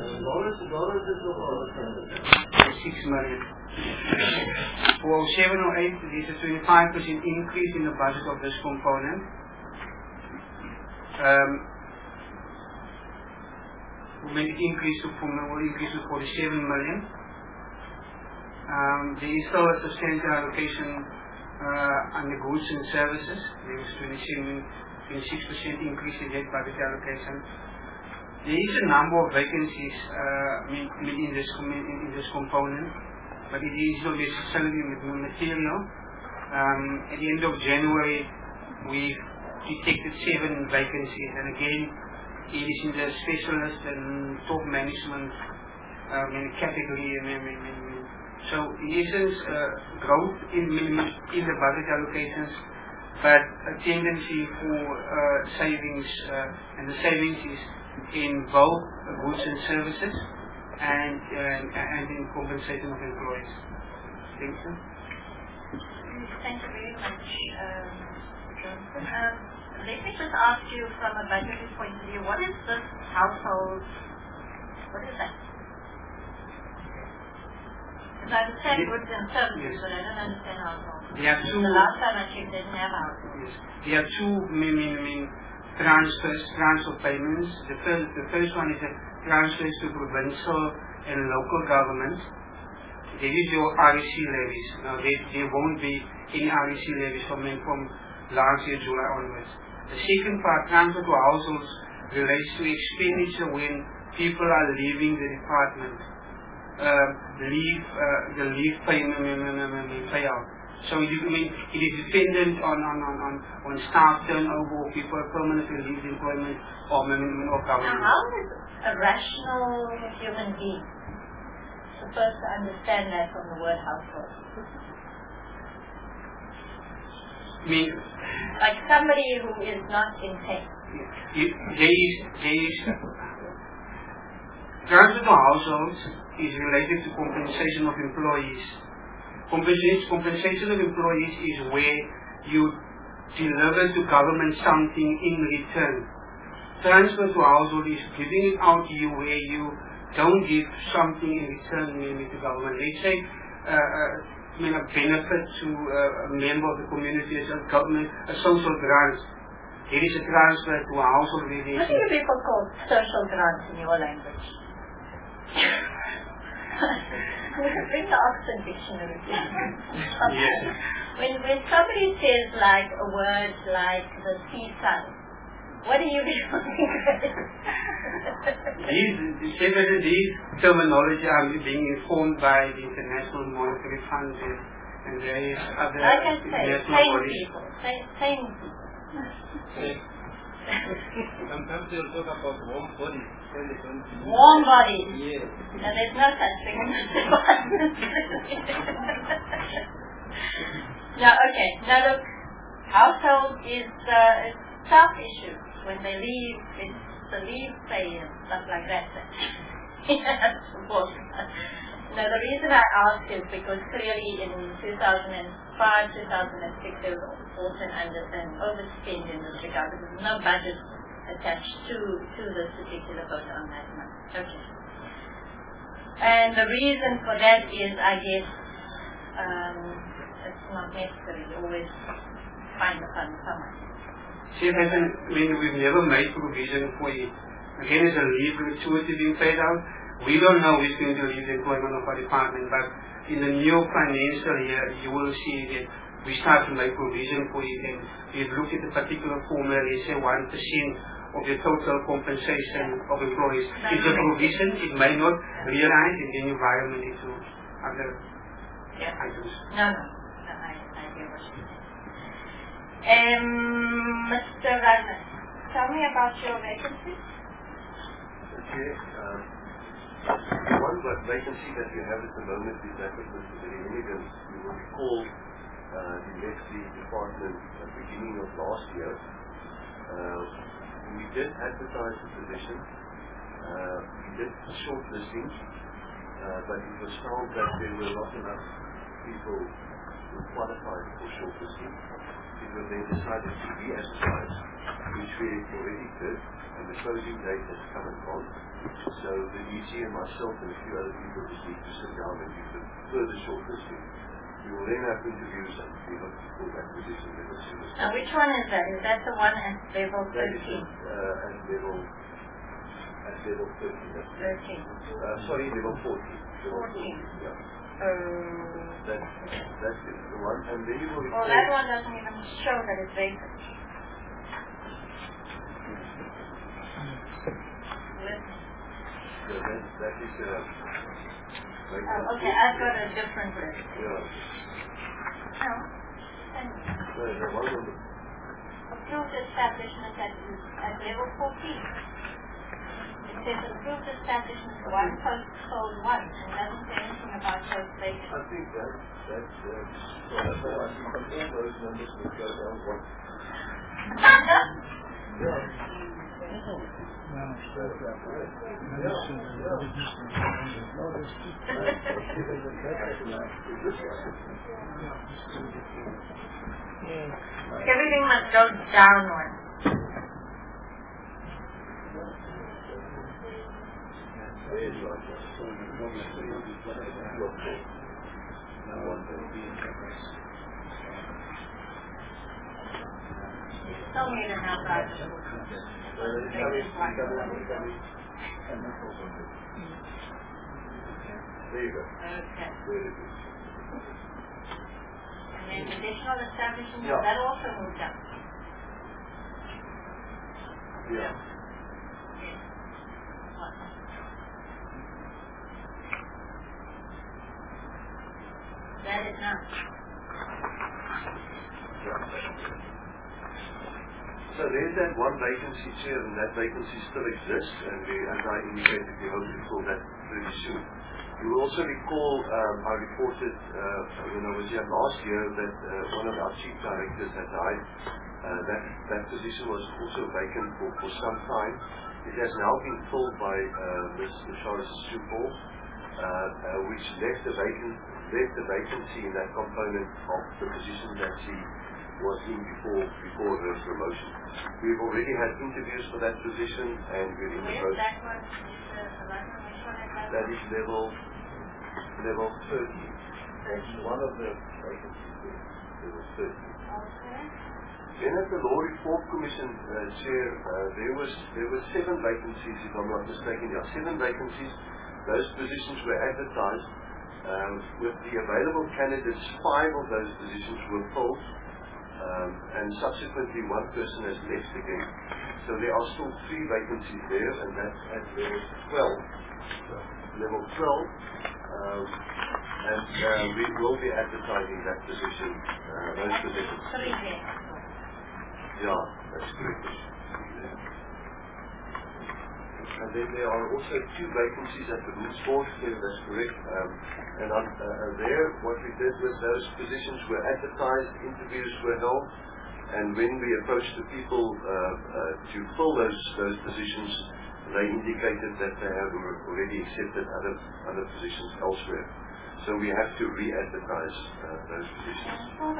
$6 million. For 0708, there's a 25% increase in the budget of this component. Will increase to $47 million. There is still a substantial allocation under goods and services. There is 26% increase in that budget allocation. There is a number of vacancies in this component, but it is not necessarily material. At the end of January, we detected 7 vacancies, and again, it is in the specialist and top management category. So in essence, growth in the budget allocations, but a tendency for savings, and the savings is in both goods and services and in compensation of employees. Thank you. Thank you very much, Johnson. Let me just ask you from a budgetary point of view, what is this household, what is that? Because I understand goods and services, but I don't understand household. The last time I checked, they didn't have household. Yes. There are two main transfer payments. The first one is a transfers to provincial and local governments. There is your REC levies. Now there won't be any REC levies from last year July onwards. The second part, transfer to households, relates to expenditure when people are leaving the department. The leave payment payout. So it is dependent on staff turnover, or people permanently leave employment or government. Now, how is a rational human being supposed to understand that from the word household? Like somebody who is not in pain. There is transfer to households is related to compensation of employees. Compensation of employees is where you deliver to government something in return. Transfer to household is giving it out to you where you don't give something in return to government. Let's say a benefit to a member of the community as a government, a social grant. It is a transfer to a household. What do you people call social grants in your language? Bring the Oxford Dictionary. Yes. When somebody says like a word like the sea sun, what do you people think of it? These terminology are being informed by the International Monetary Fund and various other national bodies. Same people. Sometimes they'll talk about warm bodies. Warm bodies? Yes. Now there's no such thing in this department. Now, okay. Now look, household is staff issues. When they leave, it's the leave pay and stuff like that. Yes, of course. Now the reason I ask is because clearly in 2005, 2006 there was also an overspend in this regard. There was no budget attached to this particular vote on that month. Okay. And the reason for that is, I guess, it's not necessary to always find the fund somewhere. See, we've never made provision for it. Again, it's a leave gratuity being paid out. We don't know who's going to leave the employment of our department, but in the new financial year, you will see that we start to make provision for it, and we've looked at a particular formula, let's say 1% of the total compensation of employees. It's a provision, it may not realize, and then you environment it to other items. No, I hear what you're saying. Mr. Wagner, tell me about your vacancies. Okay. One vacancy that we have at the moment is that of Mr. Bennigan. You will recall he left the department at the beginning of last year. We did advertise the position. We did shortlisting, but it was found that there were not enough people who qualified for shortlisting. it was then decided to re-advertise, which we already did, and the closing date has come and gone. So the EG and myself and a few other people just need to sit down and do the further shortlisting. We will then have interviews and we hope to pull that position level soon as Now, which one is that? Is that the one at level 13? That is at level 13. 13. Sorry, level 14. 14. Yeah. That's the one. And then you will Well, that one doesn't even show that it's vacant. So that is okay, I've got a different list. Yeah. No. The one on the Approved establishment at level 14. It says approved establishment 1, postcode 1, and doesn't say anything about post vacant. I think that's so I think all those numbers will go down one. Everything must go downward. Still need to have that. There you go. Okay. Very good. And then additional establishment, Yeah. that also moved up. Yeah. Yes. What? That is not. So there's that one vacancy, Chair, and that vacancy still exists, and as I indicated, we hope to fill that very soon. You will also recall I reported when I was here last year that one of our chief directors had died. That position was also vacant for some time. It has now been filled by Ms. Charis Supol, which left the vacancy in that component of the position that she was in before her promotion. We've already had interviews for that position, and we're in the process. That one is That is level 30. That's one of the vacancies there. Level 30. Okay. Then at the Law Reform Commission, Chair, there were 7 vacancies, if I'm not mistaken. Yeah, 7 vacancies. Those positions were advertised. With the available candidates, 5 of those positions were filled. And subsequently one person has left again. So there are still 3 vacancies there, and that's at level 12. Level 12. And we will be advertising that position, those positions. 3 there. Yeah, that's correct. And then there are also 2 vacancies at the Rules Board, that's correct. And there, what we did was those positions were advertised, interviews were held, and when we approached the people to fill those positions, they indicated that they have already accepted other positions elsewhere. So we have to re-advertise those positions.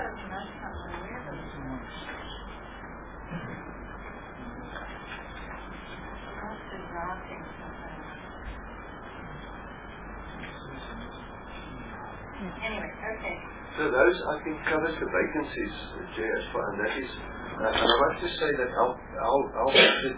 Anyway, okay. So those, I think, covers the vacancies, Chair, and that is, and I must just say that our budget,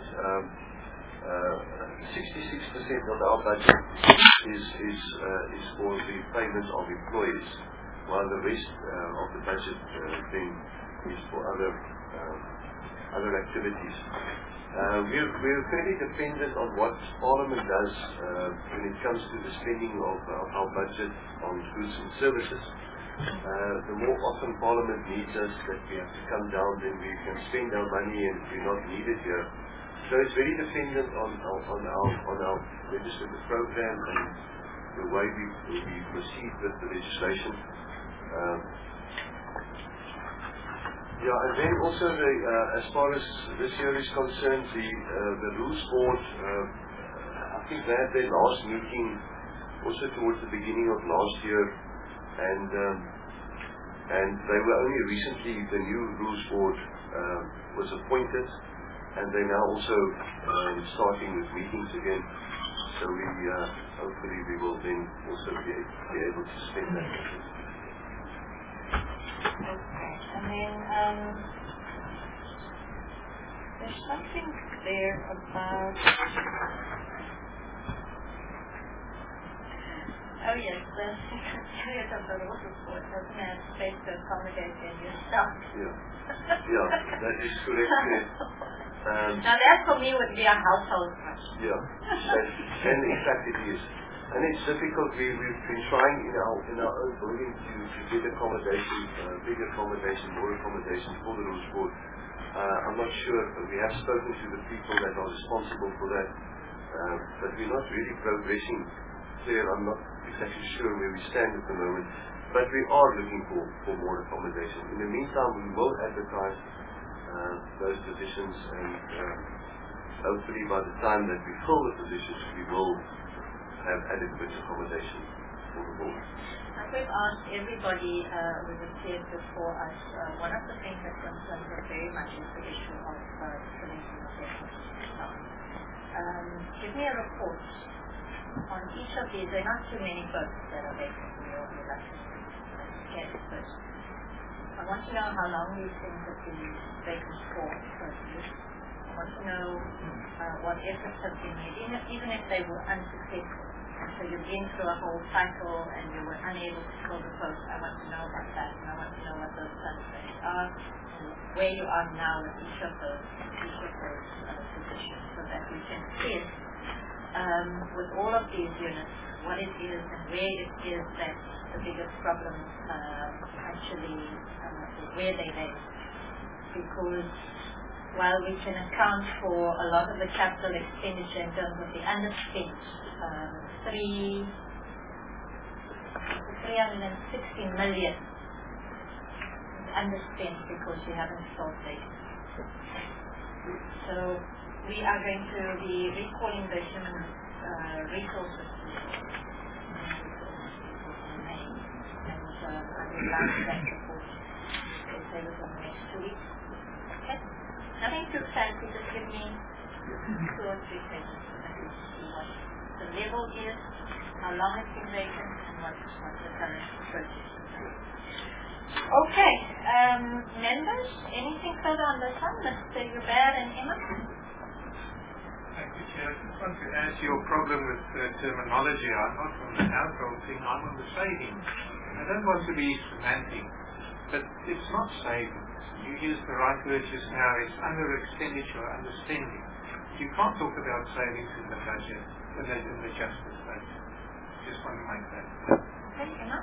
66% of our budget is for the payment of employees, while the rest of the budget then is for other activities. We're fairly dependent on what Parliament does when it comes to the spending of our budget on goods and services. The more often Parliament needs us that we have to come down, then we can spend our money and we're not needed here. So it's very dependent on our legislative program and the way we proceed with the legislation. And then also as far as this year is concerned, the Rules Board, I think they had their last meeting also towards the beginning of last year, and and they were only recently, the new rules board was appointed, and they're now also starting with meetings again. So we hopefully we will then also be able to spend that. Okay, and then there's something there about. Oh yes, the Secretariat of the Water Board doesn't have space to accommodate any stuff. Yeah, that is correct. Now that for me would be a household question. Yeah, and in fact it is. And it's difficult. We've been trying in our own building to get accommodation, big accommodation, more accommodation for the rules board. I'm not sure. We have spoken to the people that are responsible for that, but we're not really progressing there. I'm not exactly sure where we stand at the moment, but we are looking for more accommodation. In the meantime, we will advertise those positions, and hopefully by the time that we fill the positions, we will have adequate accommodation for the board. We've asked everybody who was here before us, one of the things that concerns us very much is the issue of selecting staff. Give me a report on each of these. There are not too many folks that are vacant in your election. But I want to know how long you think that the vacant for. I want to know what efforts have been made, even if they were unsuccessful. And so you've been through a whole cycle and you were unable to fill the post. I want to know about that, and I want to know what those transfers are, and where you are now with each of those positions, so that we can see with all of these units what it is and where it is that the biggest problems actually where they lay. Because while we can account for a lot of the capital expenditure in terms of the underspent, 360 million underspent because we haven't sold data. So we are going to be recalling the human resources in May, and I will launch that report within the next 2 weeks. Okay? Nothing too fancy, just give me 2 or 3 pages so that we see what the level is, how long it's been vacant, and what the current approach is. Okay, members, anything further on this one? Mr. Hubert and Emma? Thank you, Chair. I just want to ask your problem with terminology. I'm not on the household thing, I'm on the savings. I don't want to be semantic, but it's not savings. You used the right word just now. It's under expenditure, under spending. You can't talk about savings in the budget, in the justice budget. Just want to make that. Okay, Emma?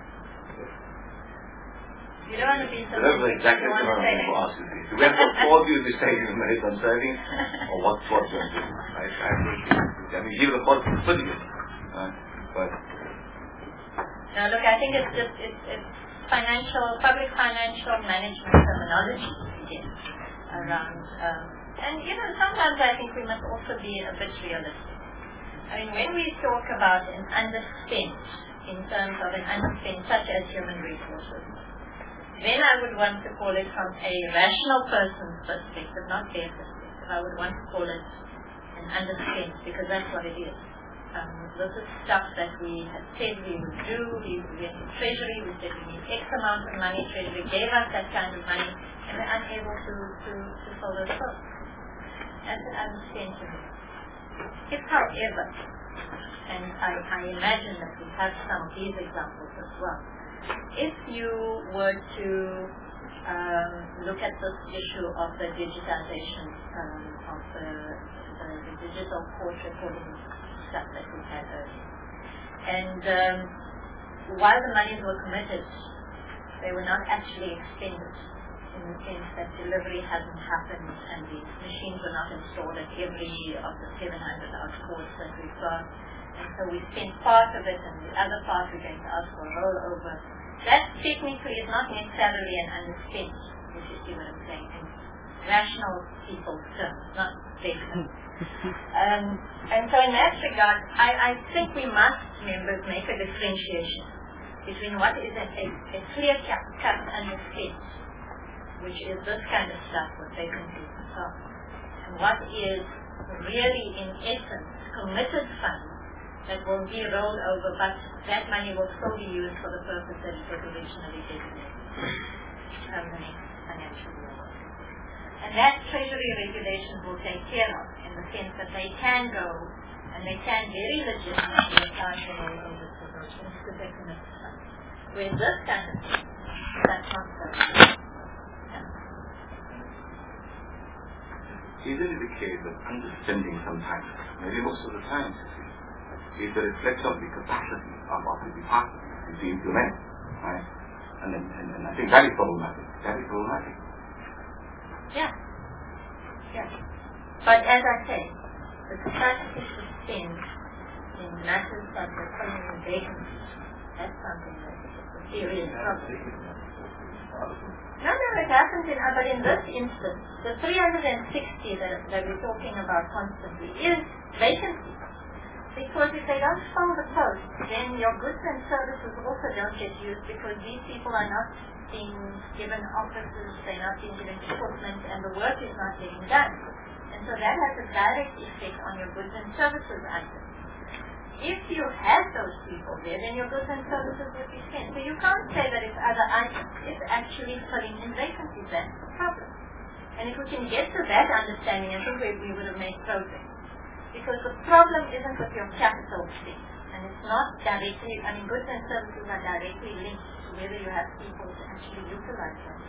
You don't want to be so that's exactly what I'm going to ask you. Do we have to call you the savings made on savings, or what's going to do? I mean, give the cost to put it. But now, look, I think it's just it's public financial management terminology again around, and sometimes I think we must also be a bit realistic. I mean, when we talk about an underspent in terms of an underspent such as human resources, then I would want to call it from a rational person's perspective, not their perspective. I would want to call it an underspent, because that's what it is. This is stuff that we had said we would do. We went to Treasury, we said we need X amount of money. Treasury gave us that kind of money, and we're unable to fill those books. That's an underspent to me. If, however, and I imagine that we have some of these examples as well, if you were to look at this issue of the digitization of the digital court recording stuff that we had earlier, and while the monies were committed, they were not actually expended, in the sense that delivery hasn't happened and the machines were not installed at every of the 700 odd courts that we've got. And so we spent part of it, and the other part we're going to ask for a rollover. That technically is not necessarily an underspent, if you see what I'm saying, in rational people's terms, not basic. And so in that regard, I think we must, members, make a differentiation between what is a clear-cut understanding, which is this kind of stuff with vacancies and so on, and what is really, in essence, committed funds that will be rolled over, but that money will still be used for the purpose that it was originally designated from the next financial year. And that Treasury regulations will take care of, in the sense that they can go and they can very legitimately apply for roll over for those because they're committed funds. With this kind of thing, that's not so. Isn't it the case that understanding sometimes, maybe most of the time, is a reflection of the capacity of the department to implement, right? And I think that is problematic. Yeah. But as I say, the capacity to spend in matters such as filling in vacancies, that's something that is a serious problem. No, it happens but in this instance, the 360 that we're talking about constantly is vacancy. Because if they don't fill the post, then your goods and services also don't get used because these people are not being given offices, they're not being given equipment, and the work is not getting done. And so that has a direct effect on your goods and services items. If you have those people there, then your goods and services would be spent. So you can't say that it's other items. It's actually filling in vacancies. That's the problem. And if we can get to that understanding, I think we would have made progress. Because the problem isn't with your capital spend. And it's not directly, goods and services are directly linked to whether you have people to actually utilize them.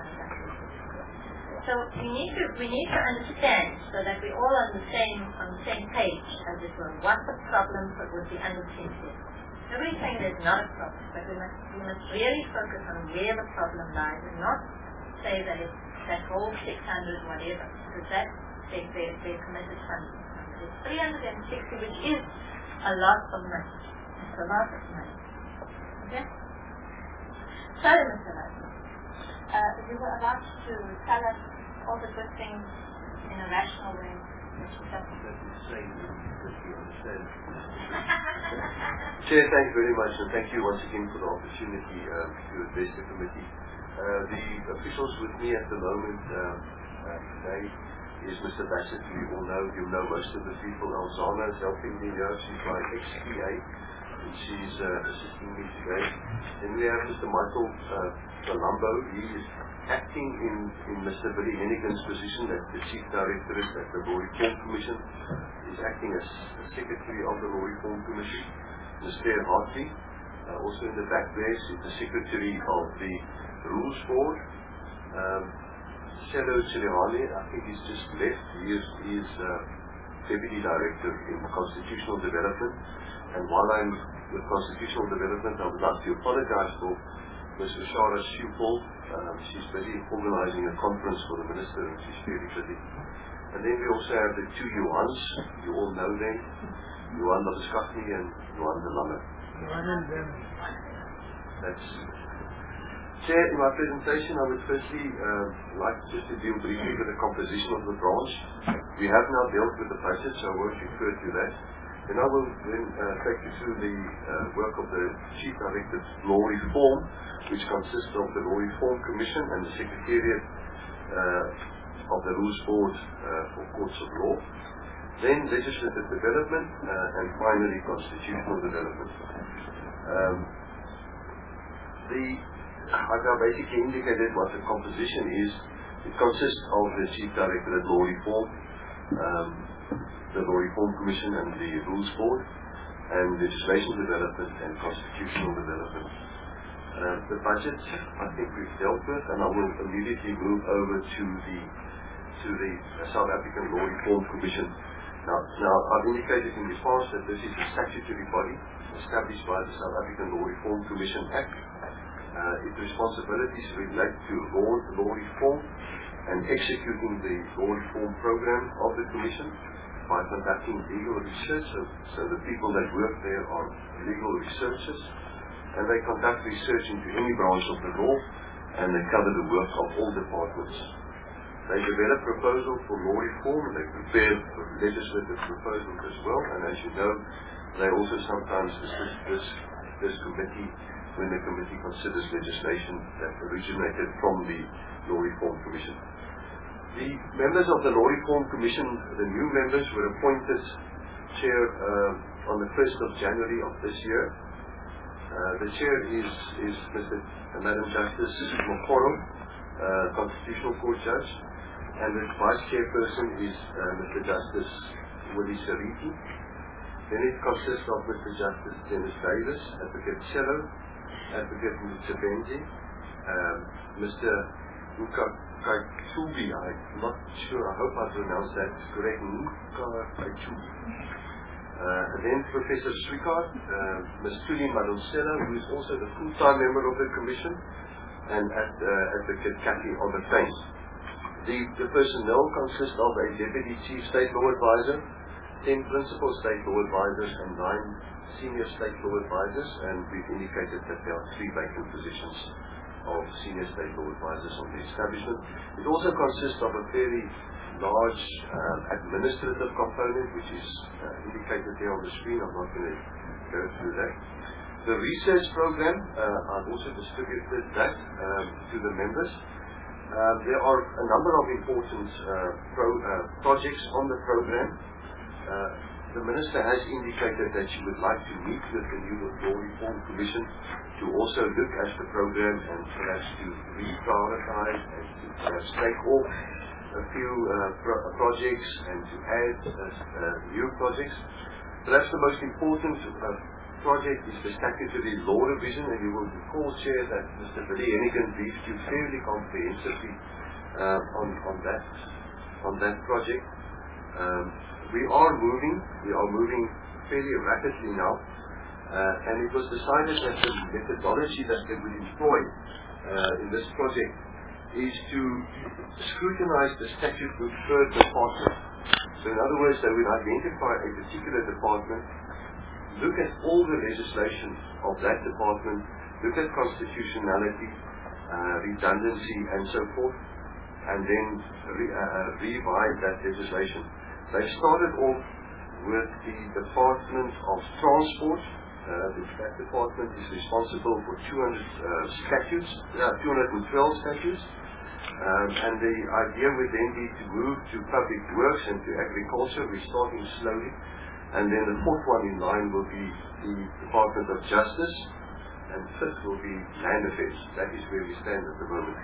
So we need to understand so that we're all on the same page, as it were, what the problem would be understood is. Nobody's saying there's not a problem, but we must really focus on where the problem lies and not say that it's that whole 600 whatever, because that's their committed funding. It's 360, which is a lot of money. It's a lot of money. Okay? Sorry, Mr. Larson. You were about to tell us all the good things in a rational way that you felt. Chair, thank you very much, and thank you once again for the opportunity to address the committee. The officials with me at the moment today is Mr. Bassett, who you all know. You know most of the people. Alzana is helping me here. She's my ex-PA, and she's assisting me today. Then we have Mr. Michael Colombo. He is acting in Mr. Billy Hennigan's position as the Chief Directorate at the Law Reform Commission. He's acting as Secretary of the Law Reform Commission. Ms. Claire Hartley, also in the back there, she's the Secretary of the Rules Board. Shadow Chilihani, I think he's just left. He is Deputy Director in Constitutional Development. And while I'm with Constitutional Development, I would like to apologize for Ms. Vishara Shupol. She's busy organizing a conference for the Minister, and she's very busy. And then we also have the two Johans. You all know them. Johan Labuskachny and Johan de Lange. That's Chair, in my presentation, I would firstly like just to deal briefly with the composition of the branch. We have now dealt with the budget, so I won't refer to that. Then I will then take you through the work of the Chief Director's Law Reform, which consists of the Law Reform Commission and the Secretariat of the Rules Board for Courts of Law. Then Legislative Development, and finally Constitutional Development. I've now basically indicated what the composition is. It consists of the Chief Directorate Law Reform, the Law Reform Commission and the Rules Board, and Legislation Development and Constitutional Development. The budget, I think we've dealt with, and I will immediately move over to the South African Law Reform Commission. Now I've indicated in the past that this is a statutory body established by the South African Law Reform Commission Act. Its responsibilities relate to law reform and executing the law reform program of the Commission by conducting legal research. So the people that work there are legal researchers, and they conduct research into any branch of the law, and they cover the work of all departments. They develop proposals for law reform, and they prepare legislative proposals as well, and as you know, they also sometimes assist this committee when the committee considers legislation that originated from the Law Reform Commission. The members of the Law Reform Commission, the new members, were appointed chair on the 1st of January of this year. The chair is Madam Justice Mokoro, Constitutional Court Judge, and the vice chairperson is Mr. Justice Willie Sariti. Then it consists of Mr. Justice Dennis Davis, Advocate Cello, Advocate Mutsebenzi, Mr. Nkakaitubi, I'm not sure, I hope I pronounced that correct, Nkakaitubi. And then Professor Srikar, Ms. Tuli Madonsela, who is also the full-time member of the Commission, and Advocate Kathy Albertijn. The personnel consists of a Deputy Chief State Law Advisor, 10 Principal State Law Advisors, and 9 Senior State Law Advisors, and we've indicated that there are 3 vacant positions of Senior State Law Advisors on the establishment. It also consists of a fairly large administrative component, which is indicated here on the screen. I'm not going to go through that. The research program, I've also distributed that to the members. There are a number of important projects on the program. The Minister has indicated that she would like to meet with the new Law Reform Commission to also look at the program and perhaps to reprioritize and to perhaps take off a few projects and to add new projects. Perhaps the most important project is the statutory law revision, and you will recall, Chair, that Mr. Billy Hennigan briefed you fairly comprehensively on that project. We are moving fairly rapidly now, and it was decided that the methodology that they would employ in this project is to scrutinize the statute book per department. So in other words, they would identify a particular department, look at all the legislation of that department, look at constitutionality, redundancy, and so forth, and then revise that legislation. They started off with the Department of Transport. That department is responsible for 212 statutes. And the idea would then be to move to public works and to agriculture. We're starting slowly. And then the 4th one in line will be the Department of Justice, and 5th will be Land Affairs. That is where we stand at the moment.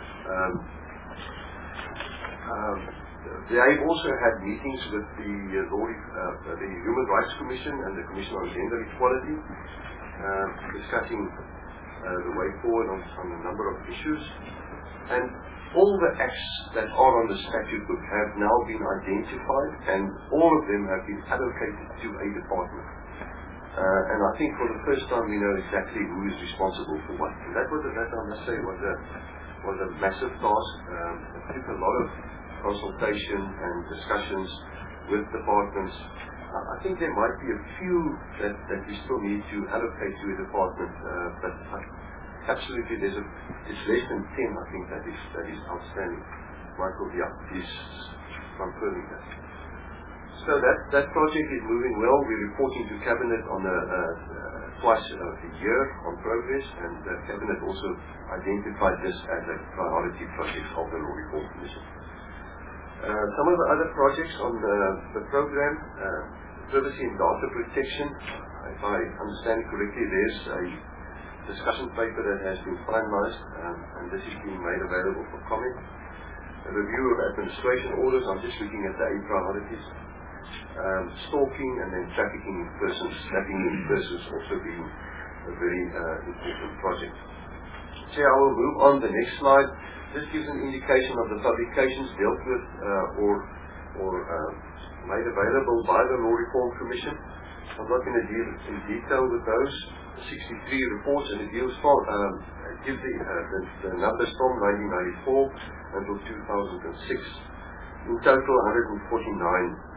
They have also had meetings with the Human Rights Commission and the Commission on Gender Equality, discussing the way forward on a number of issues. And all the acts that are on the statute book have now been identified, and all of them have been allocated to a department. And I think for the first time we know exactly who is responsible for what. And that I must say was a massive task. It took a lot of consultation and discussions with departments. I think there might be a few that we still need to allocate to a department, but absolutely it's less than 10, I think, that is outstanding. Michael, yeah, he's confirming that. So that project is moving well. We're reporting to Cabinet on twice a year on progress, and Cabinet also identified this as a priority project of the Law Reform Commission. Some of the other projects on the program, privacy and data protection. If I understand correctly, there's a discussion paper that has been finalized, and this is being made available for comment. A review of administration orders. I'm just looking at the 8 priorities. Stalking and then trafficking in persons, snapping in persons also being a very important project. Chair, I will move on the next slide. This gives an indication of the publications dealt with or made available by the Law Reform Commission. I'm not going to deal in detail with those. 63 reports, and it deals from gives the numbers from 1994 until 2006. In total, 149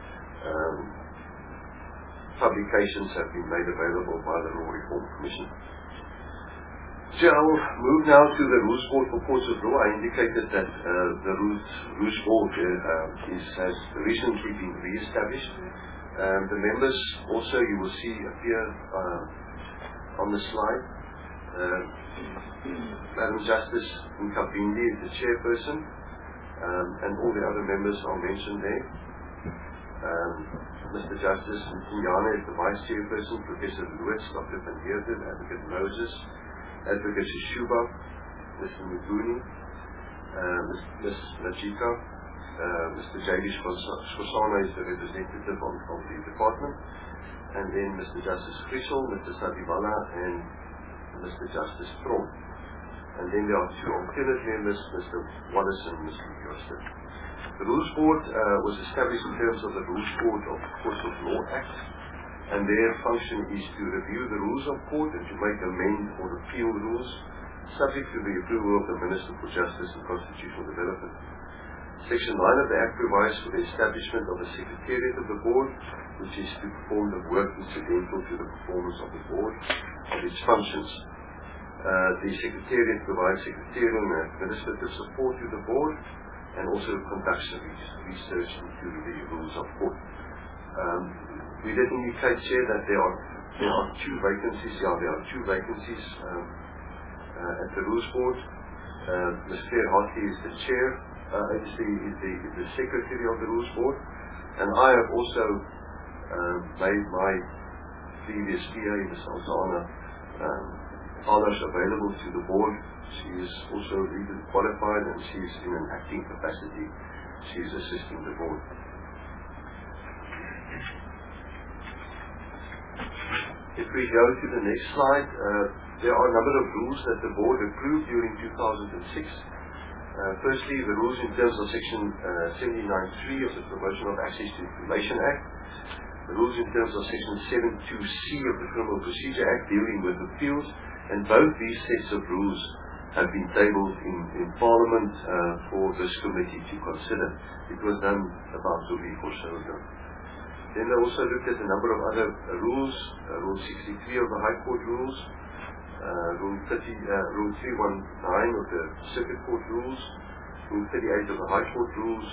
publications have been made available by the Law Reform Commission. So I will move now to the Rules Board for Courts of Law. I indicated that the Rules Board has recently been re-established. The members also, you will see, appear on the slide. Madam Justice Nkabindi is the chairperson, and all the other members are mentioned there. Mr. Justice Nyana is the vice chairperson, Professor Lewis, Dr. Van Heerden, Advocate Moses, Advocate Shishuba, Mr. Muguni, Ms. Najika, Mr. Jaidish Khosana is the representative of the department, and then Mr. Justice Frischel, Mr. Sadibala, and Mr. Justice Tron. And then there are two alternate members, Mr. Wallace and Mr. Joosten. The Rules Board was established in terms of the Rules Board of Courts of Law Act, and their function is to review the rules of court and to make amend or repeal rules, subject to the approval of the Minister for Justice and Constitutional Development. Section 9 of the Act provides for the establishment of a Secretariat of the Board, which is to perform the work incidental to the performance of the Board of its functions. The Secretariat provides secretarial and administrative support to the Board and also conducts research into the rules of court. We did indicate here that there are two vacancies. Yeah, there are two vacancies at the Rules Board. Ms. Claire Hartley is the chair, is the secretary of the Rules Board, and I have also made my previous PA, Ms. Alzana, available to the board. She is also legally qualified and she is in an acting capacity. She is assisting the board. If we go to the next slide, there are a number of rules that the board approved during 2006. Firstly, the rules in terms of Section 79.3 of the Promotion of Access to Information Act, the rules in terms of Section 7.2c of the Criminal Procedure Act dealing with appeals, and both these sets of rules have been tabled in Parliament for this committee to consider. It was done about a week or so ago. Then they also looked at a number of other rules, Rule 63 of the High Court rules, Rule 319 of the Circuit Court rules, Rule 38 of the High Court rules,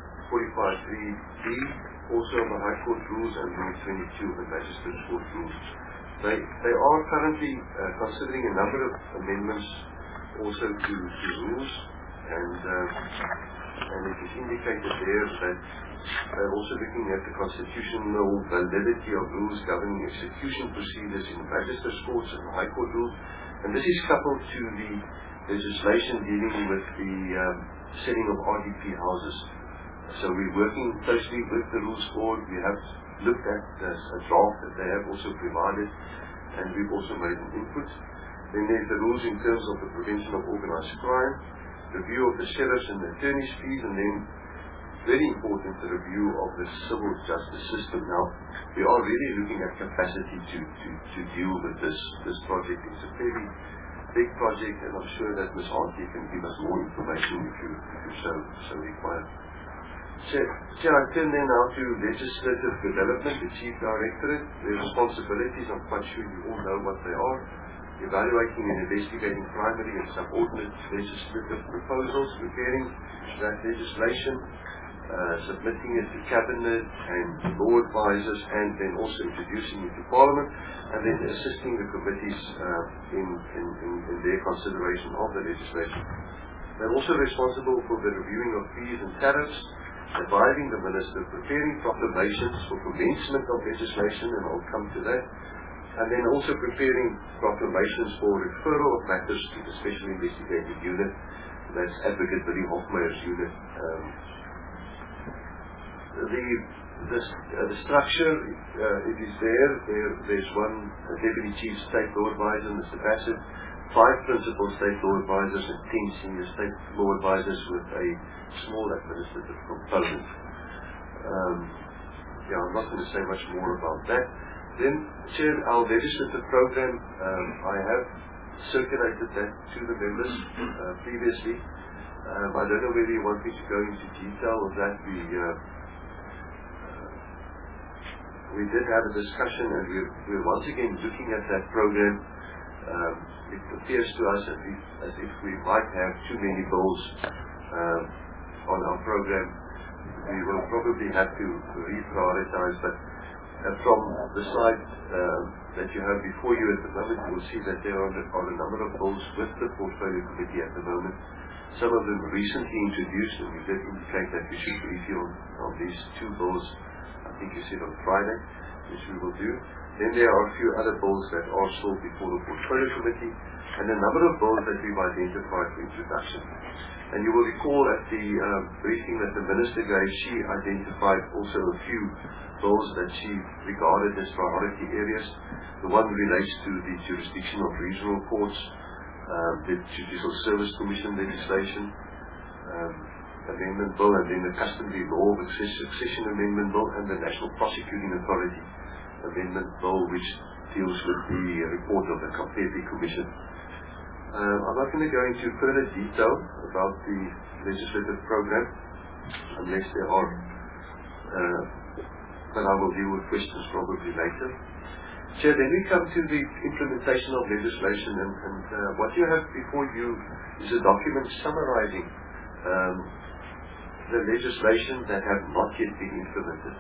45.3b also of the High Court rules, and Rule 22 of the Magistrates Court rules. They are currently considering a number of amendments also to rules, and it is indicated there that they're also looking at the constitutional validity of rules governing execution procedures in magistrates' courts and the High Court rules, and this is coupled to the legislation dealing with the setting of RDP houses. So we're working closely with the Rules Board. We have looked at a draft that they have also provided, and we've also made an input. Then there's the rules in terms of the prevention of organized crime, review of the sheriff's and the attorney's fees, and then, very important, the review of the civil justice system. Now, we are really looking at capacity to deal with this project. It's a fairly big project, and I'm sure that Ms. Hartley can give us more information if you so require. Chair, I turn then now to legislative development, the Chief Directorate. Their responsibilities, I'm quite sure you all know what they are: evaluating and investigating primary and subordinate legislative proposals, preparing that legislation, submitting it to Cabinet and law advisors, and then also introducing it to Parliament, and then assisting the committees in their consideration of the legislation. They're also responsible for the reviewing of fees and tariffs, advising the Minister, preparing proclamations for commencement of legislation, and I'll come to that, and then also preparing proclamations for referral of matters to the Special Investigative Unit, that's Advocate Billy Hofmeyer's unit. The structure, it is there. There's one Deputy Chief State Law Advisor, Mr. Bassett, 5 Principal State Law Advisors, and 10 Senior State Law Advisors with a small administrative component. I'm not going to say much more about that. Then, Chair, our legislative program, I have circulated that to the members previously. I don't know whether you want me to go into detail of that. We did have a discussion, and we're once again looking at that program. It appears to us as if we might have too many bills on our program. We will probably have to reprioritize, but From the slide that you have before you at the moment, you will see that there are a number of bills with the Portfolio Committee at the moment. Some of them recently introduced, and we did indicate that we should brief you on these two bills, I think you said on Friday, which we will do. Then there are a few other bills that are still before the Portfolio Committee, and a number of bills that we've identified for introduction. And you will recall at the briefing that the Minister gave, she identified also a few bills that she regarded as priority areas. The one relates to the jurisdiction of regional courts, the Judicial Service Commission legislation, amendment bill, and then the Customary Law Succession Amendment bill, and the National Prosecuting Authority Amendment bill, which deals with the report of the Kapepi Commission. I'm not going to go into further detail about the legislative program, unless there are, but I will deal with questions probably later. Chair, then we come to the implementation of legislation, and what you have before you is a document summarizing the legislation that have not yet been implemented.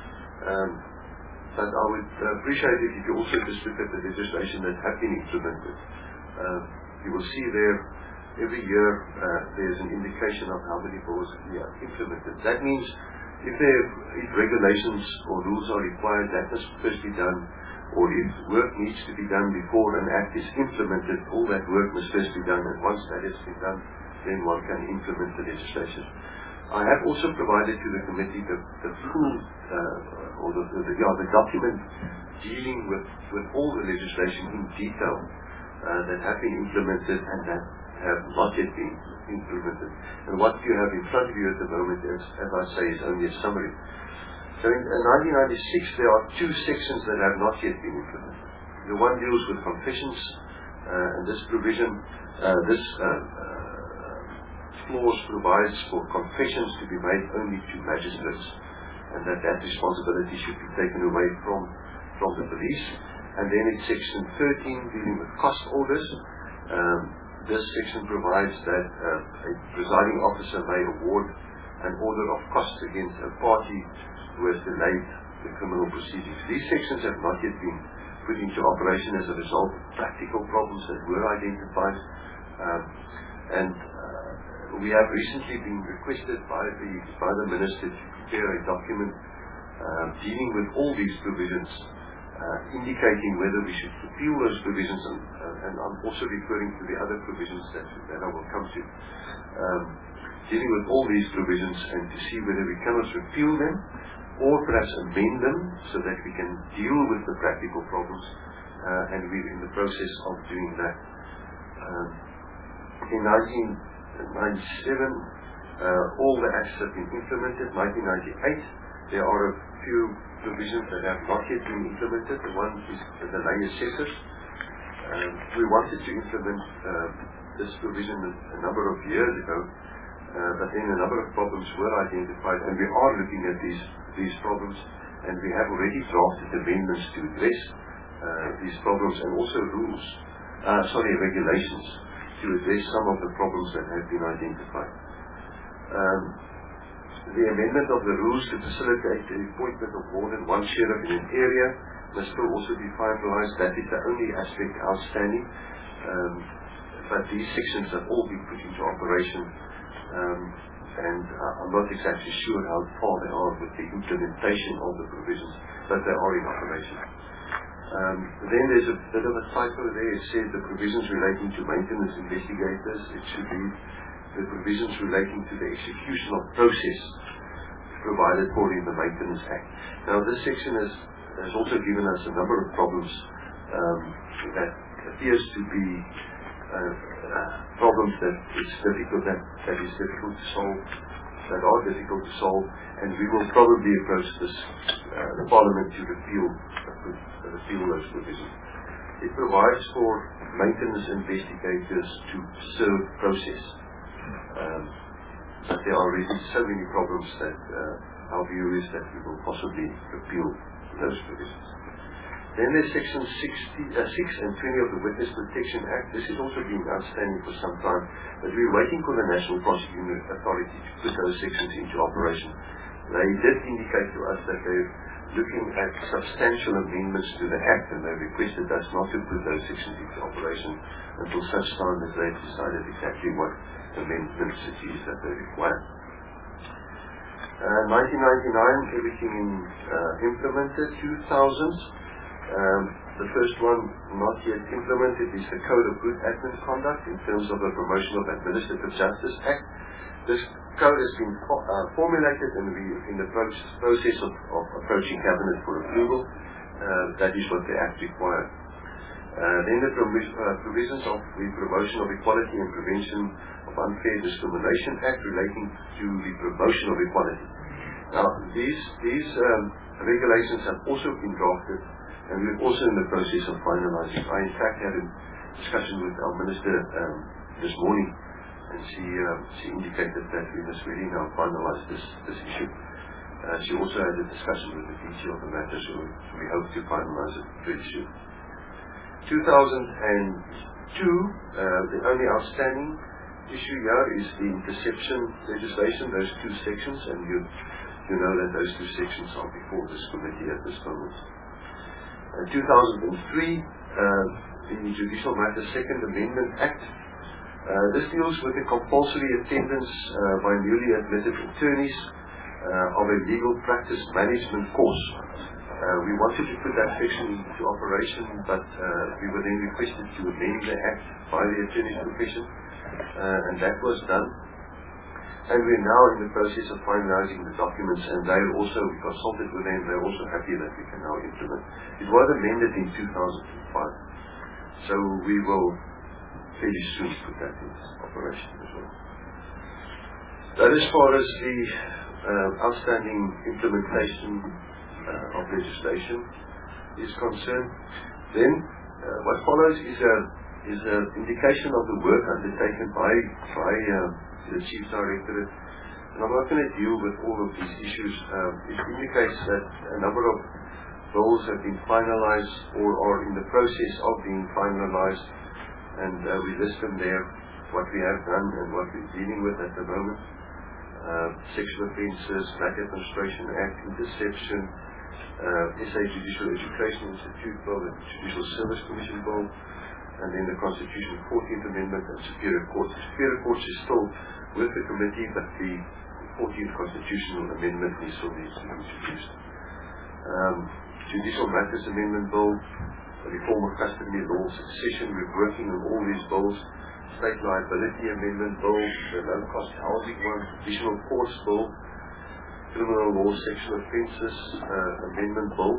But I would appreciate it if you also just look at the legislation that have been implemented. You will see there every year there's an indication of how many bills we have implemented. That means if regulations or rules are required, that must first be done, or if work needs to be done before an act is implemented, all that work must first be done, and once that has been done, then one can implement the legislation. I have also provided to the committee the full the document dealing with all the legislation in detail that have been implemented and that have not yet been implemented. And what you have in front of you at the moment is, as I say, is only a summary. So in 1996 there are two sections that have not yet been implemented. The one deals with confessions, and this provision, this clause provides for confessions to be made only to magistrates, and that responsibility should be taken away from the police. And then in section 13, dealing with cost orders, this section provides that a presiding officer may award an order of costs against a party who has delayed the criminal proceedings. These sections have not yet been put into operation as a result of practical problems that were identified, and we have recently been requested by the Minister to prepare a document dealing with all these provisions, indicating whether we should repeal those provisions, and I'm also referring to the other provisions that I will come to, dealing with all these provisions and to see whether we cannot repeal them or perhaps amend them so that we can deal with the practical problems, and we're in the process of doing that. In 1997, all the acts have been implemented. 1998, there are a few provisions that have not yet been implemented. The one is the lay assessors. We wanted to implement this provision a number of years ago, but then a number of problems were identified, and we are looking at these problems, and we have already drafted amendments to address these problems, and also regulations to address some of the problems that have been identified. The amendment of the rules to facilitate the appointment of more than one sheriff in an area must still also be finalized. That is the only aspect outstanding, but these sections have all been put into operation, and I'm not exactly sure how far they are with the implementation of the provisions, but they are in operation. Then there's a bit of a typo there. It says the provisions relating to maintenance investigators. It should be the provisions relating to the execution of process provided for in the Maintenance Act. Now this section has also given us a number of problems that appears to be problems that is difficult to solve, that are difficult to solve, and we will probably approach the Parliament to repeal those provisions. It provides for maintenance investigators to serve process, but there are already so many problems that our view is that we will possibly repeal those provisions. Then there's section 6 and 20 of the Witness Protection Act. This has also been outstanding for some time, but we're waiting for the National Prosecuting Authority to put those sections into operation. They did indicate to us that they've looking at substantial amendments to the Act, and they requested us not to put those sections into operation until such time as they've decided exactly what amendments it is that they require. 1999, everything implemented. 2000, the first one not yet implemented is the Code of Good Admin Conduct in terms of the Promotion of Administrative Justice Act. This code has been formulated, and we are in the process of approaching Cabinet for approval. That is what the Act requires. Then the provisions of the Promotion of Equality and Prevention of Unfair Discrimination Act relating to the promotion of equality. Now, these regulations have also been drafted, and we're also in the process of finalizing. I, in fact, had a discussion with our Minister this morning, and she indicated that we must really now finalize this issue. She also had a discussion with the DG of the matter, so we hope to finalize it very soon. 2002, the only outstanding issue here is the interception legislation, those two sections, and you know that those two sections are before this committee at this moment. 2003, the Judicial Matters Second Amendment Act. This deals with the compulsory attendance by newly admitted attorneys of a legal practice management course. We wanted to put that section into operation, but we were then requested to amend the Act by the attorney's profession, and that was done. And we're now in the process of finalizing the documents, and we consulted with them, they're also happy that we can now implement. It was amended in 2005, so we will fairly soon put that into operation as well. That as far as the outstanding implementation of legislation is concerned. Then what follows is an indication of the work undertaken by the Chief Directorate, and I'm not going to deal with all of these issues. It indicates that a number of bills have been finalized or are in the process of being finalized, and we list them there, what we have done and what we're dealing with at the moment. Sexual offences, Black Administration Act, interception, SA Judicial Education Institute Bill, the Judicial Service Commission Bill, and then the Constitution 14th Amendment and Superior Court. The Superior Court is still with the committee, but the 14th Constitutional Amendment is still needs to be introduced. Judicial Matters Amendment Bill, the Reform of Customary Law, Succession, we're working on all these bills. State Liability Amendment Bill, the Low Cost Housing one, Additional Courts Bill, Criminal Law Sexual Offences Amendment Bill,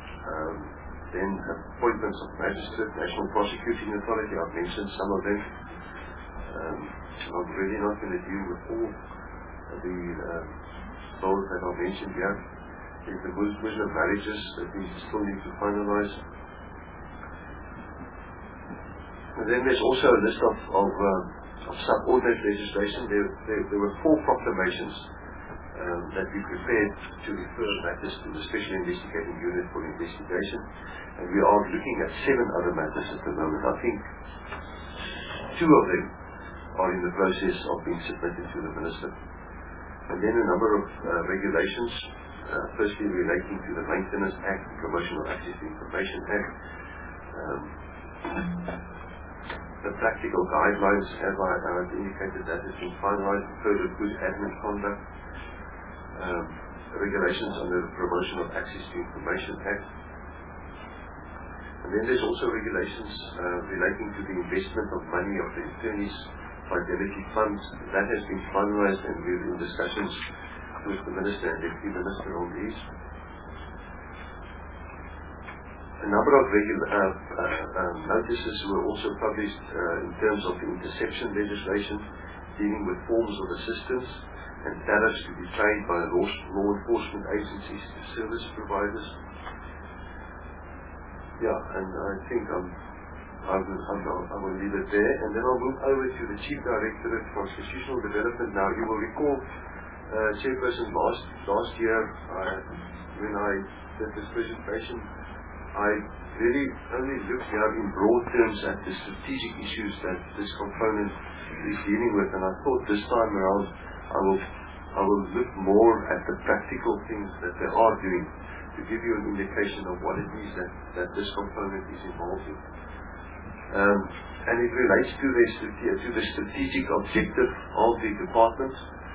then appointments of magistrate, National Prosecuting Authority. I've mentioned some of them. I'm really not going to deal with all the bills that I've mentioned here. There's the Muslim marriages that we still need to finalize. And then there's also a list of subordinate legislation. There were 4 proclamations that we prepared to refer matters to the Special Investigating Unit for investigation, and we are looking at 7 other matters at the moment. I think 2 of them are in the process of being submitted to the Minister. And then a number of regulations, firstly relating to the Maintenance Act, the Promotion of Access to Information Act, the practical guidelines, as I have indicated, that has been finalized, further good admin conduct, regulations under the Promotion of Access to Information Act. And then there's also regulations relating to the investment of money of the attorneys' fidelity funds. That has been finalized, and we're in discussions with the Minister and Deputy Minister on these. A number of notices were also published in terms of the interception legislation, dealing with forms of assistance and tariffs to be paid by law enforcement agencies to service providers. Yeah, and I think I will leave it there, and then I'll move over to the Chief Directorate for Constitutional Development. Now, you will recall, Chairperson, last year when I did this presentation, I really only looked here in broad terms at the strategic issues that this component is dealing with, and I thought this time around I will look more at the practical things that they are doing, to give you an indication of what it is that this component is involved in. And it relates to the strategic objective of the department,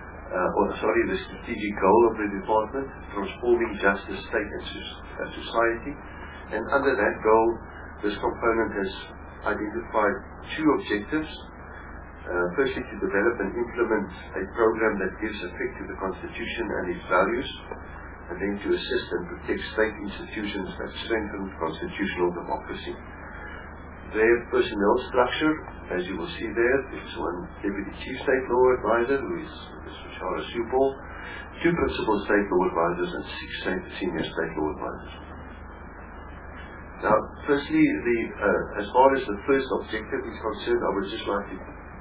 the strategic goal of the department, transforming justice, state and society. And under that goal, this component has identified two objectives. Firstly, to develop and implement a program that gives effect to the Constitution and its values, and then to assist and protect state institutions that strengthen constitutional democracy. Their personnel structure, as you will see there, is one Deputy Chief State Law Advisor, who is Mr. Charles Supol, two Principal State Law Advisors, and 6 Senior State Law Advisors. Now, firstly, as far as the first objective is concerned, I would just like to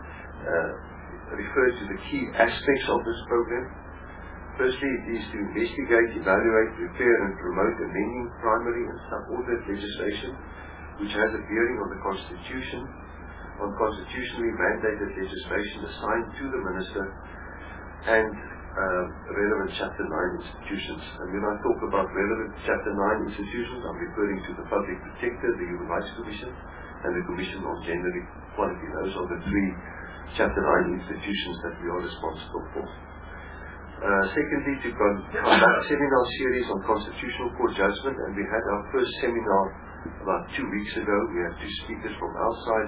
refer to the key aspects of this program. Firstly, it is to investigate, evaluate, prepare and promote amending primary and sub-ordered legislation which has a bearing on the Constitution, on constitutionally mandated legislation assigned to the Minister and relevant Chapter 9 institutions. And when I talk about relevant Chapter 9 institutions, I'm referring to the Public Protector, the Human Rights Commission, and the Commission on Gender Equality. Those are the 3 Chapter 9 institutions that we are responsible for. Secondly, to conduct seminar series on constitutional court judgment, and we had our first seminar about 2 weeks ago. We had 2 speakers from our side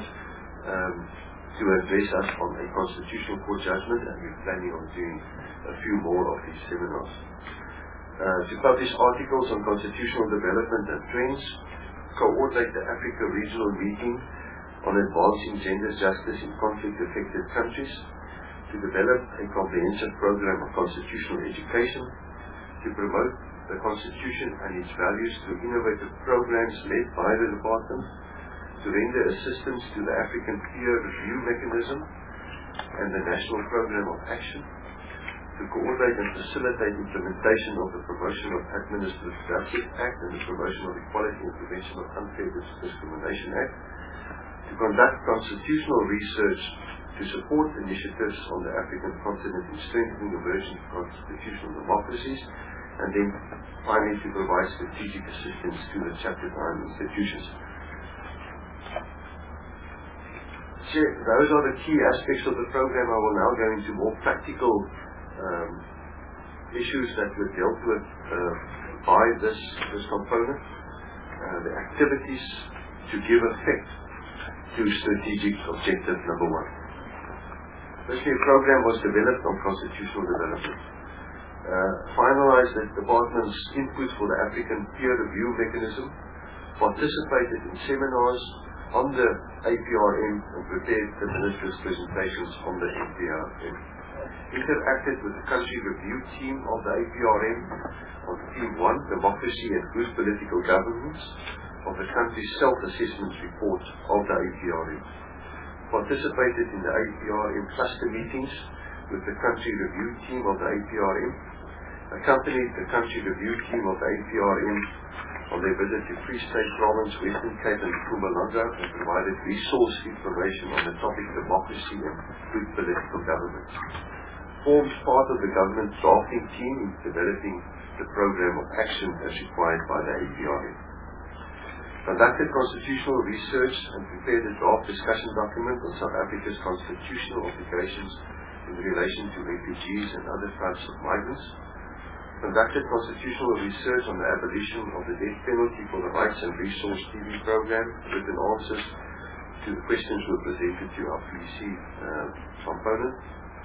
to address us on a constitutional court judgment, and we're planning on doing a few more of these seminars. To publish articles on constitutional development and trends, coordinate the Africa Regional Meeting on advancing gender justice in conflict-affected countries, to develop a comprehensive program of constitutional education, to promote the Constitution and its values through innovative programs led by the department, to render assistance to the African Peer Review Mechanism and the National Program of Action, to coordinate and facilitate implementation of the Promotion of Administrative Justice Act and the Promotion of Equality and Prevention of Unfair Discrimination Act, to conduct constitutional research to support initiatives on the African continent in strengthening emerging constitutional democracies, and then finally to provide strategic assistance to the Chapter 9 institutions. So those are the key aspects of the program. I will now go into more practical issues that were dealt with by this component, the activities to give effect to strategic objective number 1. Firstly, a program was developed on constitutional development. Finalized the department's input for the African Peer Review Mechanism, participated in seminars on the APRM and prepared the Minister's presentations on the APRM. Interacted with the country review team of the APRM on Team 1, Democracy and Good Political Governance, of the country's self-assessment report of the APRM. Participated in the APRM cluster meetings with the country review team of the APRM, accompanied the country review team of the APRM on their visit to Free State Province, Western Cape and Mpumalanga, and provided resource information on the topic democracy and good political governance. Forms part of the government drafting team in developing the program of action as required by the APRM. Conducted constitutional research and prepared a draft discussion document on South Africa's constitutional obligations in relation to refugees and other types of migrants. Conducted constitutional research on the abolition of the death penalty for the Rights and Resource TV program. Written answers to the questions were presented to our PC component.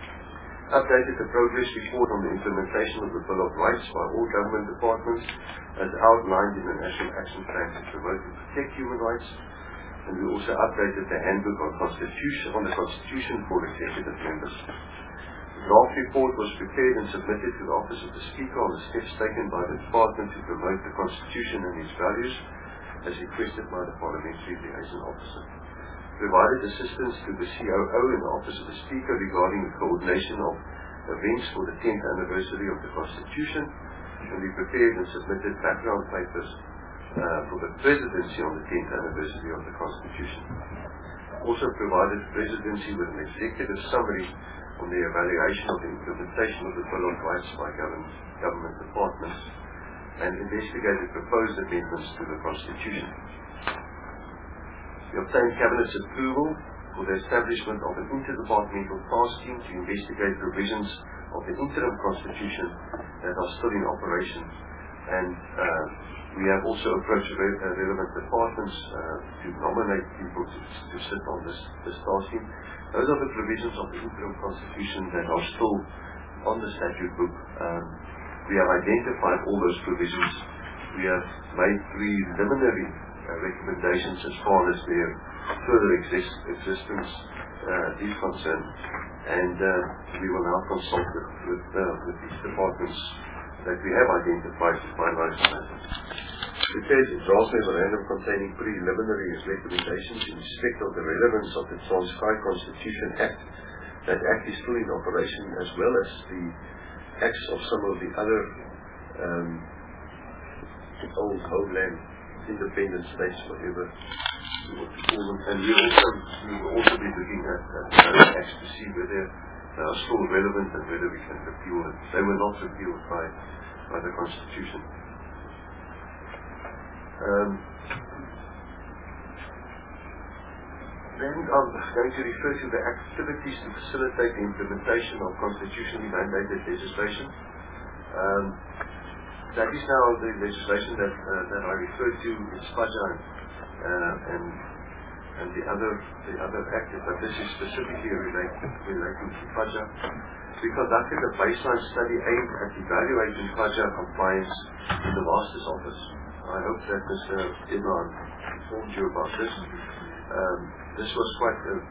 Updated the progress report on the implementation of the Bill of Rights by all government departments as outlined in the National Action Plan to promote and protect human rights. And we also updated the handbook on the Constitution for executive members. The draft report was prepared and submitted to the Office of the Speaker on the steps taken by the Department to promote the Constitution and its values, as requested by the Parliamentary Liaison Officer. Provided assistance to the COO in the Office of the Speaker regarding the coordination of events for the 10th anniversary of the Constitution, and we prepared and submitted background papers for the Presidency on the 10th anniversary of the Constitution. Also provided the Presidency with an executive summary on the evaluation of the implementation of the Bill of Rights by government departments, and investigated proposed amendments to the Constitution. We obtained Cabinet's approval for the establishment of an interdepartmental task team to investigate provisions of the interim Constitution that are still in operation, and we have also approached relevant departments to nominate people to sit on this task team. Those are the provisions of the interim Constitution that are still on the statute book. We have identified all those provisions. We have made preliminary recommendations as far as their further existence is concerned, and we will now consult with these departments that we have identified to finalize the matter. It says in draft memorandum containing preliminary recommendations in respect of the relevance of the Transkei Constitution Act. That Act is still in operation, as well as the acts of some of the other old homeland independent states, whatever you want to call them. And we will also be looking at those acts to see whether they are still relevant and whether we can repeal them. They were not repealed by the Constitution. Then I'm going to refer to the activities to facilitate the implementation of constitutionally mandated legislation. That is now the legislation that I referred to in SPAJA and the other act, but this is specifically relating to FAJA. We conducted a baseline study aimed at evaluating FAJA compliance in the Master's Office. I hope that Mr. Imran informed you about this. This was quite an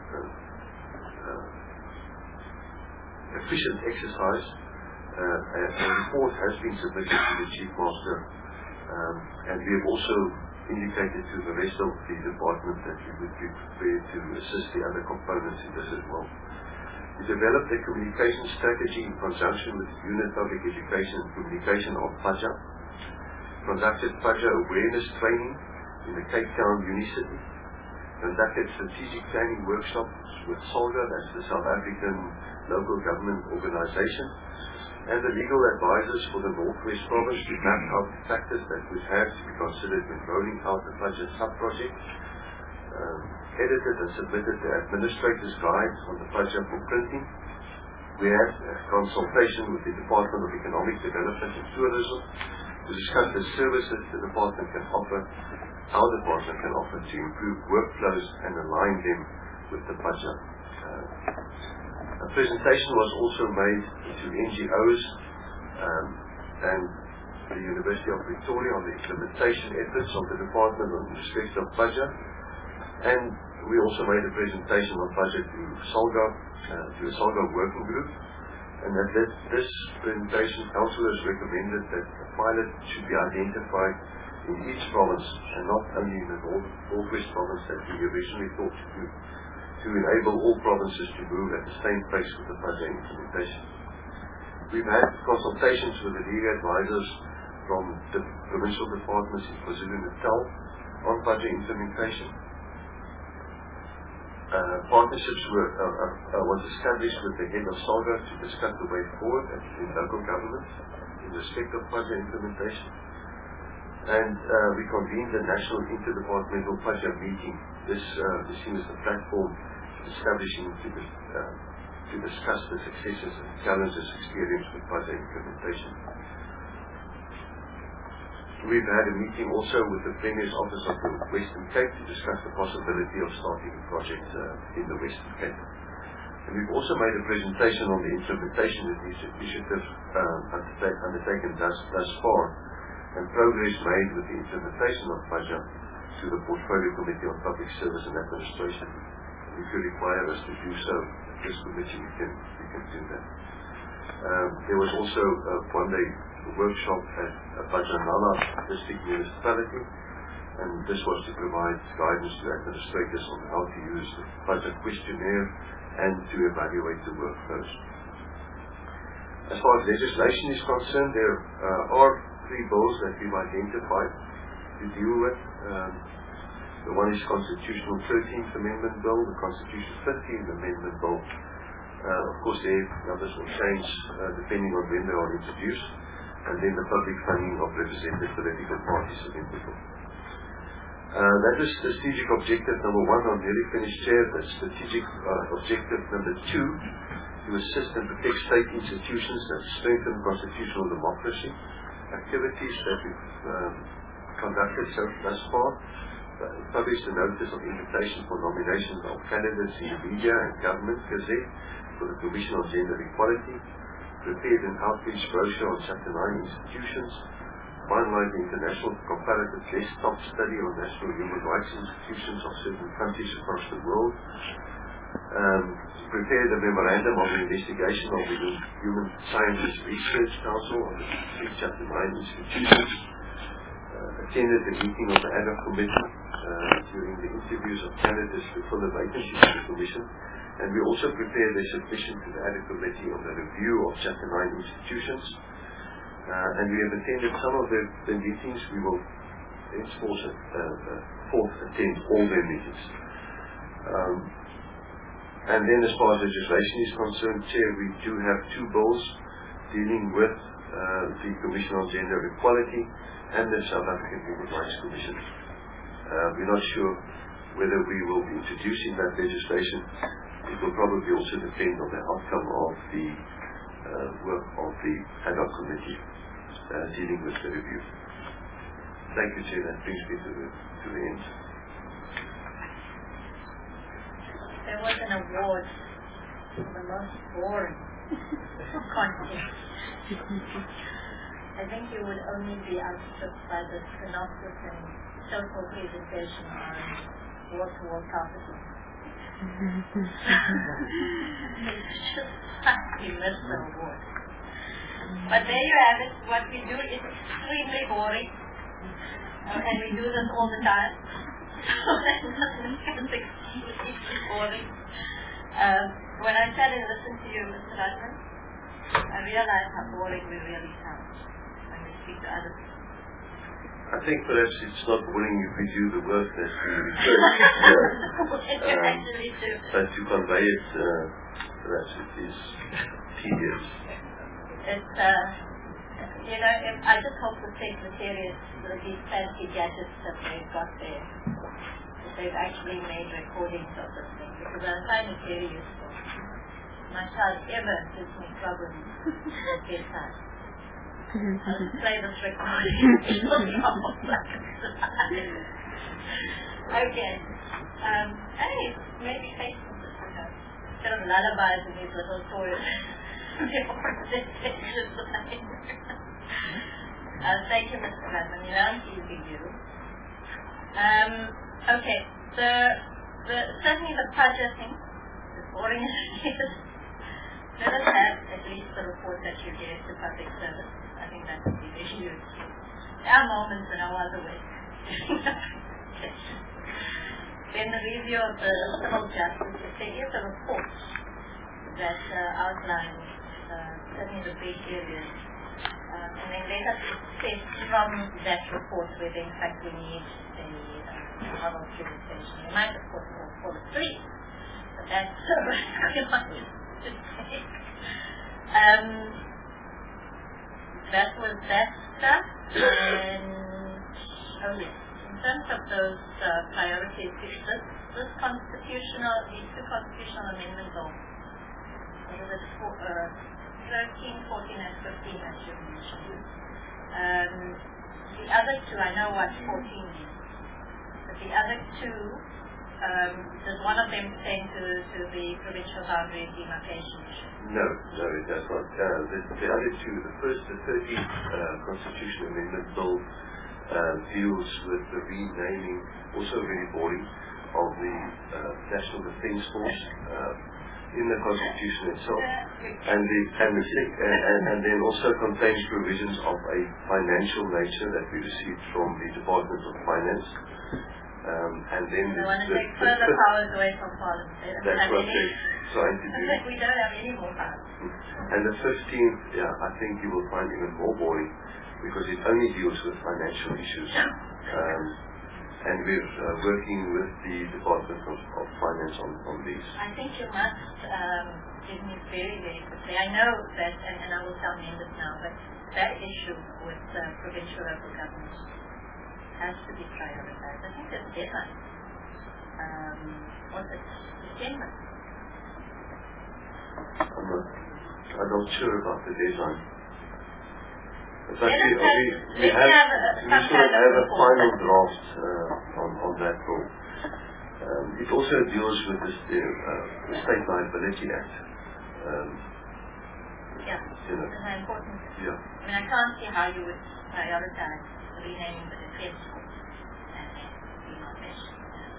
efficient exercise. A report has been submitted to the Chief Master, and we have also indicated to the rest of the department that we would be prepared to assist the other components in this as well. We developed a communication strategy in conjunction with the Unit Public Education and Communication of FAJA, conducted FAJA awareness training in the Cape Town Unicity, conducted strategic planning workshops with SALGA, that's the South African Local Government Organization, and the legal advisors for the Northwest Province to map out the factors that would have to be considered when rolling out the FAJA sub-project, edited and submitted the Administrator's Guide on the FAJA for printing. We had a consultation with the Department of Economic Development and Tourism to discuss the services the department can offer, how the department can offer to improve workflows and align them with the FAJA. A presentation was also made to NGOs and the University of Victoria on the implementation efforts of the department in respect of FAJA, and we also made a presentation on FAJA to SALGA, to the SALGA working group, and that this presentation councillors recommended that a pilot should be identified in each province and not only in the Northwest province that we originally thought to enable all provinces to move at the same pace with the FAJA implementation. We've had consultations with the legal advisors from the provincial departments in KwaZulu-Natal on FAJA implementation. Partnerships was established with the head of SALGA to discuss the way forward in local government in respect of FAJA implementation. And we convened a national interdepartmental FAJA meeting. This is seen as a platform establishing to discuss the successes and challenges experienced with FAJA implementation. We've had a meeting also with the Premier's Office of the Western Cape to discuss the possibility of starting a project in the Western Cape. And we've also made a presentation on the implementation of these initiatives undertaken thus far, and progress made with the implementation of FAJA to the Portfolio Committee on Public Service and Administration. If you require us to do so, this committee we can do that. There was also a one-day workshop at Bajanala District Municipality, and this was to provide guidance to administrators on how to use the FAJA questionnaire and to evaluate the workflows. As far as legislation is concerned, there are 3 bills that we've identified to deal with. The one is Constitutional 13th Amendment Bill, the Constitution 15th Amendment Bill. Of course, their numbers will change depending on when they are introduced. and then the public funding of represented political parties in Ecuador. That is strategic objective number 1. I'm nearly finished, Chair. The strategic objective number 2, to assist and protect state institutions that strengthen constitutional democracy. Activities that we've conducted thus far. Published a notice of invitation for nominations of candidates in the media and government gazette for the Commission on Gender Equality. Prepared an outreach brochure on Chapter 9 institutions. Finalized the international comparative desktop study on national human rights institutions of certain countries across the world. Prepared a memorandum of investigation of the Human Sciences Research Council on the 3 Chapter 9 institutions. Attended the meeting of the ad hoc committee during the interviews of candidates to fill the vacancies of the Commission. And we also prepared a submission to the ad hoc committee on the review of Chapter 9 institutions. And we have attended some of the meetings. We will henceforth attend all their meetings. And then as far as legislation is concerned, Chair, we do have 2 bills dealing with the Commission on Gender Equality and the South African Human Rights Commission. We're not sure whether we will be introducing that legislation. It will probably also depend on the outcome of the work of the ad hoc committee dealing with the review. Thank you, Chair. That brings me to the end. There was an award for the most boring content. I think you would only be outstripped by the synopsis and total presentation on wall-to-wall capitalism. It's just you missed the award. But there you have it. What we do is extremely boring. And we do this all the time. So it's extremely boring. When I sat and listened to you, Mr. Ratman, I realized how boring we really sound when we speak to other people. I think perhaps it's not boring if we do the work that we refer to. Actually do. But to convey it, perhaps it is tedious. It's, I just hope the secretariat, these fancy gadgets that they've got there, that they've actually made recordings of this thing, because I find it very useful. My child ever gives me problems at bedtime. I'll play this recording. Okay. Hey, maybe Facebook this one. Instead of lullabies and these little toys. Thank you, Mr. Ratman. Now I'm teasing you. Okay. Certainly the budgeting, as boring as it is, let us have at least the report that you gave to public service. I think that would be very useful. There are moments when I was awake. Then the review of the civil justice, if there is a report that outlines certainly the big areas, and then let us assess from that report whether in fact we need a model presentation. We might of course call it 3, but that's what we want to take. That was that stuff, and in terms of those priorities, these two constitutional amendment bills, what is it, 13, 14, and 15 I should mention. The other 2, I know what 14 is, but the other 2, does one of them pertain to the provincial boundary demarcation issue? No, it does not. The other 2, the 13th Constitutional Amendment Bill deals with the renaming, also very boring, of the National Defence Force in the Constitution itself, and then also contains provisions of a financial nature that we received from the Department of Finance. And then they want to take further powers away from Parliament. That's what they're trying to do. We don't have any more powers. And the 15th, I think you will find even more boring, because it only deals with financial issues. and we're working with the Department of Finance on these. I think you must give me very, very quickly. I know that, and I will tell members now, but that issue with provincial local government has to be prioritized. I think there's a deadline. What's it? December. I'm not sure about the deadline. But we sort of have a final draft on that bill. It also deals with the State Liability Act. It's an important. Yeah. I mean, I can't see how you would prioritize renaming the defense school and being on mission.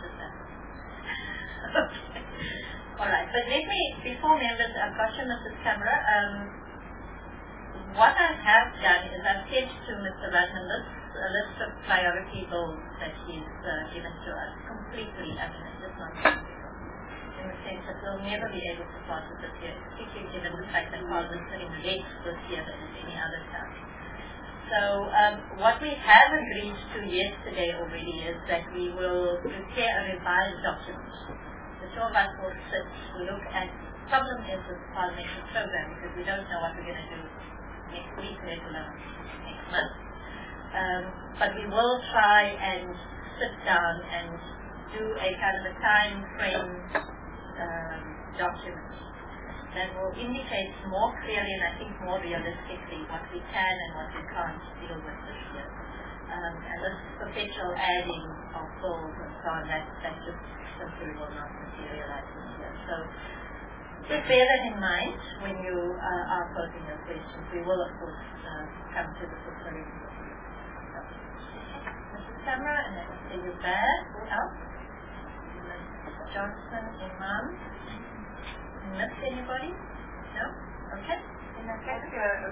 Okay. All right, but let me, before members, I've got you, Mrs. Camera. What I have done is I've said to Mr. Radman a list of priority bills that he's given to us, completely, I mean, it's just not practical, in the sense that we'll never be able to pass it this year, particularly given the fact that Parliament's sitting less this year than in any other time. So what we have agreed to yesterday already is that we will prepare a revised document. The two of us will sit, look at, problem is with the parliamentary program, because we don't know what we're going to do next week, let alone next month. But we will try and sit down and do a kind of a time frame document that will indicate more clearly and I think more realistically what we can and what we can't deal with this year. And this perpetual adding of bills and so on, that just simply will not materialize this year. So just bear that in mind when you are posing your questions. We will, of course, come to the fulfilling. Mrs. Samra, and I can see you there. Who else? Ms. Johnson, Imam. Missed anybody? No? Okay. In that case,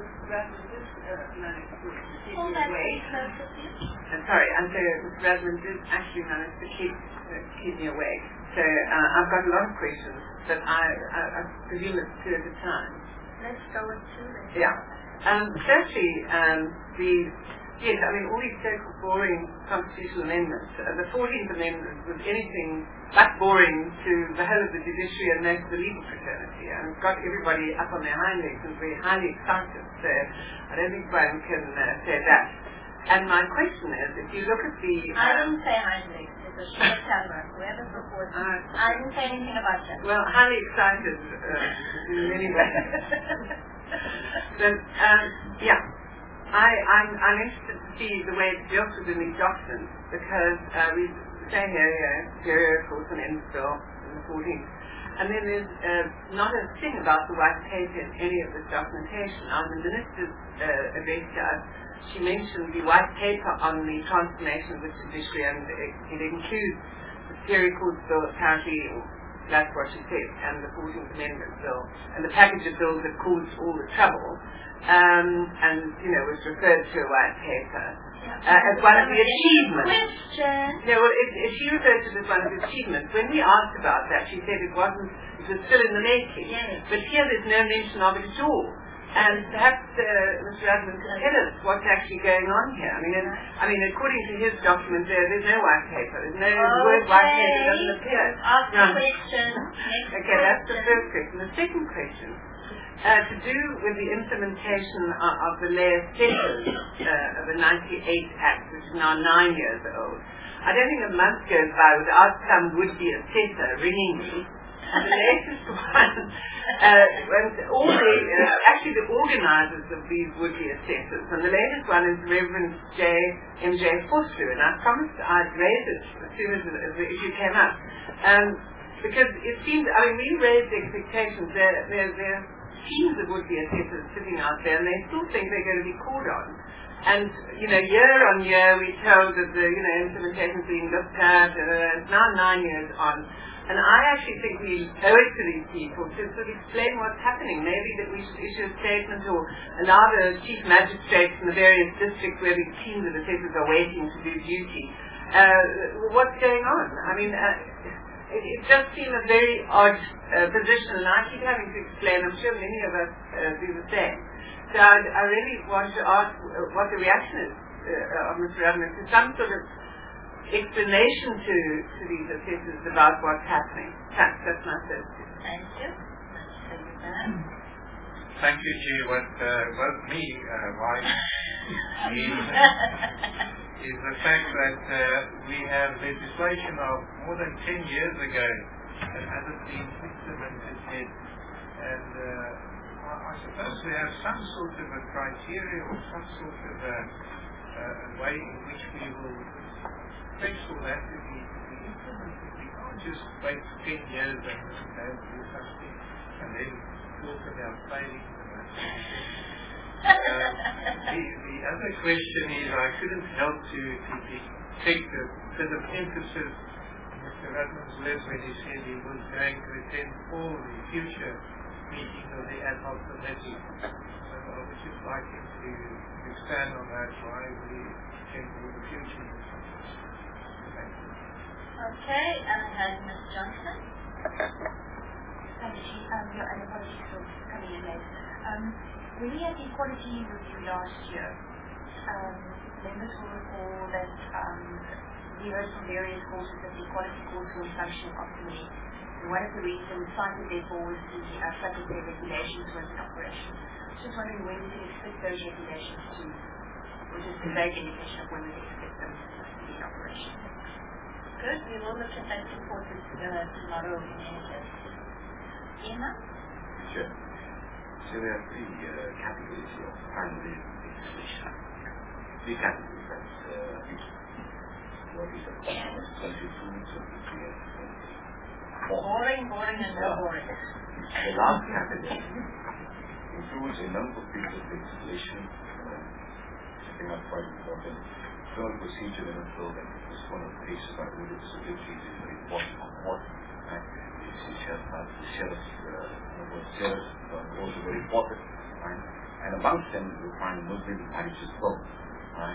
hold that very close with you. Sorry, and so Mr. Radman did actually manage to keep me awake. So I've got a lot of questions, but I presume it's two at a time. Let's go with two then. Yeah. Firstly, yes, I mean, all these so-called boring constitutional amendments. The 14th Amendment was anything but boring to the whole of the judiciary and most of the legal fraternity, and it's got everybody up on their hind legs and very highly excited. So I don't think one can say that. And my question is, if you look at the... I didn't say hind legs. It was short camera. Whoever supports I didn't say anything about that. Well, highly excited in many ways. But, yeah. I'm interested to see the way it deals with in these documents, because we say here, of course, an Enfield in the 14th. And then there's not a thing about the white paper in any of this documentation. On the minister's address to us, she mentioned the white paper on the transformation of the judiciary, and it includes the Superior Courts Bill, apparently, that's what she said, and the 14th Amendment Bill, and the package of bills that caused all the trouble. And was referred to a white paper as one of the achievements. Yeah, well, she referred to this one of the achievements. When we asked about that, she said it was still in the making. Yes. But here there's no mention of it at all. And perhaps Mr. Radman can tell us what's actually going on here. I mean, according to his document, there's no white paper. There's no word white paper doesn't appear. Ask the question. Okay, that's the first question. The second question. To do with the implementation of the lay assessors of the 98 Act, which is now 9 years old. I don't think a month goes by without some would-be assessor ringing me. And the latest one, actually the organizers of these would-be assessors, and the latest one is Reverend M.J. Fosu, and I promised I'd raise it as soon as the issue came up. Because it seems, we raised expectations. There teams of would-be assessors sitting out there, and they still think they're going to be called on. And, year on year, we're told that the, implementation's being looked at, it's now 9 years on. And I actually think we owe it to these people to sort of explain what's happening. Maybe that we should issue a statement or allow the chief magistrates in the various districts where these teams of assessors are waiting to do duty. What's going on? It does seem a very odd position, and I keep having to explain. I'm sure many of us do the same. So I really want to ask what the reaction is of Mr. Radman to some sort of explanation to these assessors about what's happening. Thanks, that's my first. Thank you. Thank you, Chair. What was me wise is the fact that we have legislation of more than 10 years ago that hasn't been implemented yet. And I suppose we have some sort of a criteria or some sort of a way in which we will fix all that to be implemented. We can't just wait 10 years and do something and then talk about failing. The other question is, I couldn't help to take a bit of emphasis in Mr. Rudman's words when he said he was going to attend all the future meetings of the ad hoc committee. So I would just like him to expand on that, why we attend all the future meetings. Thank you. Okay, and I have Ms. Johnson. Thank you, Chief. Your apologies for coming in late. When we had the equality review last year, members will recall that we heard from various courses that the equality course was functioning optimally. And one of the reasons cited therefore was the fact that their regulations were in operation. Just wondering when we can expect those regulations to, or just a vague indication of when we can expect them to be in operation. Good, we will look at that report tomorrow in any case. Emma? Sure. So there are three categories of primary legislation. Three categories that what is the foods of boring and more boring. The last category includes a number of pieces of legislation, I think are quite important. Criminal procedure in a bill, and it was one of the cases about whether disabilities is very important on what the sheriffs are also very important, right? And amongst them you find Muslim marriage as well, right?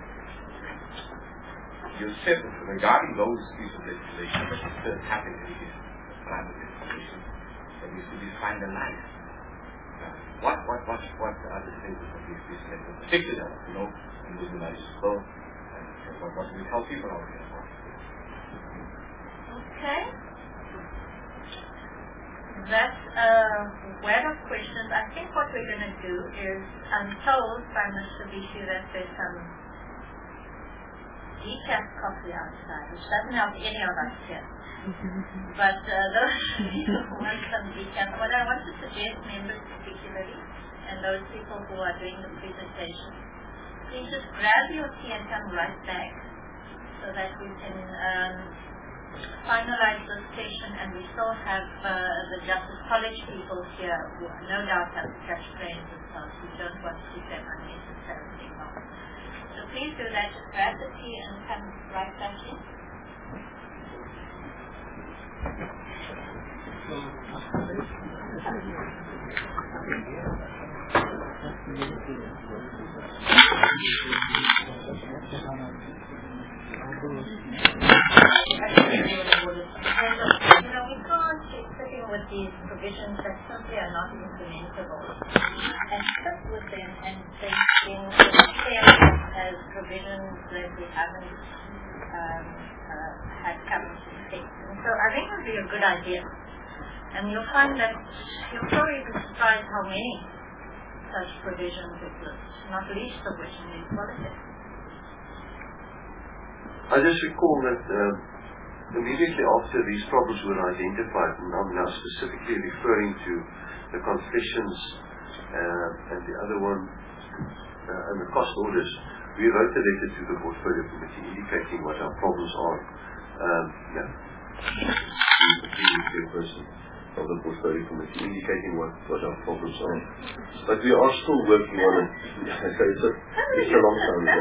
You said that regarding those pieces of legislation, that the third category is primary legislation that is to be finalized. What are the stages of these pieces of legislation? Particularly, in Muslim marriage as well, and what we tell people out here about. Okay. That's a web of questions. I think what we're going to do is, I'm told by Mr. Bishi that there's some decaf coffee outside, which doesn't help any of us here. But those people who want some decaf, what I want to suggest, members particularly, and those people who are doing the presentation, please just grab your tea and come right back so that we can finalize the session, and we still have the Justice College people here who no doubt have to catch trains and stuff. We don't want to keep them unnecessarily long. So please do that. Just grab the tea and come right back in. We can't keep sitting with these provisions that simply are not implementable and sit with them and thinking as provisions that we haven't had come to effect. And so I think it would be a good idea. And you'll find that you'll probably be surprised how many such provisions exist, not least of which in these politics. I just recall that immediately after these problems were identified, and I'm now specifically referring to the confessions and the other one and the cost orders, we wrote a letter to the Portfolio Committee indicating what our problems are. The person of the Portfolio Committee indicating what our problems are. But we are still working on it. It's a long time ago.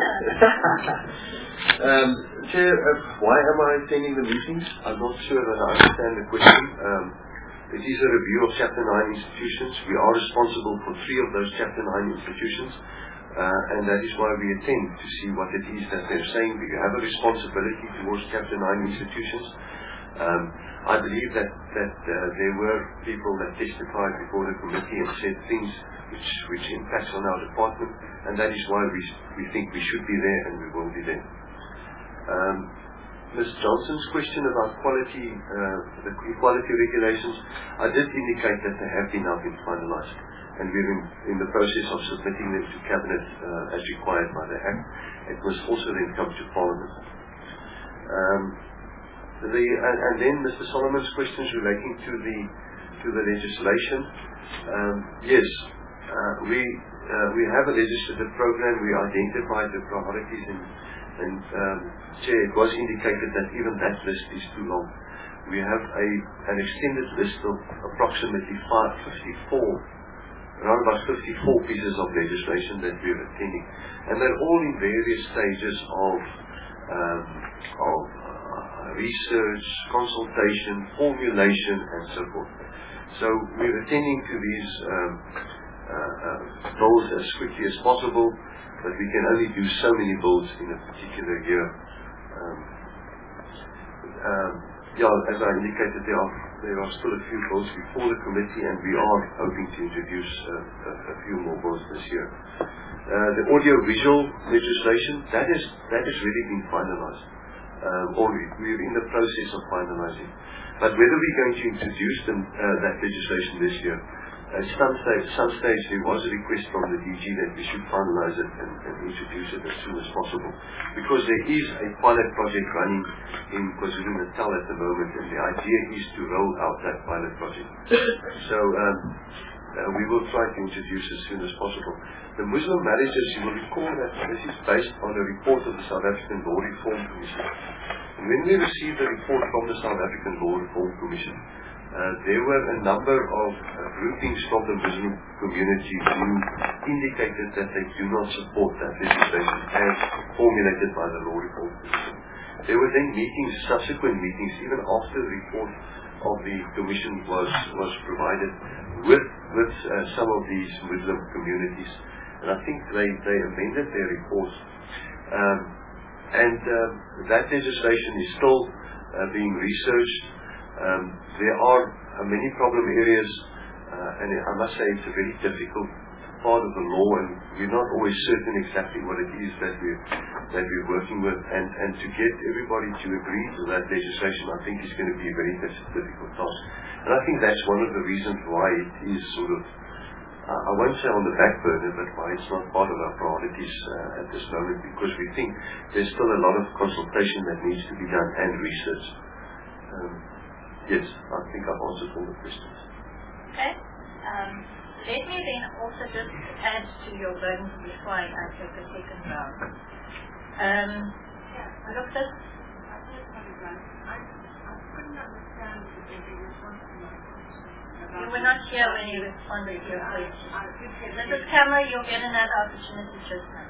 Chair, why am I attending the meetings? I'm not sure that I understand the question. It is a review of Chapter 9 institutions. We are responsible for 3 of those Chapter 9 institutions. And that is why we attend to see what it is that they're saying. We have a responsibility towards Chapter 9 institutions. I believe that there were people that testified before the committee and said things which impacts on our department, and that is why we think we should be there and we will be there. Ms. Johnson's question about quality, the equality regulations, I did indicate that they have now been finalized, and we're in the process of submitting them to Cabinet as required by the Act. It must also then come to Parliament. And then Mr. Solomon's questions relating to the legislation. Yes, we have a legislative program. We identified the priorities, and Chair, it was indicated that even that list is too long. We have an extended list of approximately 54 pieces of legislation that we are attending, and they're all in various stages of research, consultation, formulation, and so forth. So we're attending to these bills as quickly as possible, but we can only do so many bills in a particular year. As I indicated, there are still a few bills before the committee, and we are hoping to introduce a few more bills this year. The audio-visual legislation, that has really been finalized. We're in the process of finalizing. But whether we're going to introduce that legislation this year, at some stage there was a request from the DG that we should finalize it and introduce it as soon as possible, because there is a pilot project running in KwaZulu-Natal at the moment, and the idea is to roll out that pilot project. So we will try to introduce as soon as possible. The Muslim marriages, you will recall that this is based on a report of the South African Law Reform Commission. And when we received the report from the South African Law Reform Commission, there were a number of groupings from the Muslim community who indicated that they do not support that legislation as formulated by the Law Reform Commission. There were then subsequent meetings, even after the report of the Commission was provided, with some of these Muslim communities. And I think they amended their reports. That legislation is still being researched. There are many problem areas, and I must say it's a very difficult part of the law, and we're not always certain exactly what it is that we're working with. And to get everybody to agree to that legislation, I think is going to be a very difficult task. And I think that's one of the reasons why it is sort of, I won't say on the back burner, but why it's not part of our priorities at this moment, because we think there's still a lot of consultation that needs to be done and research. Yes, I think I've answered all the questions. Okay. Let me then also just add to your burdens before I take the second round. Look, this. You were not here when you responded to your question. Mrs. Cameron, you'll get another opportunity just now.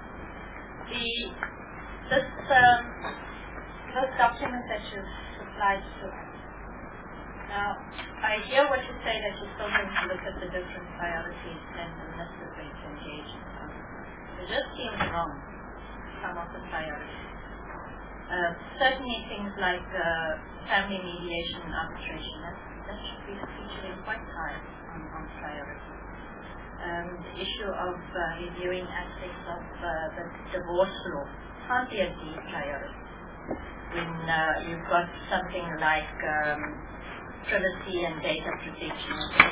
Those documents that you've supplied to us. Now, I hear what you say, that you're still going to look at the different priorities and the minister going to engage in some. It just seems wrong, some of the priorities. Certainly things like family mediation and arbitration, that should be featuring quite high on priority. The issue of reviewing aspects of the divorce law can't be a deep priority. When you've got something like privacy and data protection.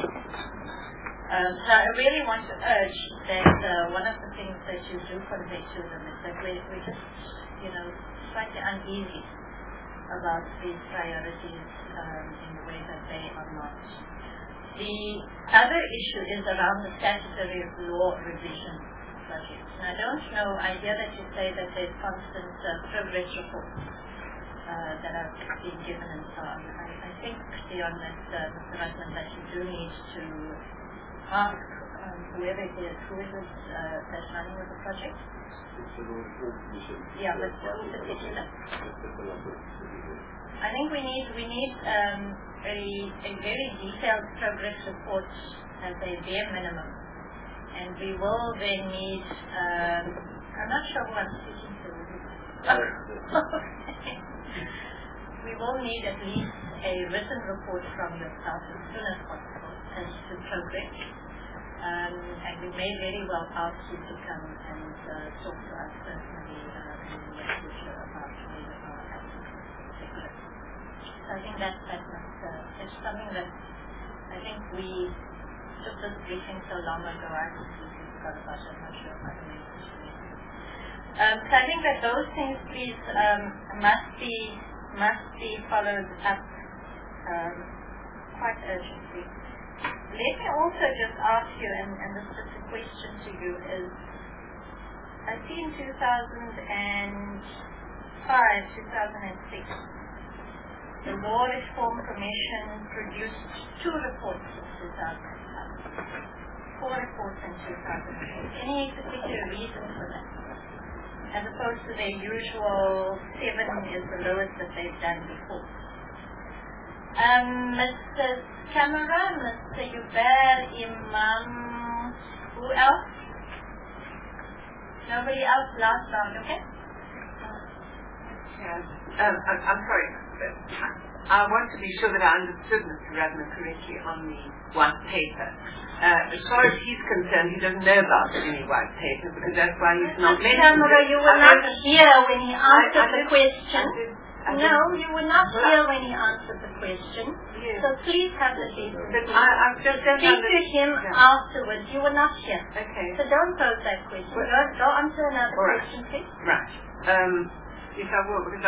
So I really want to urge that one of the things that you do convey to them is that we're just, slightly uneasy about these priorities in the way that they are launched. The other issue is around the statutory law revision project. And I don't know, I hear that you say that there's constant progress reports that are being given and so on. I think beyond that, Mr. Ratman, that you do need to ask whoever it is, who is it that's running with the project? It's the Law Reform Commission. Yeah, but who in particular? I think we need a very detailed progress report as a bare minimum. And we will then need, I'm not sure who I'm speaking to. We will need at least a written report from yourself as soon as possible as to progress. And we may very well ask you to come and talk to us personally in the near future about where we are at. I think it's something that I think we took this briefing so long ago. I completely forgot about it. I'm not sure if I can make it. So I think that those things, please, must be followed up quite urgently. Let me also just ask you, and this is just a question to you, is I see in 2005, 2006, the Law Reform Commission produced 2 reports in 2005, 4 reports in 2008. Any particular reason for that? As opposed to their usual 7 is the lowest that they've done before. Mr. Camara, Mr. Hubert, Imam, who else? Nobody else? Last round, okay? I'm sorry. I want to be sure that I understood Mr. Radman correctly on the white paper. As far as he's concerned, he doesn't know about any white paper because that's why he's not mentioned it. Camara, you were not here when he answered the question. No, you were not here when he answered the question. Yes. So please have the decency. I've just Speak to him afterwards. You were not here. Okay. So don't pose that question. Go on to another question, please. Right. Yes, I will, because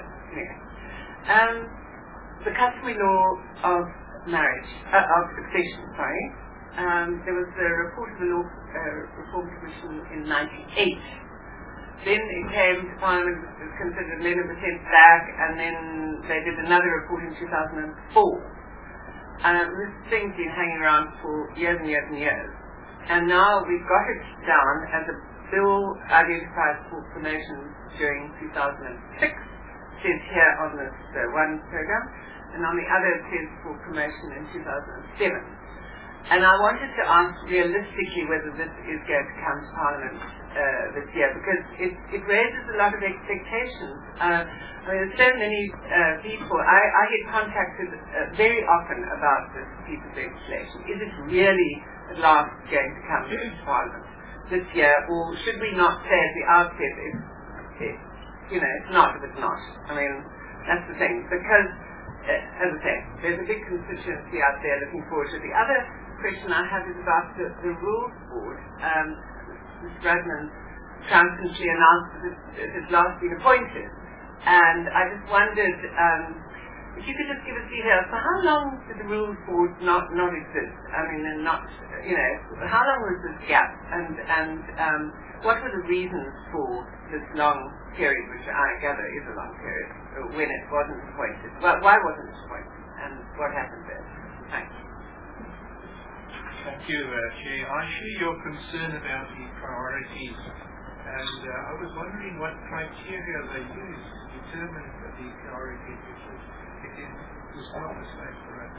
the customary law of marriage, of succession, sorry, there was a report of the Law Reform Commission in 1998. Then it came to Parliament, it was considered, and then it was sent back, and then they did another report in 2004. This thing's been hanging around for years and years and years. And now we've got it down as a bill identified for promotion during 2006. It says here on this one program, and on the other it says for promotion in 2007. And I wanted to ask realistically whether this is going to come to Parliament this year, because it raises a lot of expectations. There's so many people. I get contacted very often about this piece of legislation. Is it really at last going to come to Parliament this year, or should we not say at the outset, it's not if it's not? I mean, that's the thing. Because, as I say, there's a big constituency out there looking forward to it. The other question I have is about the Rules Board. Mr. Radman triumphantly announced that it has last been appointed. And I just wondered if you could just give us details. For how long did the Rules Board not exist? I mean, and not, how long was this gap? And what were the reasons for this long period, which I gather is a long period, when it wasn't appointed? Why wasn't it appointed? And what happened there? Thanks. Thank you, Chair. I share your concern about the priorities, and I was wondering what criteria they used to determine the priorities, because it was not the same for us.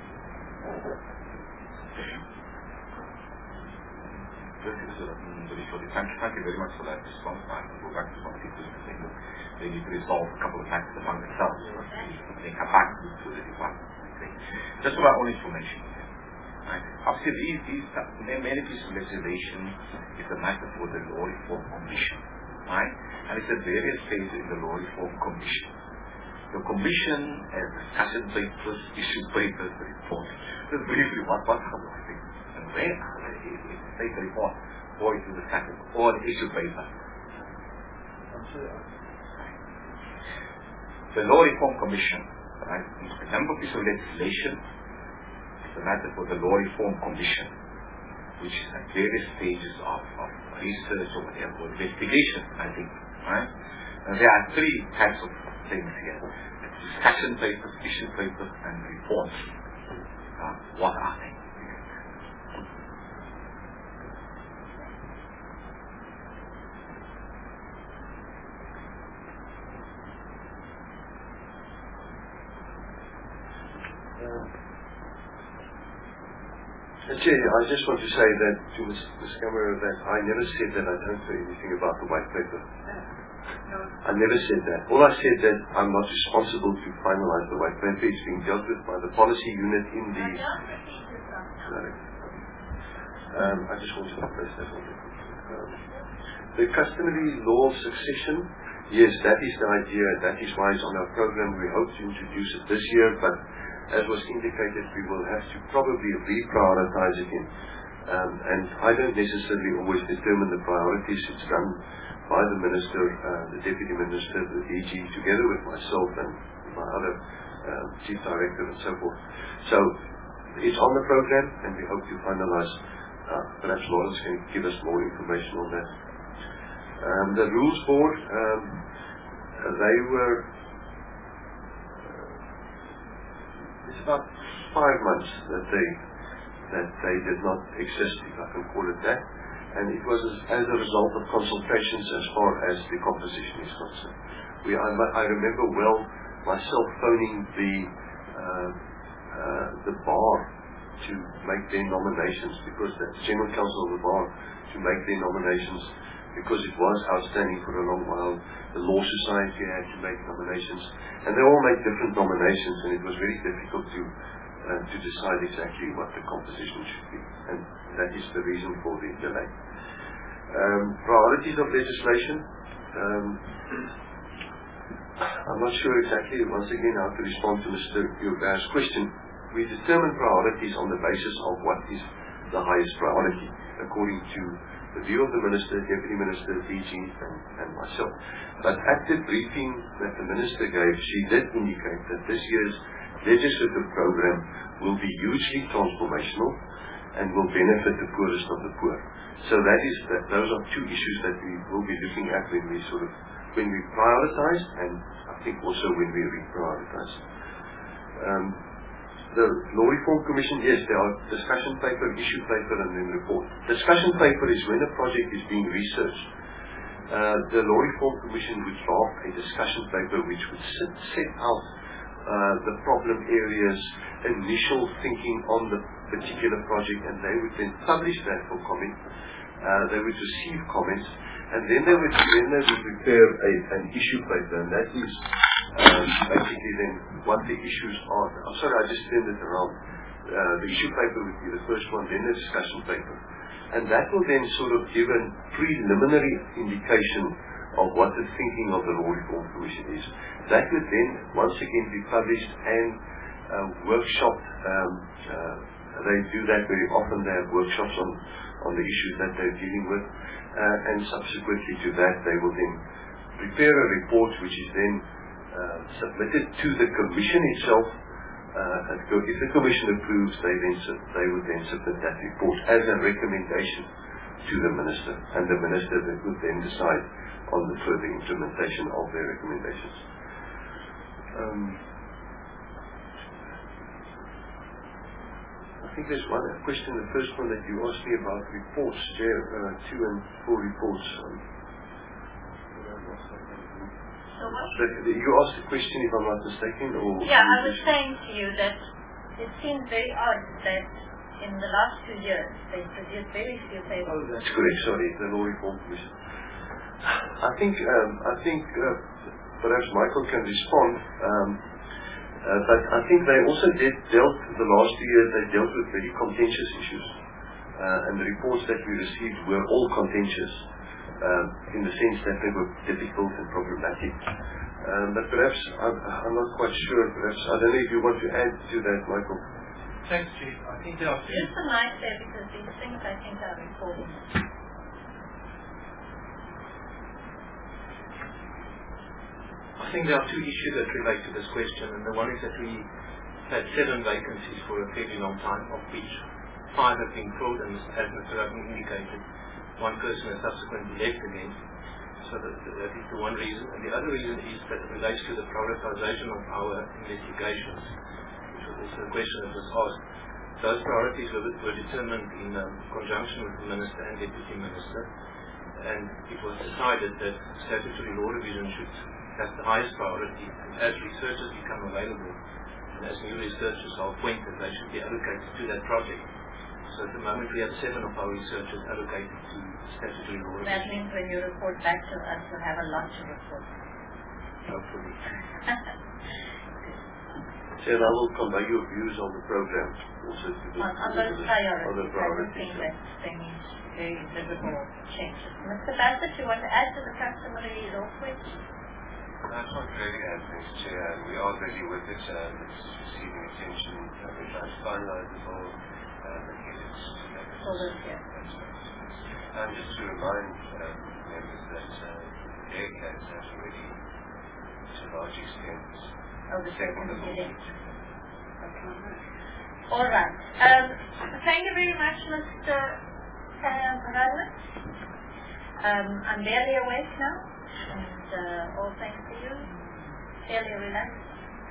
Thank you very much for that response. I will go back to some people and say that they need to resolve a couple of matters among themselves. They come back to the department. Just for our own information. Obviously, many pieces of legislation is a matter for the Law Reform Commission, right? And it's at various stages in the Law Reform Commission. The Commission has discussion papers, issue papers, reports. Just briefly, what happens, I think, and when it's a paper report, or it's a discussion, or an issue paper. The Law Reform Commission, right? A number of pieces of legislation. The matter for the Law Reform Commission, which is at various stages of research or whatever, or investigation, I think, right? And there are 3 types of things here. Discussion papers, issue papers, and reports. What are they? Chair, I just want to say that to Ms. Camara that I never said that I don't know anything about the white paper. I never said that. All I said that I'm not responsible to finalize the white paper. It's being dealt with by the policy unit in the... I just want to place that on the customary law of succession Yes, that is the idea. That is why it's on our program. We hope to introduce it this year, but as was indicated, we will have to probably reprioritize again. And I don't necessarily always determine the priorities. It's done by the Minister, the Deputy Minister, the DG, together with myself and my other Chief Director and so forth. So it's on the program, and we hope to finalize. Perhaps Lawrence can give us more information on that. The Rules Board, they were, it's about 5 months that they did not exist, if I can call it that. And it was as a result of consultations as far as the composition is concerned. I remember well myself phoning the bar to make their nominations, because the General Council of the Bar to make their nominations, because it was outstanding for a long while. The Law Society had to make nominations, and they all made different nominations, and it was very difficult to decide exactly what the composition should be, and that is the reason for the delay. Priorities of legislation. I'm not sure exactly, once again, how to respond to Mr. Uber's question. We determine priorities on the basis of what is the highest priority, according to the view of the Minister, Deputy Minister, DG, and myself. But at the briefing that the Minister gave, she did indicate that this year's legislative program will be hugely transformational and will benefit the poorest of the poor. So those are two issues that we will be looking at when we prioritize, and I think also when we reprioritize. The Law Reform Commission, yes, there are discussion paper, issue paper, and then report. Discussion paper is when a project is being researched. The Law Reform Commission would draft a discussion paper which would set out the problem areas, initial thinking on the particular project, and they would then publish that for comment. They would receive comments, and then they would prepare an issue paper, and that is basically then what the issues are. I'm sorry, I just turned it around. The issue paper would be the first one, then the discussion paper, and that will then sort of give a preliminary indication of what the thinking of the Law Reform Commission is. That would then once again be published and workshopped. They do that very often. They have workshops on the issues that they're dealing with, and subsequently to that they will then prepare a report which is then submitted to the Commission itself. If the Commission approves, they would then submit that report as a recommendation to the Minister, and the Minister would then decide on the further implementation of their recommendations. I think there's one question, the first one that you asked me about reports, 2 and 4 reports. You asked the question, if I'm not mistaken, or? Yeah, I was saying to you that it seems very odd that in the last 2 years they produced very few papers. Oh, that's correct, sorry, the Law Reform Commission. I think perhaps Michael can respond, but I think they also dealt, the last 2 years, they dealt with very contentious issues, and the reports that we received were all contentious, in the sense that they were difficult and problematic. But perhaps, I'm not quite sure, perhaps, I don't know if you want to add to that, Michael. Thanks, Chief. I think there are just a nice there, because these things I think are important. I think there are 2 issues that relate to this question, and the one is that we had 7 vacancies for a fairly long time, of which 5 have been filled, and as Mr. Rugden indicated, 1 person has subsequently left again. So that is the one reason. And the other reason is that it relates to the prioritization of our investigations, which was also a question that was asked. Those priorities were determined in conjunction with the Minister and Deputy Minister, and it was decided that statutory law revision should have the highest priority, and as researchers become available, and as new researchers are appointed, they should be allocated to that project. So at the moment we have 7 of our researchers allocated to statutory law revision. That means when you report back to us, we'll have a lot to report. Hopefully. So I will convey your views on the program, also to the on those priorities. Other priorities. I think that they need very visible changes. Mr. Bassett, you want to add to the customary law question? That's not really happening, Chair. We are busy with it. It's receiving attention. We're trying to finalize it all and get it for this year. That's right. And just to remind members that their case has already, to a large extent, taken the it. lead. All right. Thank you very much, Mr. Rowland. I'm barely awake now, and all thanks to you. Fairly relaxed.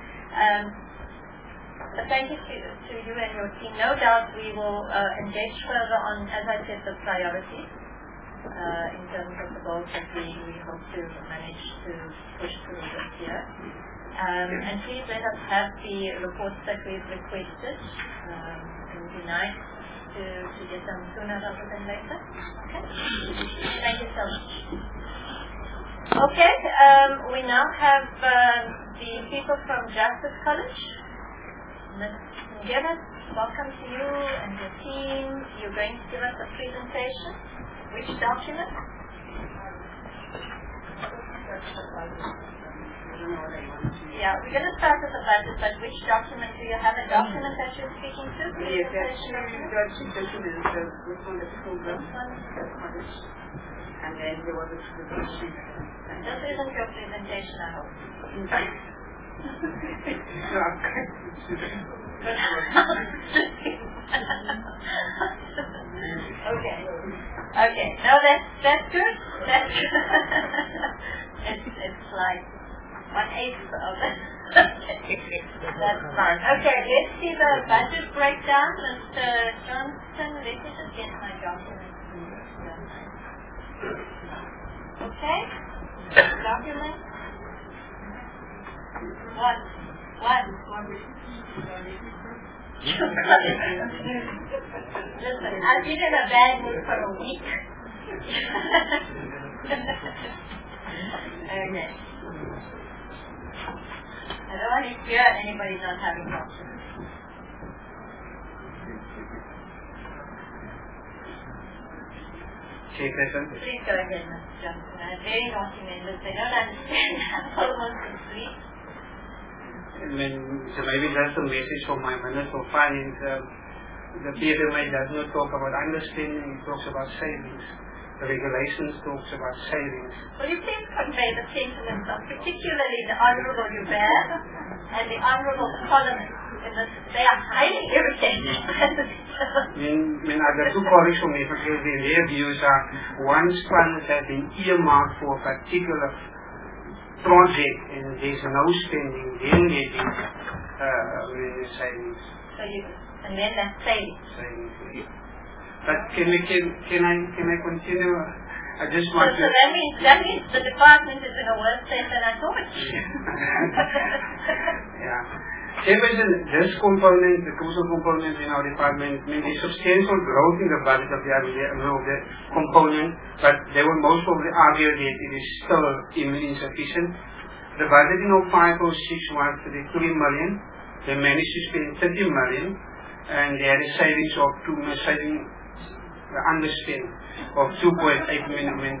Thank you to you and your team. No doubt we will engage further on, as I said, the priorities in terms of the goals that we hope to manage to push through this year. And please let us have the reports that we've requested. It would be nice to get them sooner rather than later. Okay? Thank you so much. Okay, we now have the people from Justice College. Ms. Ngema, welcome to you and your team. You're going to give us a presentation. Which document? Yeah, we're going to start with the budget, but which document? Do you have a document that you're speaking to? Yes, actually, Judge Session is this one, the program. And then there was a presentation. This isn't your presentation, I hope. No, I'm Okay. No, that's good. That's it's like 1/8 of it. That's fine. Okay, let's see the budget breakdown. Mr. Johnson, let me just get my document. Okay. Document. What? Listen, I've been in a bad mood for a week. Okay. I don't want to hear anybody not having documents. Chairperson. Please go ahead, Mr. Johnson. I'm very naughty members. They don't understand. I'm almost asleep. So maybe that's a message from my Minister of Finance. The PFMA does not talk about understanding, it talks about savings. The regulations talks about savings. Will you please convey the sentiments of particularly the Honourable Hubert and the Honourable Solomon? They are highly irritated. I've got two colleagues from me because their views are once funds have been earmarked for a particular project and there's no spending, then there is savings. And then that's savings. But can I continue? I just want so that means the department is in a worse state than I thought. Yeah. Chairperson, this component, the crucial component in our department, there's substantial growth in the budget of the component, but they will most probably argue that it is still insufficient. The budget in 0506 was 3 million. They managed to spend 30 million, and they had a savings of underspend of 2.8 million,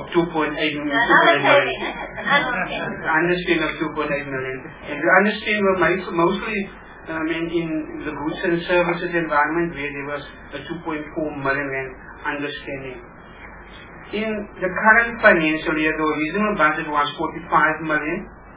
underspend of 2.8 million. And the underspend were mostly in the goods and services environment where there was a 2.4 million rand underspending. In the current financial year, the original budget was 45 million.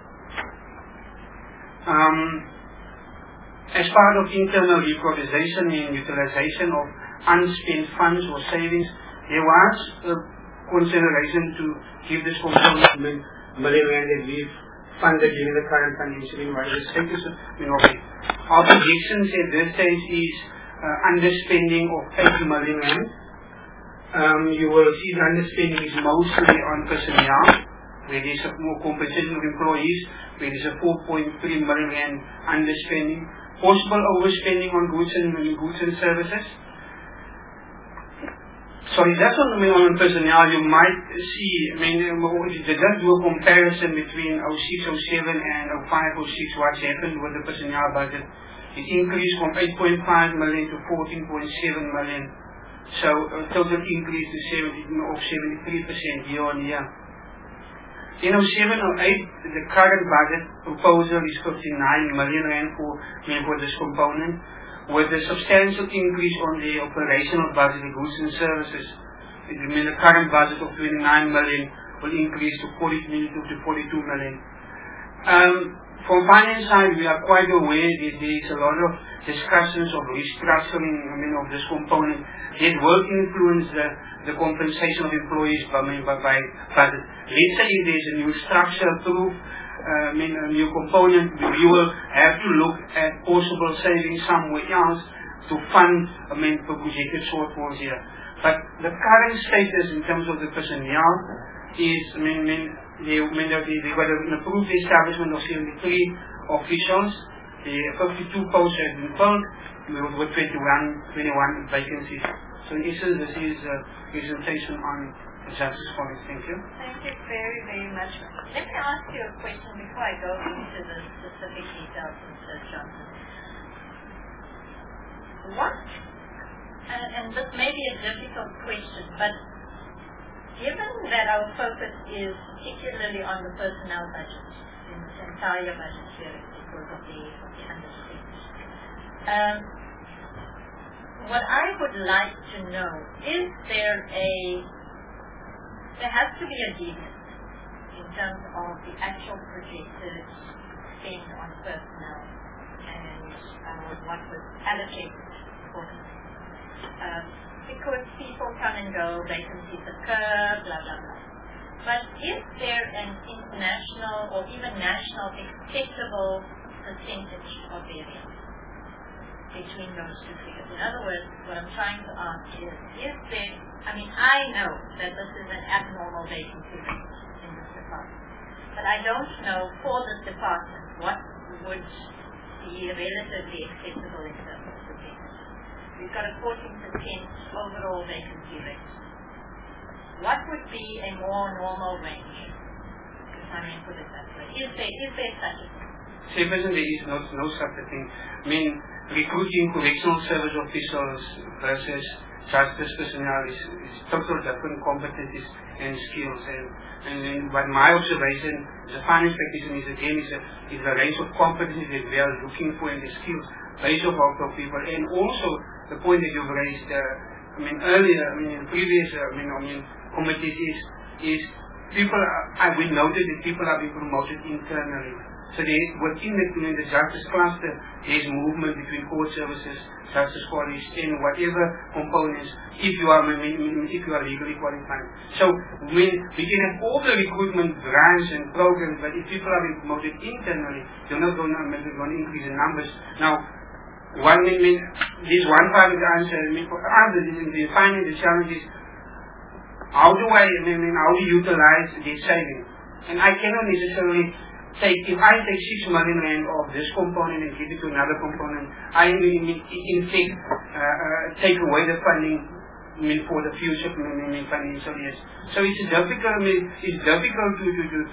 As part of internal reprioritization and utilization of unspent funds or savings, there was a consideration to give this component million rand that we've funded during the current financial year. Our projections at this stage is underspending of 80 million rand. You will see the underspending is mostly on personnel, where there is more compensation of employees, where there is a 4.3 million rand underspending. Possible overspending on goods and services. Sorry, that's on personnel. You might see, just do a comparison between 0607 and 0506, what's happened with the personnel budget. It increased from 8.5 million to 14.7 million. So a total increase to 73% year on year. In 07/08, the current budget proposal is 59 million rand for this component, with a substantial increase on the operational budget of goods and services. The current budget of 29 million will increase to 40 million to 42 million. From finance side, we are quite aware that there is a lot of discussions of restructuring of this component. It will influence the compensation of employees by budget. Let's say if there is a new structure approved, a new component, we will have to look at possible savings somewhere else to fund projected shortfalls here. But the current status in terms of the personnel is, they got an approved establishment of 73 officials. The 52 posts have been filled with 21 vacancies. So in essence, this is a presentation on the Justice College. Thank you. Thank you very, very much. Let me ask you a question before I go into the specific details, Mr. Johnson. And this may be a difficult question, but given that our focus is particularly on the personnel budget, in the entire budget here because of the understatement, what I would like to know is there has to be a deviance in terms of the actual projected spend on personnel and what was allocated for them. Because people come and go, vacancies occur, blah, blah, blah. But is there an international or even national acceptable percentage of variance between those two figures? In other words, what I'm trying to ask is there, I know that this is an abnormal vacancy rate in this department, but I don't know for this department what would be relatively acceptable in terms of percentage. We've got a 14% overall vacancy rate. What would be a more normal range? If I may put it that way. Is there such a thing? There is no such a thing. Recruiting correctional service officials versus justice personnel is totally different competencies and skills. And what my observation as a finance practitioner is the range of competencies that we are looking for in the skills base of our people, and also the point that you've raised earlier, in previous committees is people we noted that people are being promoted internally. So within the justice cluster, there's movement between court services, justice college, and whatever components, if you are legally qualified. So we can have all the recruitment grants and programs, but if people are being promoted internally, you're not going to increase the numbers. Now, this one part of the answer, for us, the finding the challenge is how do utilize this saving? And I cannot necessarily if I take 6 million rand of this component and give it to another component, I in fact take away the funding for the future financial years. So it's difficult. It's difficult to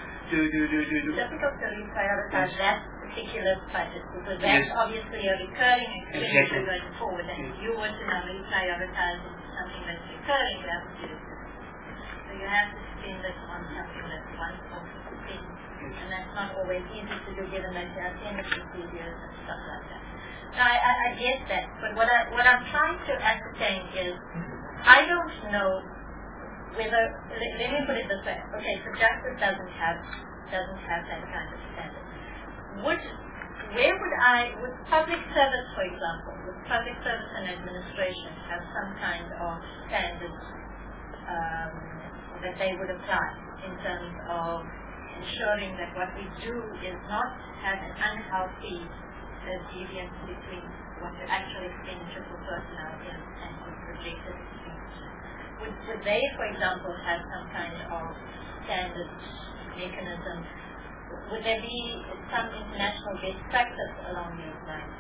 reprioritize that particular budget because that's obviously a recurring expenditure going forward. And if you were to now reprioritize something that's recurring, you have to do it. So you have to spend it on something that's one-off. And that's not always easy to do given that you have tender procedures and stuff like that. Now I get that, but what I'm trying to ascertain is I don't know whether let me put it this way. Okay, so justice doesn't have that kind of standard. Would public service, for example, would public service and administration have some kind of standards that they would apply in terms of ensuring that what we do is not have an unhealthy deviance between what the actual expenditure for personnel is and the projected expenditure. Would they, for example, have some kind of standard mechanism? Would there be some international best practice along these lines?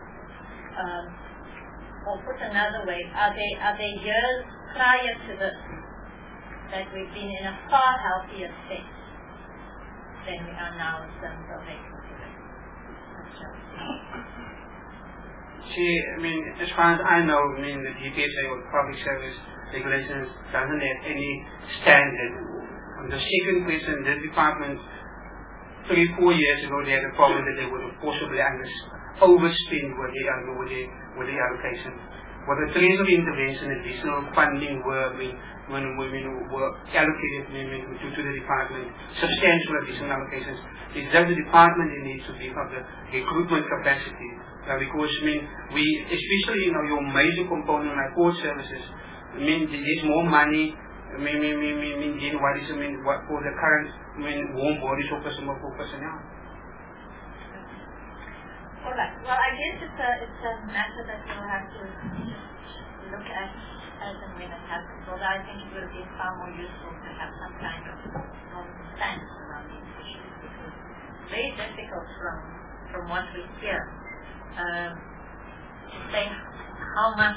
Or put another way, are there years prior to this that we've been in a far healthier state than we are now in terms of vacancy rate? As far as I know, the DPSA or public service regulations doesn't have any standard The second question, this department 3-4 years ago they had a problem that they would have possibly overspent with the allocation. With the treasury intervention, additional funding were allocated to the department, substantial additional allocations. It's just the department that needs to beef up the recruitment capacity. Because we, especially your major component like core services, there's more money. What is what for the current warm bodies or personnel? All right. Well, I guess it's a matter that we'll have to look at as and when it happens. Although I think it would be far more useful to have some kind of normal stance around these issues, because it's very difficult from what we hear to say how much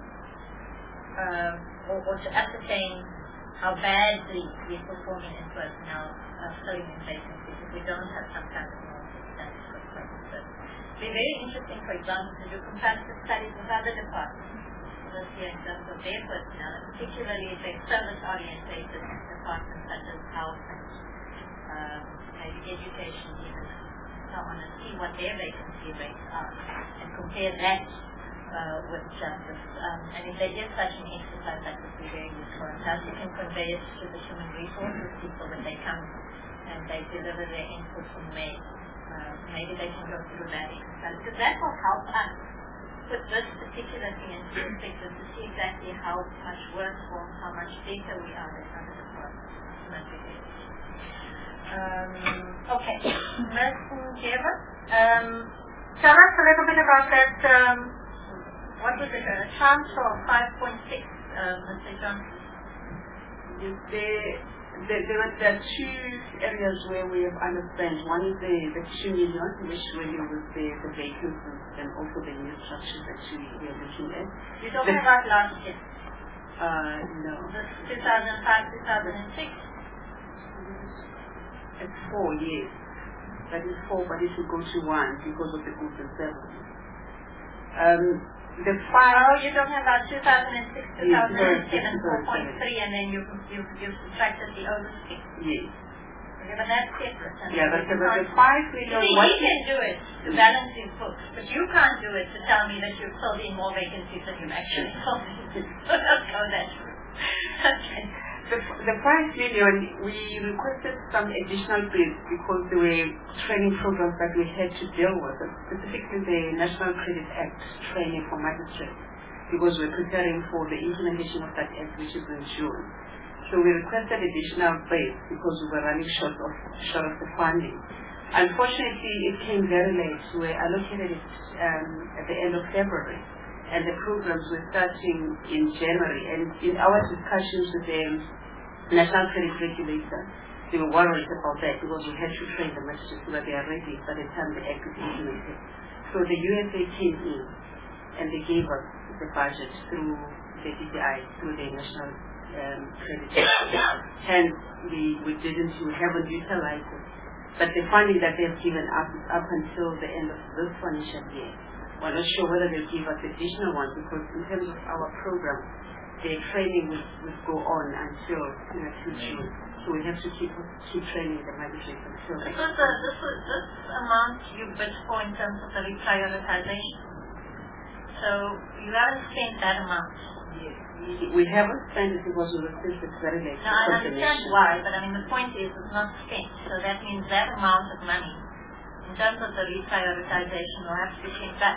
or to ascertain how badly we're performing in personnel filling in vacancies if we don't have some kind of normal stance. It'd be very interesting, for example, to do comparative studies with other departments this year in terms of their personnel, and particularly if they're service-orientated departments such as health and maybe education even, and so on, and see what their vacancy rates are, and compare that with justice. And if there is such an exercise, that would be very useful. And how you can convey it to the human resources people when they come and they deliver their input from May. Maybe they can go through that exercise, because that will help us put this particular thing into perspective to see exactly how much worse or how much better we are than other departments. Okay, Merton Gerber, tell us a little bit about that. What was it? A transfer of 5.6, Mr. Johnson. There are two areas where we have underspent. One is the 2 million, which really was the vacancies and also the new structures that we are looking at. You're talking about last year? No. 2005, 2006? It's 4 years. That is 4, but it will go to 1 because of the goods and services. You're talking about 2006, 2007, 4.3, and then you've subtracted the overspend. Yes. Okay, but that's separate. Yeah, but the 5 million... He can do it to balance his books, but you can't do it to tell me that you've filled in more vacancies than you've actually filled in. So let's go that route. Okay. The 5 million, we requested some additional bids because there were training programs that we had to deal with, specifically the National Credit Act training for magistrates, because we're preparing for the implementation of that act, which is in June. So we requested additional bids because we were running short of the funding. Unfortunately, it came very late. We allocated it at the end of February, and the programs were starting in January. And in our discussions with the National Credit Regulator, they were worried about that because we had to train the magistrates so that they are ready by the time the act is implemented. So the USA came in and they gave us the budget through the DPI, through the National Credit Regulator. Hence, we haven't utilized it. But the funding that they've given us is up until the end of this financial year. We're not sure whether they'll give us additional ones, because in terms of our program, the training will go on until June. So we have to keep training the magistrates until then. Because this amount you bid for in terms of the reprioritization. So you haven't spent that amount. Yes. We haven't spent it because we received it very late. No, I understand why, but I mean the point is it's not spent. So that means that amount of money, in terms of the reprioritization, will have to be spent back.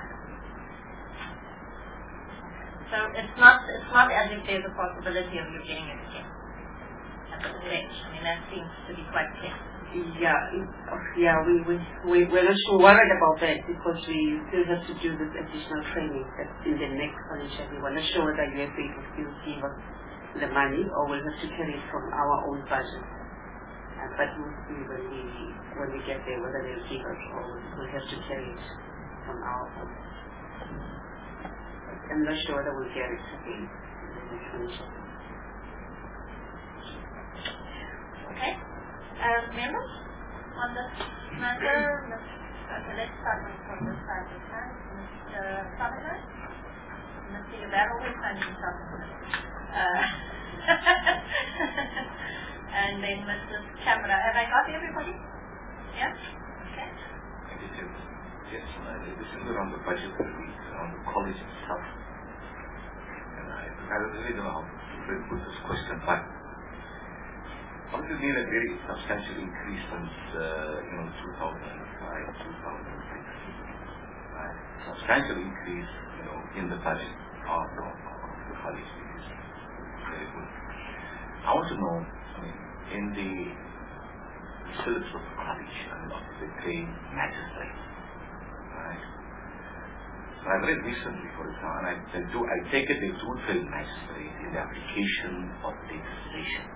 So it's not as if there's a possibility of you getting it again at this stage. I mean, that seems to be quite clear. We're not sure worried about that because we still have to do this additional training that's in the next financial year. We're not sure whether USA will still give us the money or we'll have to carry it from our own budget. But we'll see when we get there whether they'll give us or we'll have to carry it from our own. I'm not sure whether we'll get it again in the next financial year. Okay. Members on this matter? Let's start from this side of the time. Mr. Sutherland? Mr. Yubel always finds himself in the middle. and then Mrs. Camera. Have I got everybody? Yeah? Okay. Yes, this is around the budget release, around the college itself. And I really don't know how to put this question, but obviously been a very substantial increase since 2005, 2006. Right? Substantial increase, in the budget of the college, which is very good. I want to know, in the syllabus of the college, they train magistrates. Right? So I read recently, for example, and I take it they do train magistrates in the application of legislation.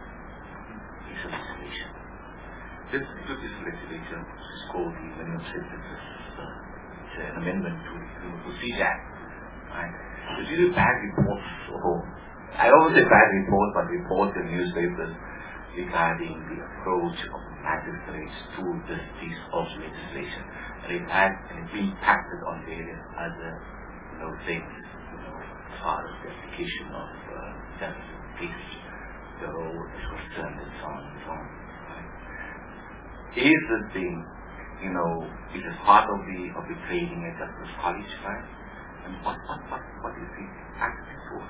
This legislation is called the Minimum Sentences. It's an amendment to the Criminal Procedure Act. Right? There's usually bad reports, I don't say bad reports, but reports in newspapers regarding the approach of magistrates to this piece of legislation. And it's being impacted on various other things, as far as the application of justice cases, the role is concerned, and so on and so on. Right? Is this thing, it is part of the training at Justice College, right? And what is the actually for?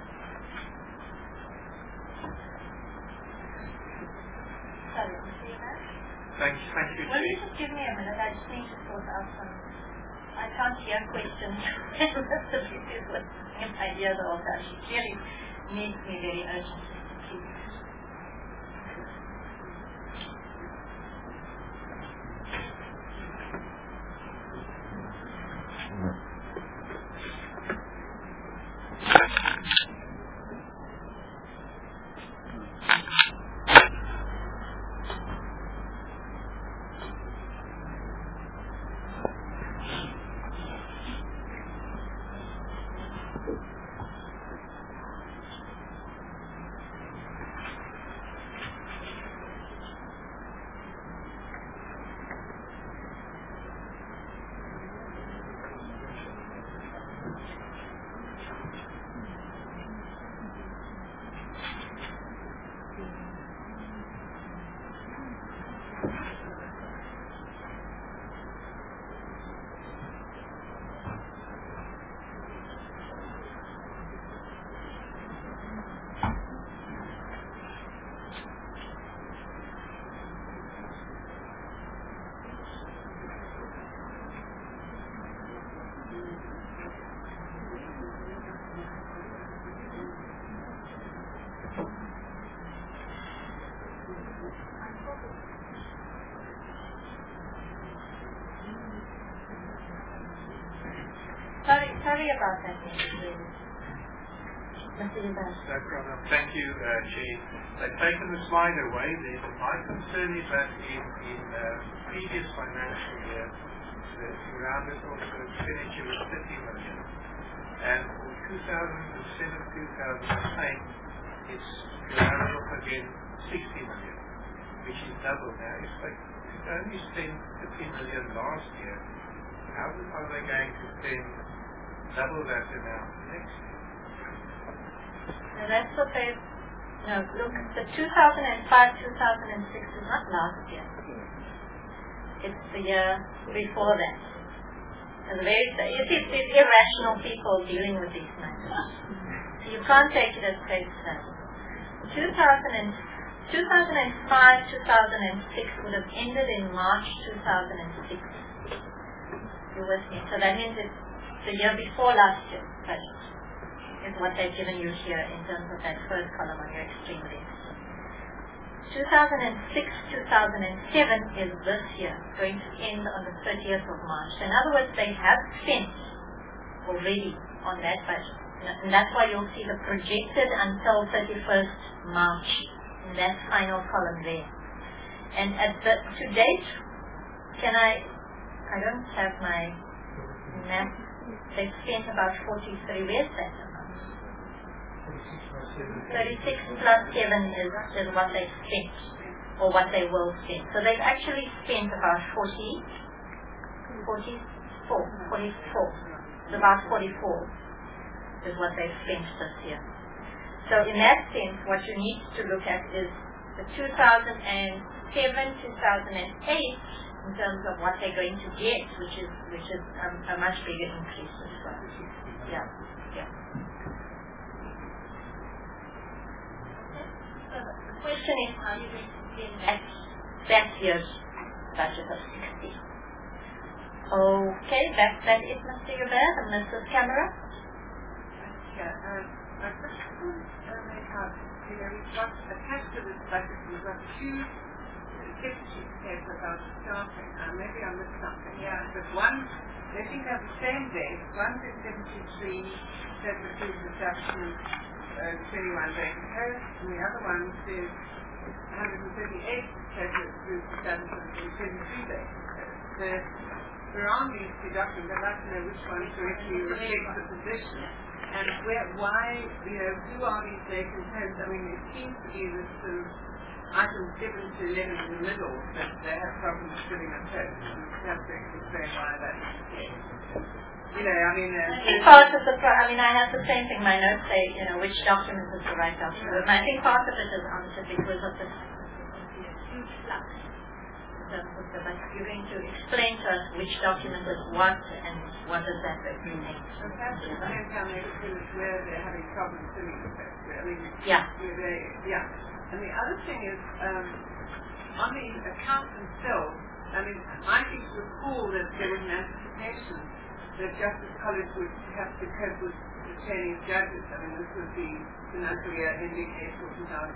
Thank you, Will you just give me a minute? I just need to sort out some. I can't hear questions. Mr. Booth is listening in my ear the whole time. She clearly needs me very urgently. Sorry about that, Mr. Yubas. No problem. Thank you, Chair. They've taken the slide away. My concern is that in previous financial year, the rounded off expenditure was 30 million. And for 2007-2008, it's rounded off again 60 million, which is double now. If they only spent 50 million last year, how are they going to spend double that amount next year? No, that's what they. No, look, the 2005-2006 is not last year. It's the year before that. And it's irrational people dealing with these matters. So you can't take it as face value. 2005-2006 would have ended in March 2006. You with me? So that means it's the year before last year budget is what they've given you here in terms of that first column on your extreme left. 2006-2007 is this year, going to end on the 30th of March. So in other words, they have spent already on that budget. And that's why you'll see the projected until 31st March in that final column there. And to date, I don't have my map. They've spent about 43. Where's that amount? 36 plus 7 is what they've spent, or what they will spend. So they've actually spent about 44. It's about 44 is what they've spent this year. So in that sense, what you need to look at is the 2007, 2008 in terms of what they're going to get, which is a much bigger increase as well. Yeah. So the question is, how are you going to spend that year's budget of 60? Okay, that's it, Mr. Hubert and Mrs. Camera. My question make out, we've got attached to this budget, we've got two deficit states about staffing. Maybe I missed something. Yeah, but one, they seem to have the same date. One says 73, says the food establishment, 21 vacant posts, and the other one says 138 says the food establishment, and 23 vacant posts. We're on these two documents. I'd like to know which one correctly reflects the position. And why, who are these vacant posts? I mean, it seems to be this sort of items 7 to 11 in the middle that they have problems filling a post. You have to explain why that is the case. I mean, part of the I have the same thing. My notes say, which document is the right document. But I think part of it is answered because of this huge flux. But you're going to explain to us which document is what and what does that represent. So perhaps it depends how they feel where they're having problems filling the post. Yeah. And the other thing is, on the accounts themselves, I think to recall that there was an anticipation that Justice College would have to cope with retaining judges. This would be financial year ending April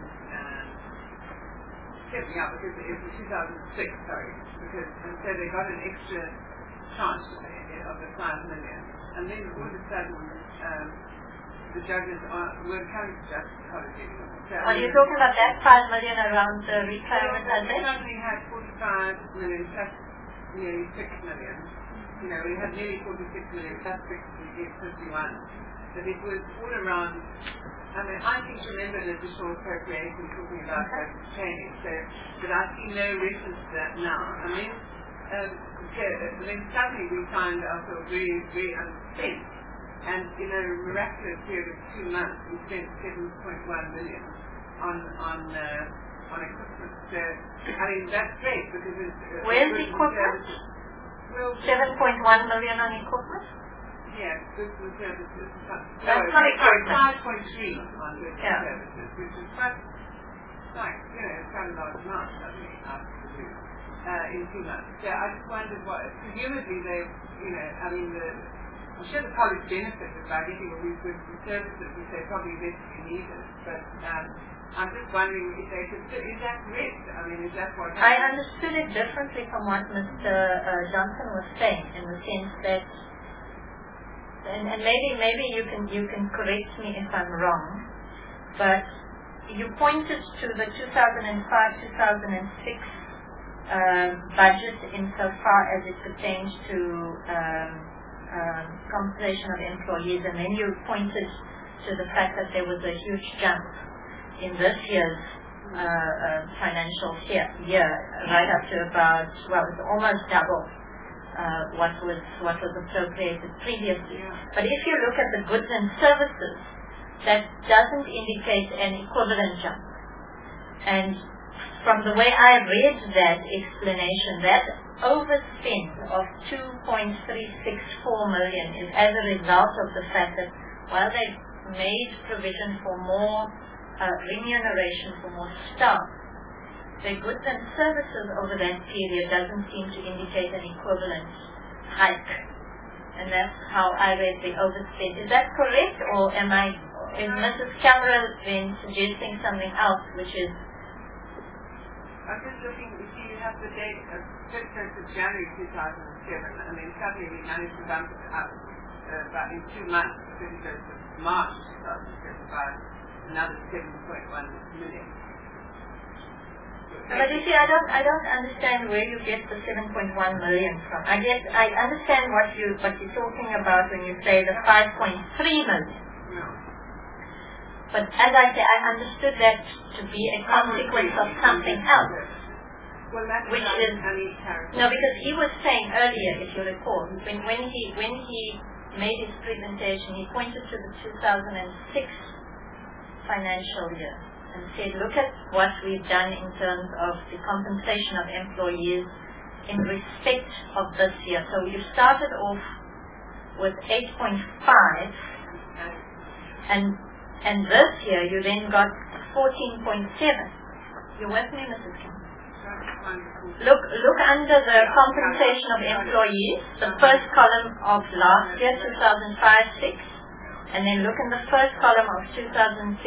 2007, because it was 2006, because and so they got an extra tranche of the 5 million. And then all of a sudden, the judges weren't coming to Justice College anymore. So, are you talking about that 5 million around the retirement? We suddenly had 45 million plus nearly 6 million. We had nearly 46 million plus 6, we get 51. But it was all around. I seem to remember an additional appropriation talking about training, but I see no reference to that now. Then suddenly we find ourselves very, very underspent. And in a miraculous period of 2 months, we spent 7.1 million on equipment. So, that's great because it's... Where's the equipment? Well, 7.1 million on equipment? Yes, goods and services. That's not equipment. 5.3 on goods and services, which is quite, it's quite a large amount, suddenly, in 2 months. So I just wondered what, presumably they, I'm sure the college benefited by getting all these goods and services, which they probably desperately needed, but I'm just wondering if they could, is that correct? Is that what happened? I understood it differently from what Mr. Johnson was saying, in the sense that, and maybe you can correct me if I'm wrong, but you pointed to the 2005-2006 budget insofar as it pertains to compensation of employees, and then you pointed to the fact that there was a huge jump in this year's financial year, right up to about, it's almost double what was appropriated previously. But if you look at the goods and services, that doesn't indicate an equivalent jump. And from the way I read that explanation, that overspend of 2.364 million is as a result of the fact that while they made provision for more remuneration for more staff, the goods and services over that period doesn't seem to indicate an equivalent hike. And that's how I read the overspend. Is that correct, or is Mrs. Cameron then suggesting something else, which is... I'm just looking, you have the date of 15th of January 2007, and then suddenly we managed to bump it up about in 2 months, 31st of March 2007, by another 7.1 million. But you see, I don't understand where you get the 7.1 million from. I understand what you're talking about when you say the 5.3 million. No. But as I say, I understood that to be a consequence of something else. Well, that's which is no, because he was saying earlier, if you recall, when he made his presentation, he pointed to the 2006 financial year. and said, look at what we've done in terms of the compensation of employees in respect of this year. So you started off with 8.5, and this year you then got 14.7. You with me, Mrs. Kim? Look under the compensation of employees, the first column of last year, 2005-06, and then look in the first column of 2006-07.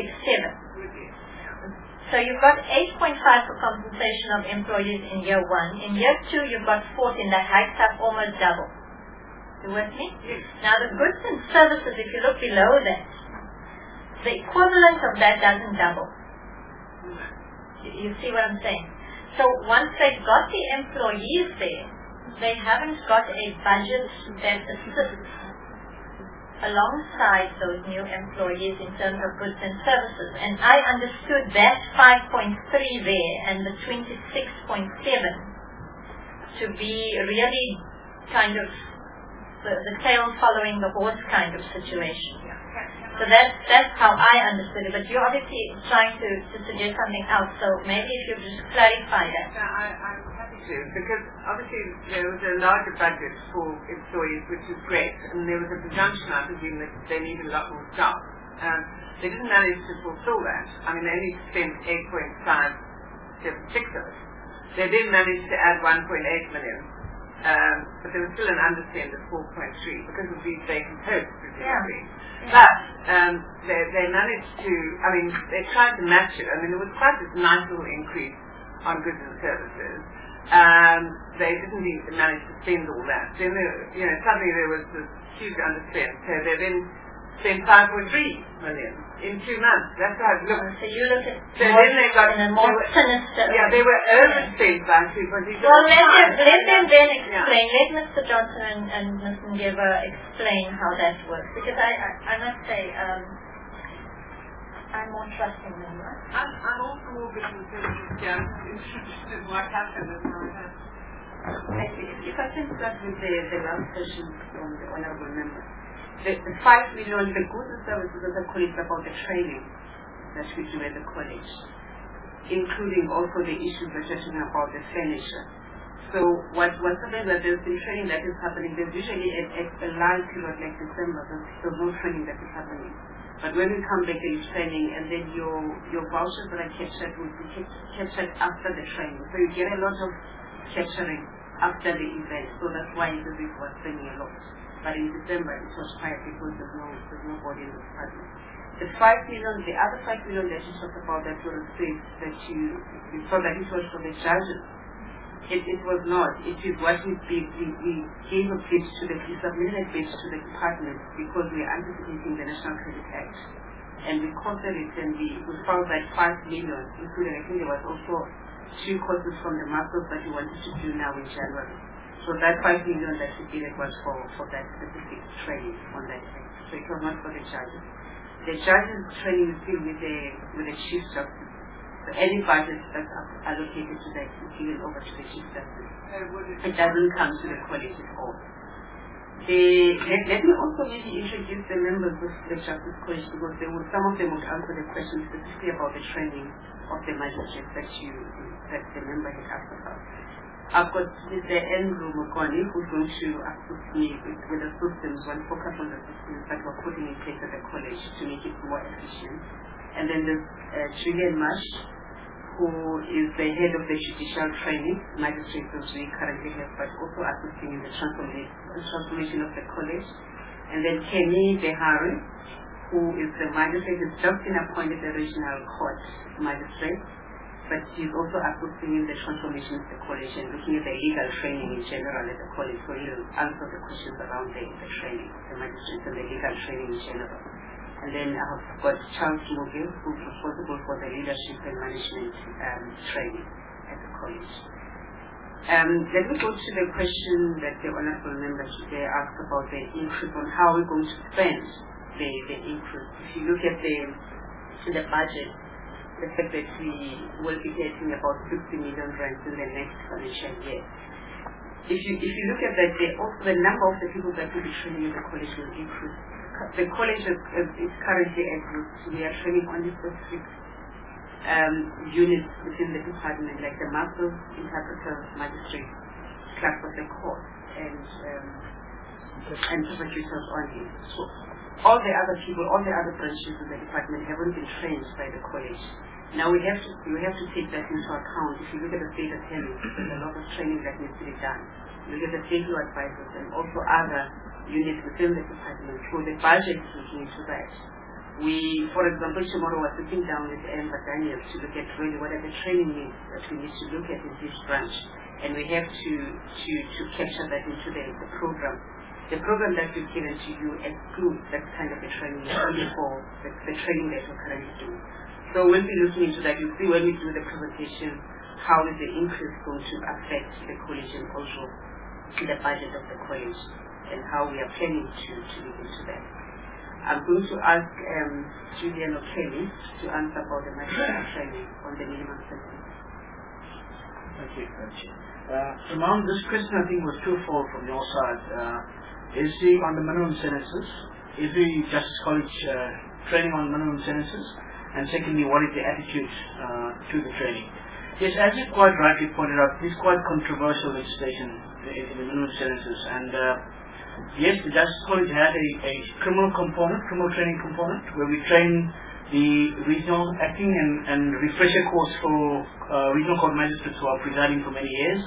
So you've got 8.5 for compensation of employees in year 1. In year 2, you've got 14. That hikes up almost double. You with me? Yes. Now the goods and services, if you look below that, the equivalent of that doesn't double. You see what I'm saying? So once they've got the employees there, they haven't got a budget that assists alongside those new employees in terms of goods and services. And I understood that 5.3 there and the 26.7 to be really kind of the tail following the horse kind of situation. So that's how I understood it. But you're obviously trying to suggest something else. So maybe if you just clarify that. I'm happy to, because obviously there was a larger budget for employees, which is great, and there was a presumption, I presume, that they need a lot more staff. They didn't manage to fulfill that. I mean, they only spent 8.576 of it. They did manage to add 1.8 million. But there was still an underspend of 4.3 because of these vacant posts, presumably. Yeah. But they managed to, I mean, they tried to match it. I mean, there was quite a nice little increase on goods and services. They didn't even manage to spend all that. Then, suddenly there was this huge underspend. So they then spent 5.3 million in 2 months. That's how it looked. So you look at then they got in a more sinister. Yeah, they were overspent by 2.3. Well, let them then explain. Let Mr. Johnson and Ms. Ngeva explain how that works, because I must say I'm more trusting than you. I'm also more business services. Yeah, I'm interested in what happened and how it happened. If I can start with the last question from the honorable member. The 5 million, the goods and services of the college about the training that we do at the college, including also the issues that you're talking about, the furniture. So what's happening that there's been training that is happening. There's usually a long period like December, there's no training that is happening. But when we come back, there is training, and then your vouchers that are captured will be captured after the training. So you get a lot of capturing after the event. So that's why it was spending a lot. But in December it was quiet because there's nobody in the department. The 5 million, the other 5 million that you talked about that were received, that you thought that it was for the judges. It was not. It is what we gave a bid to we submitted a bid to the department because we are anticipating the National Credit Act. And we costed it, and we found that 5 million, including, I think there was also 2 courses from the masters that we wanted to do now in January. So that 5 million that we did was for that specific training on that day. So it was not for the judges. The judges training is still with the chief justice. So any budget that's allocated to that is given over to the chief justice. It doesn't come to the college at all. Let me also maybe introduce the members of the Justice College, because some of them would answer the question specifically about the training of the magistrates that the member had asked about. I've got Mr. Andrew Mokoni, who's going to assist me with the systems, one focus on the systems that we're putting in place at the college to make it more efficient. And then there's Julian Marsh, who is the head of the judicial training, magistrates as we currently have, but also assisting in the transformation of the college. And then Kenny Behari, who is the magistrate, who's just been appointed the regional court magistrate, but he's also assisting in the transformation of the college and looking at the legal training in general at the college. So he'll answer the questions around the training, the magistrates and the legal training in general. And then I've got Charles Mugill, who's responsible for the leadership and management training at the college. Let me go to the question that the honorable member today asked about the increase on how we're going to spend the increase. If you look at the budget, the fact that we will be getting about 60 million rands in the next financial year. If you look at that, also the number of the people that will be training in the college will increase. The college is currently at we are training only specific units within the department, like the masters, interpreters, magistrates, clerks of the court, and prosecutors only. So all the other people, all the other branches in the department haven't been trained by the college. Now we have to take that into account. If you look at the state attendance, there's a lot of training that needs to be done. Look at the state law advisors and also other units within the department. So the budget is looking into that. We, for example, tomorrow we're sitting down with Amber Daniels to look at really what are the training needs that we need to look at in this branch, and we have to capture that into the program. The program that we've given to you excludes that kind of a training, only for the training that we're currently doing. So we'll be looking into that. You'll see when we do the presentation how is the increase going to affect the college and also the budget of the college and how we are planning to look into that. I'm going to ask Julian O'Kelly to answer about the magistrate training on the minimum sentence. Thank you, Ramon, this question I think was twofold from your side. Is on the minimum sentences, is the Justice College training on minimum sentences? And secondly, what is the attitude to the training? Yes, as you quite rightly pointed out, this is quite controversial legislation in the minimum sentences. And yes, the Justice College had a criminal training component, where we train the regional acting and refresher course for regional court magistrates who are presiding for many years.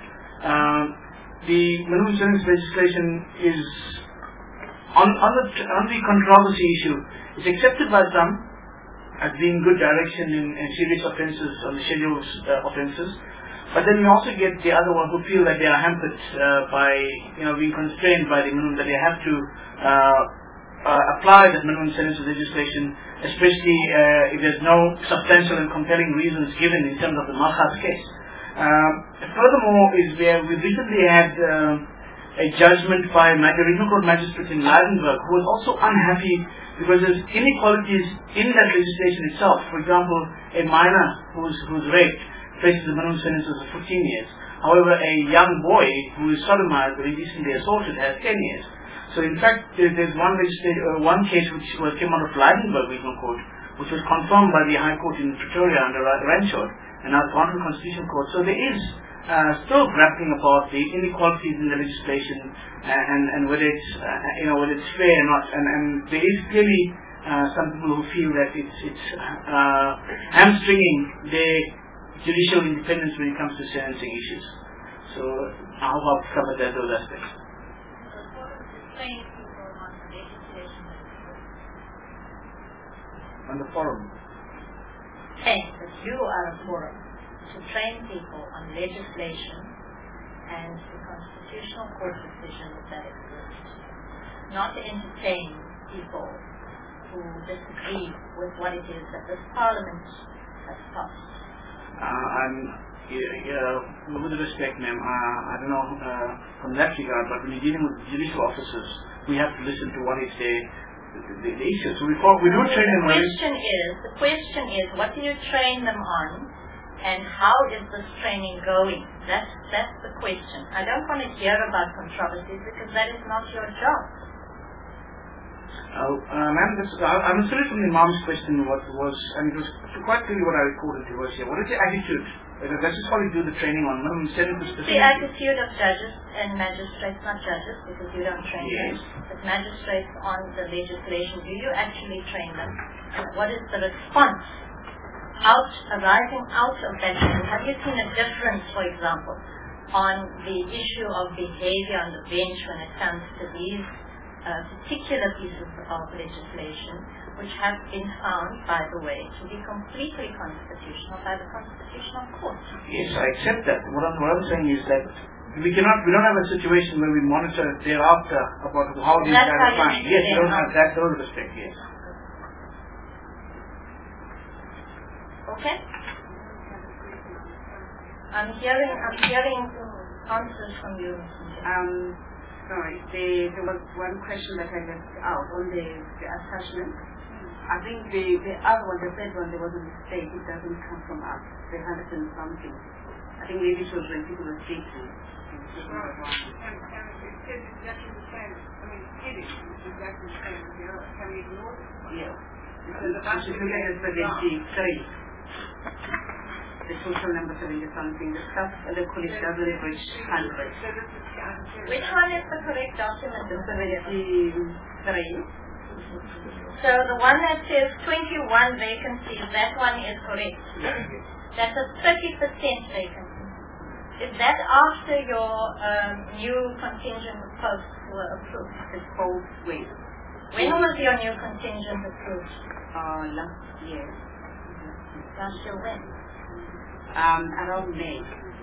The minimum sentence legislation is on the controversy issue. It's accepted by some as being good direction in serious offences on the scheduled offences, but then we also get the other one who feel that they are hampered by being constrained by the minimum, that they have to apply the minimum sentence legislation, especially if there's no substantial and compelling reasons given in terms of the Malchas case. Furthermore, we recently had a judgment by the regional court magistrate in Lydenburg, who was also unhappy because there's inequalities in that legislation itself. For example, a minor who's raped faces a minimum sentence of 15 years. However, a young boy who is sodomized or indecently assaulted has 10 years. So in fact, there's one case which came out of Lydenburg Regional Court, which was confirmed by the High Court in Pretoria under Ranchard, and now it's gone to the Constitutional Court. So there is still grappling about the inequalities in the legislation and whether it's whether it's fair or not. And there is clearly some people who feel that it's hamstringing their judicial independence when it comes to sentencing issues. So I hope I've covered those aspects. On the forum. That you are a forum to train people on legislation and the constitutional court decisions that exist, not to entertain people who disagree with what it is that this parliament has passed. With respect, ma'am, I don't know from that regard, but when you're dealing with judicial officers, we have to listen to what is the issue. So we don't train them. The question is, what do you train them on, and how is this training going? That's the question. I don't want to hear about controversies because that is not your job. Ma'am, I'm sorry from the Imam's question what was, and it was quite clearly what I recorded to us here. What is the attitude? Let's just probably do the training on minimum sentences. The attitude of judges and magistrates, not judges because you don't train them, but magistrates on the legislation. Do you actually train them? And what is the response arising out of that? Have you seen a difference, for example, on the issue of behavior on the bench when it comes to these particular pieces of legislation, which have been found, by the way, to be completely constitutional by the Constitutional Court? Yes, I accept that. What I'm saying is that we don't have a situation where we monitor thereafter about how these guys are fine. Yes, we don't have that sort of respect, yes. Okay? I'm hearing answers from you. Sorry, there was one question that I left out on the attachment. I think the other one, the third one, there was a mistake. It doesn't come from us. The 100 and something. I think maybe it was when people were speaking. And it's exactly the same. I mean, heading is exactly the same as the other. Can we ignore this one? Yes. Because the should look at it for the 3. The total number 70 something. The staff at the college doesn't reach 100. Which one is the correct document? The 73. So the one that says 21 vacancies, that one is correct. That's a 30% vacancy. Is that after your new contingent posts were approved? The post when? When was your new contingent approved? Last year. Last year when? Around May.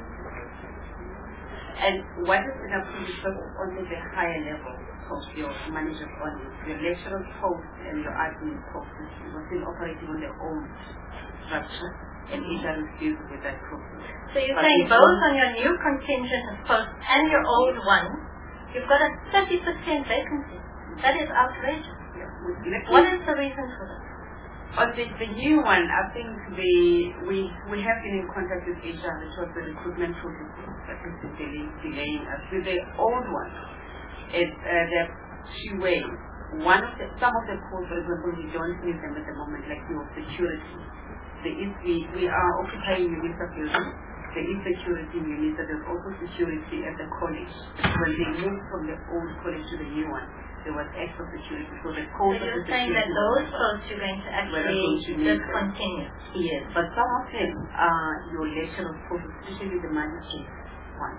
And what is in approved is only the higher level of your managers only. Your lecturer post and your admin post was still operating on their own structure, and HR refused with that process. So you're saying both on your new contingent post and your old one, you've got a 30% vacancy. That is outrageous. What is the reason for that? On the new one, I think we have been in contact with HR, which was the recruitment process that has been delaying us. With the old one, there are two ways. Some of the posts, for example, we don't need them at the moment, like your security. We are occupying UNISA building. There is security in UNISA. There's also security at the college. When they moved from the old college to the new one, there was extra security. So the cost of the you're saying that those posts you're going to actually discontinue? Yes, but some of them are your lecturer posts, especially the magistrate one.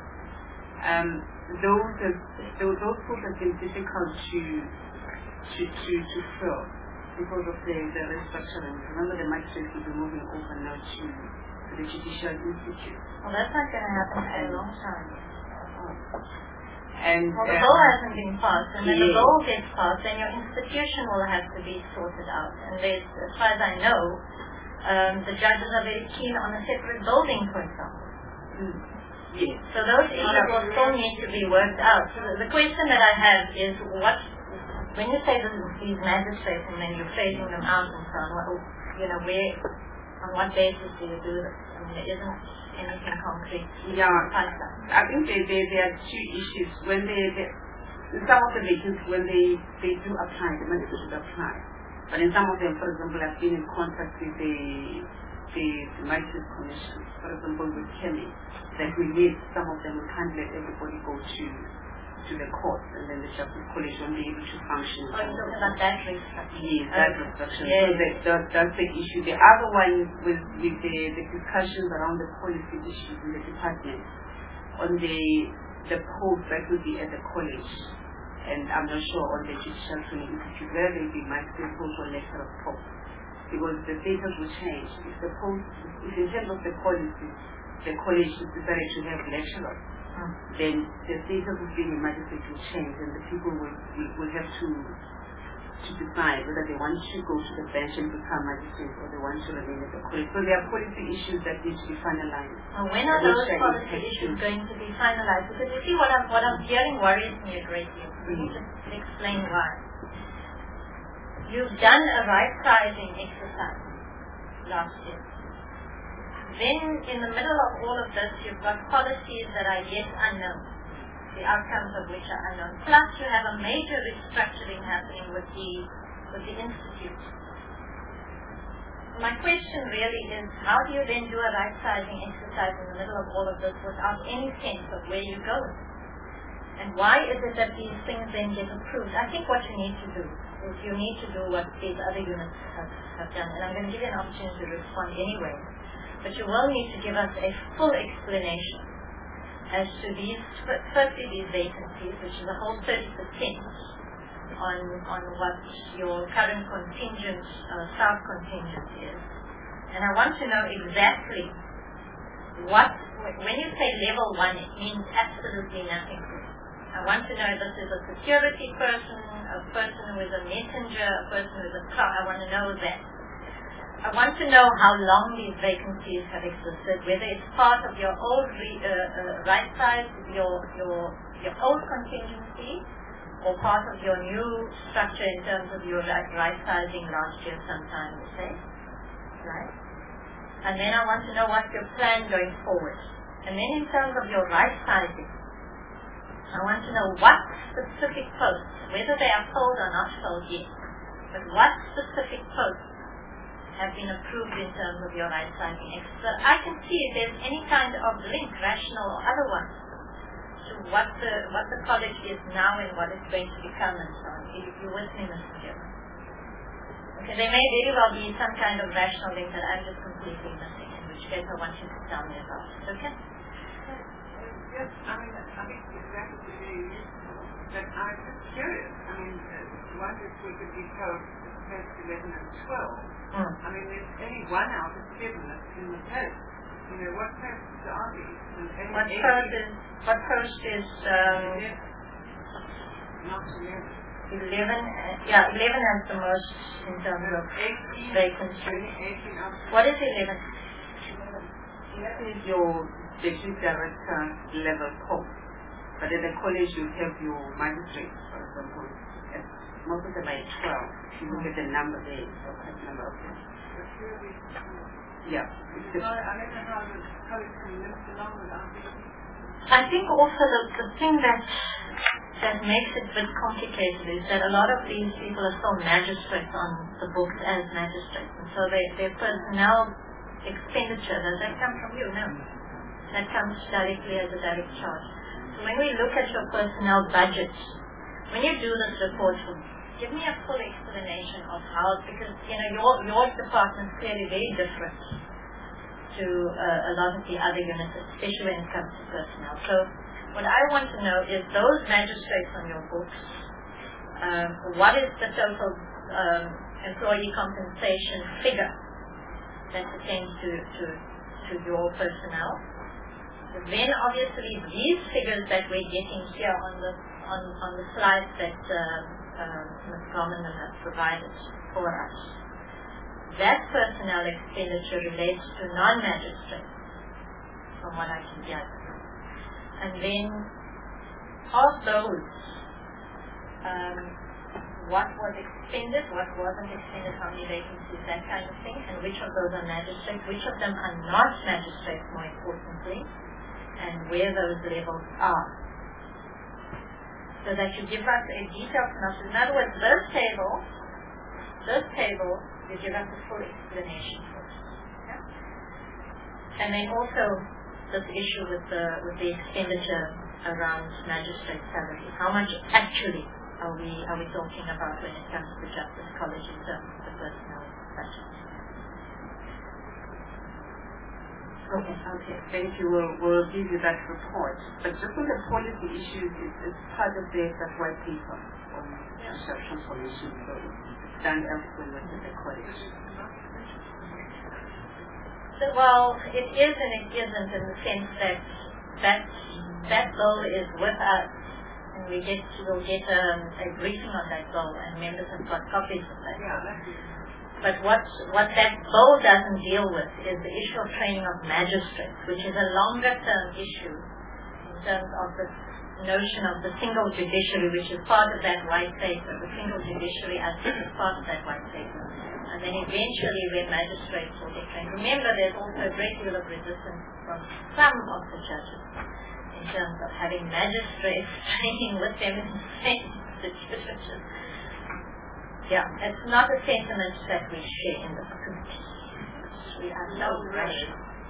Those posts have been difficult to fill because of the restructuring. Remember, the magistrates will be moving over now to the Judicial Institute. Well, that's not going to happen for a long time. And the bill hasn't been passed, and when the bill gets passed, then your institution will have to be sorted out. And as far as I know, the judges are very keen on a separate building, for example. Yes. So those issues will still need to be worked out. So the question that I have is, when you say these magistrates and then you're phasing them out and so on, on what basis do you do this? I mean, there isn't anything concrete. Yeah, I think there are two issues. When some of the vacancies, when they do apply, the managers should apply. But in some of them, for example, I've been in contact with the Magistrates Commission, for example, with Kemi, that we need some of them, we can't let everybody go to the courts, and then the Justice College won't be able to function. Oh, you're talking about that restructuring? Yes, that restructuring. Yes. So that's the issue. The other one with the discussions around the policy issues in the department on the post that will be at the college, and I'm not sure on the Judicial Training Institute where they will be magistrate post or lecturer post, because the status will change. If in terms of the policy, the college is decided to have lecturers, then the status of being a magistrate will change, and the people will have to decide whether they want to go to the bench and become magistrates or they want to remain at the college. So there are policy issues that need to be finalized. When are those policy issues going to be finalized? Because you see, what I'm hearing worries me a great deal. Let me just explain why. You've done a right-sizing exercise last year. Then, in the middle of all of this, you've got policies that are yet unknown, the outcomes of which are unknown. Plus, you have a major restructuring happening with the institute. My question really is, how do you then do a right-sizing exercise in the middle of all of this without any sense of where you're going? And why is it that these things then get approved? I think what you need to do is you need to do what these other units have done. And I'm going to give you an opportunity to respond anyway. But you will need to give us a full explanation as to firstly these vacancies, which is a whole 30% on what your current contingent, staff contingent is. And I want to know exactly when you say level 1, it means absolutely nothing. I want to know if this is a security person, a person who is a messenger, a person who is a clerk. I want to know that. I want to know how long these vacancies have existed, whether it's part of your old right size, your old contingency, or part of your new structure in terms of your right sizing last year sometime, say. Right? And then I want to know what's your plan going forward. And then in terms of your right sizing, I want to know what specific posts, whether they are filled or not filled yet, but what specific posts have been approved in terms of your right-sizing exercise. So I can see if there's any kind of link, rational or otherwise, to what the college is now and what it's going to become and so on. If you're with me, Mr. Chairman. Okay, there may very well be some kind of rational link that I'm just completely missing, in which case I want you to tell me about it. Okay? Yes, I mean, I think exactly the way you used to, but I'm just curious. I mean, what if we could be told test 11 and 12? I mean, there's only 1 out of 7 that's in the test. You know, what tests are these? What post is not 11. 11 has the most in terms of 18 vacancy. 18 out of What is 11? 11 is your deputy director level course. But at the college you have your magistrate, for example. Most of them are 12. If you look at the number there, the correct number of them. Yeah. I think also the thing that makes it a bit complicated is that a lot of these people are still magistrates on the books as magistrates. And so their personnel expenditure, does that come from you? No. That comes directly as a direct charge. So when we look at your personnel budget, when you do this report, give me a full explanation of how, because your department is clearly very different to a lot of the other units, especially when it comes to personnel. So what I want to know is those magistrates on your books, what is the total employee compensation figure that pertains to your personnel? Then obviously these figures that we're getting here on the slides that Ms. Gorman has provided for us, that personnel expenditure relates to non-magistrates, from what I can gather. And then of those, what was expended, what wasn't expended, how many vacancies, that kind of thing, and which of those are magistrates, which of them are not magistrates, more importantly, and where those levels are. So that you give us a detailed synopsis. In other words, this table, you give us a full explanation for it. Yeah? And then also this issue with the expenditure around magistrate salaries. How much actually are we talking about when it comes to Justice College in terms of the personnel budget? Okay, thank you. We'll give you that report. But just on the policy issues, it's part of that white paper on social solutions. So it's done elsewhere within the college. Well, it is and it isn't, in the sense that bill is with us, and we'll get a briefing on that bill, and members have got copies of that. But what that bill doesn't deal with is the issue of training of magistrates, which is a longer term issue in terms of the notion of the single judiciary, which is part of that white paper. The single judiciary as is part of that white paper. And then eventually where magistrates will get trained. Remember, there's also a great deal of resistance from some of the judges in terms of having magistrates training with them in the same institution. Yeah, it's not a sentiment that we share in the community. We are so rushed.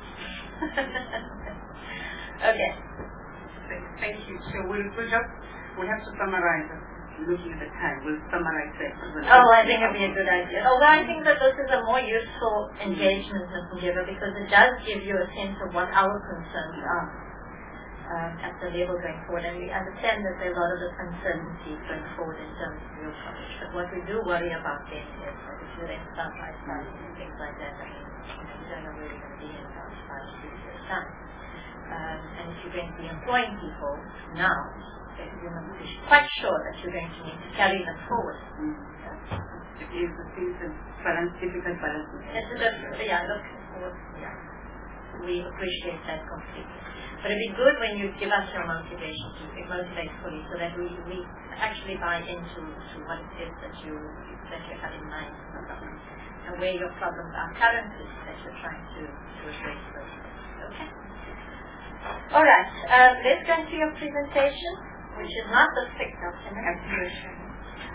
Okay. Thank you. So we'll have to summarize it. Looking at the time, we'll summarize it. I think it'd be a good idea. Although I think that this is a more useful engagement, Ms. Njeba, because it does give you a sense of what our concerns are at the level going forward. And we understand that there's a lot of uncertainty going forward in terms of your college. But what we do worry about then is that if you then start right-sizing and things like that, I mean, you don't know where you're going to be in about 5 years' time. And if you're going to be employing people now, you must be quite sure that you're going to need to carry them forward. It is a difficult balance. It's a bit, we appreciate that completely. But it'd be good when you give us your motivation to motivate fully, so that we actually buy into what it is that you have in mind, and where your problems are currently that you're trying to address those. Okay. All right. Let's go into your presentation, which is not the thick document.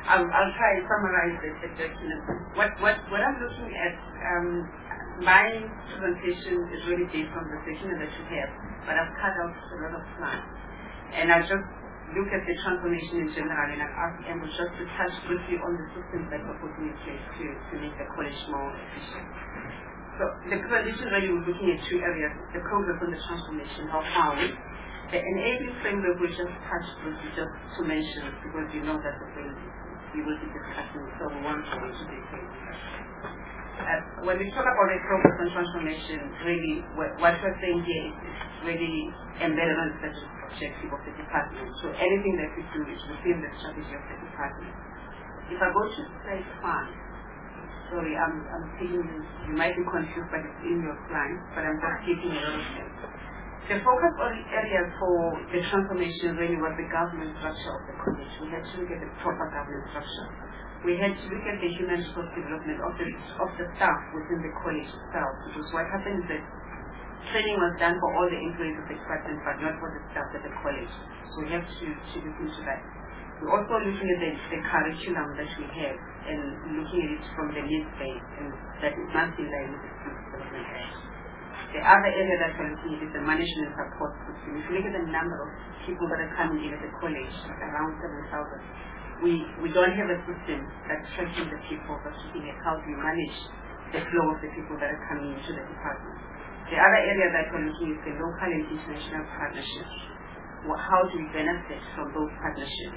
I'll try and summarize the document. What I'm looking at, my presentation is really based on the document that you have, but I've cut out a lot of slides. And I'll just look at the transformation in general, and I'll ask Andrew just to touch briefly on the systems that we're putting in place to make the college more efficient. So the presentation really was looking at two areas: the progress on the transformation, how far are we? The enabling framework we just touched briefly, just to mention, because you know that we will be discussing, so we want to go into detail. When we talk about the progress on transformation, really what we're saying here is really embedded on the objective of the department. So anything that we do is within the strategy of the department. If I go to slide 5, sorry, I'm taking you might be confused, but it's in your slides, but I'm just taking a lot of things. The focus area for the transformation really was the governance structure of the college. We had to look at the proper governance structure. We had to look at the human resource development of the staff within the college itself, because what happened is that training was done for all the employees of the department, but not for the staff at the college. So we have to look into that. We're also looking at the curriculum that we have and looking at it from the needs base, and that it must be in line with the Skills Development Act. The other area that we're looking at is the management support system. If you look at the number of people that are coming in at the college, around 7,000, we don't have a system that's tracking the people, but looking at how we manage the flow of the people that are coming into the department. The other area that we're looking at is the local and international partnerships. How do we benefit from those partnerships?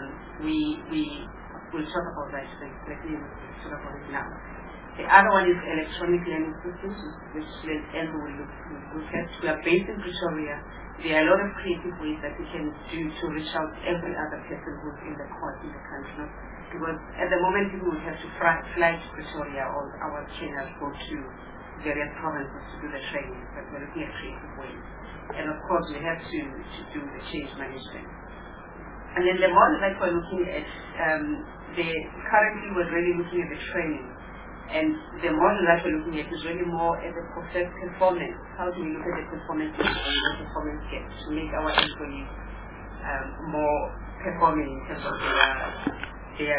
We'll talk about that. Let me talk about it now. The other one is electronic learning systems, which Andrew will look at. We are based in Pretoria. There are a lot of creative ways that we can do to reach out to every other person who's in the course in the country. Because at the moment, people would have to fly to Pretoria, or our trainers go to various provinces to do the training, but we're looking at creative ways. And of course, we have to do the change management. And then the model that we're looking at, currently we're really looking at the training. And the model that we're looking at is really more at the performance. How do we look at the performance and the performance gaps to make our employees more performing in terms of their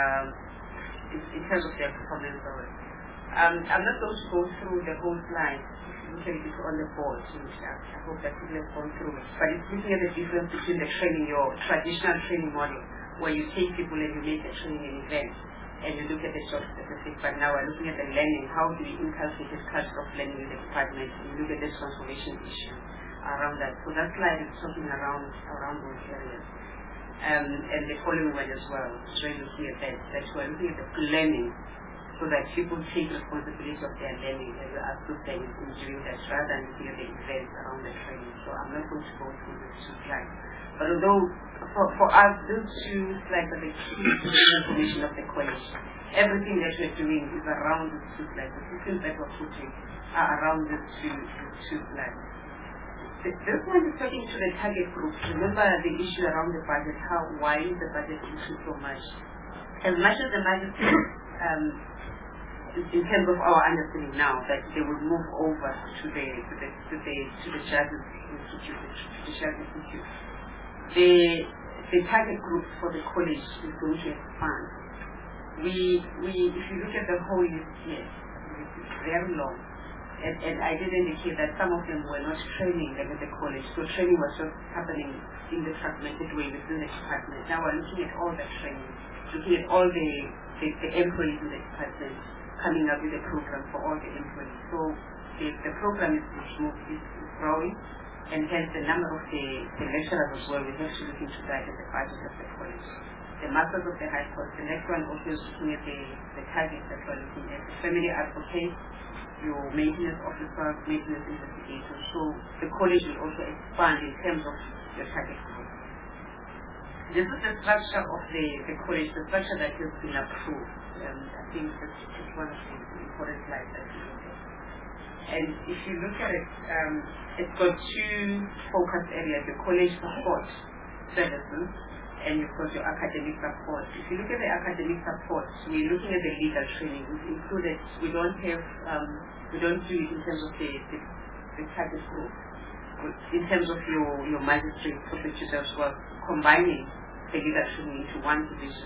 performance? I'm not going to go through the whole slide. Look at it on the board. I hope that people have gone through it. But it's looking at the difference between the training, your traditional training model, where you take people and you make a training an event, and you look at the job specific. But now we're looking at the learning. How do we inculcate this culture of learning in the department? You look at the transformation issue around that. So that slide is talking around those areas. And the following one as well, is really looking at that we're looking at the learning, so that people take responsibility of their learning, as we are still saying, in doing that, rather than looking at the events around the training. So I'm not going to go through these two slides. But although, for us, these two slides are the key to the information of the college. Everything that we're doing is around these two slides. The systems that we're putting are around these two slides. This one is talking to the target groups. Remember the issue around the budget, why is the budget increased so much? As much as the budget in terms of our understanding now, that they will move over to the Jazz Institute. The target group for the college is going to expand. If you look at the whole list here, it's very long. And I did indicate that some of them were not training them at the college, so training was just happening in the fragmented way within the department. Now we're looking at all the training, looking at all the employees in the department, coming up with a program for all the employees. So the program is growing, and hence the number of the lecturers as well, we have to look into that at the budget of the college. The masters of the high course, the next one also is looking at the targets that we're looking at. The family advocate, your maintenance officers, maintenance investigators. So the college will also expand in terms of your target group. This is the structure of the college, the structure that has been approved. I think that's one of the important slides that we look at. And if you look at it, it's got two focus areas: your college support services and you've got your academic support. If you look at the academic support, we're looking at the legal training. We've included, we don't do it in terms of the target group. In terms of your magistrate, prosecutors, we're combining the legal training into one division.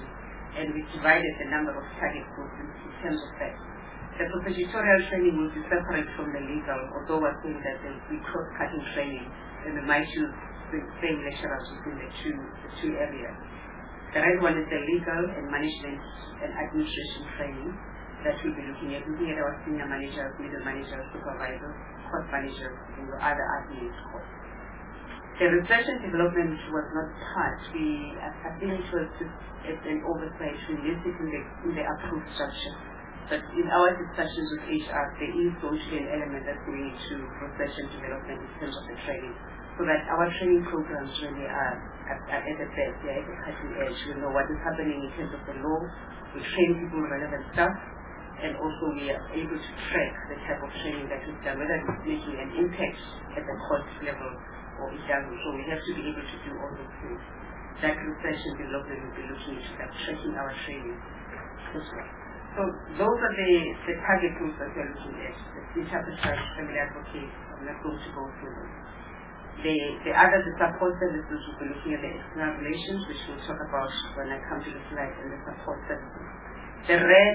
and we divided the number of target groups in terms of that. The prosecutorial training will be separate from the legal, although we're saying that there will be cross-cutting training, and we might use the same lecturers within the two areas. The right one is the legal and management and administration training that we'll be looking at our senior managers, middle managers, supervisors, court managers, and the other admin course. The research and development was not part. I think it was just an oversight. We listed it in the approved structure. But in our discussions with HR, there is going to be an element that's going into research and development in terms of the training. So that our training programs really are at the best, they are at the cutting edge. We know what is happening in terms of the law, we train people relevant stuff, and also we are able to track the type of training that is done, whether it's making an impact at the court level or it doesn't. So we have to be able to do all those things. That research and development will be looking into that, tracking our training as well. So those are the target groups that we're looking at. The interpreters, family advocates, I'm not going to go through them. The other, the support services, will be looking at the external relations, which we'll talk about when I come to the slide, and the support services. The red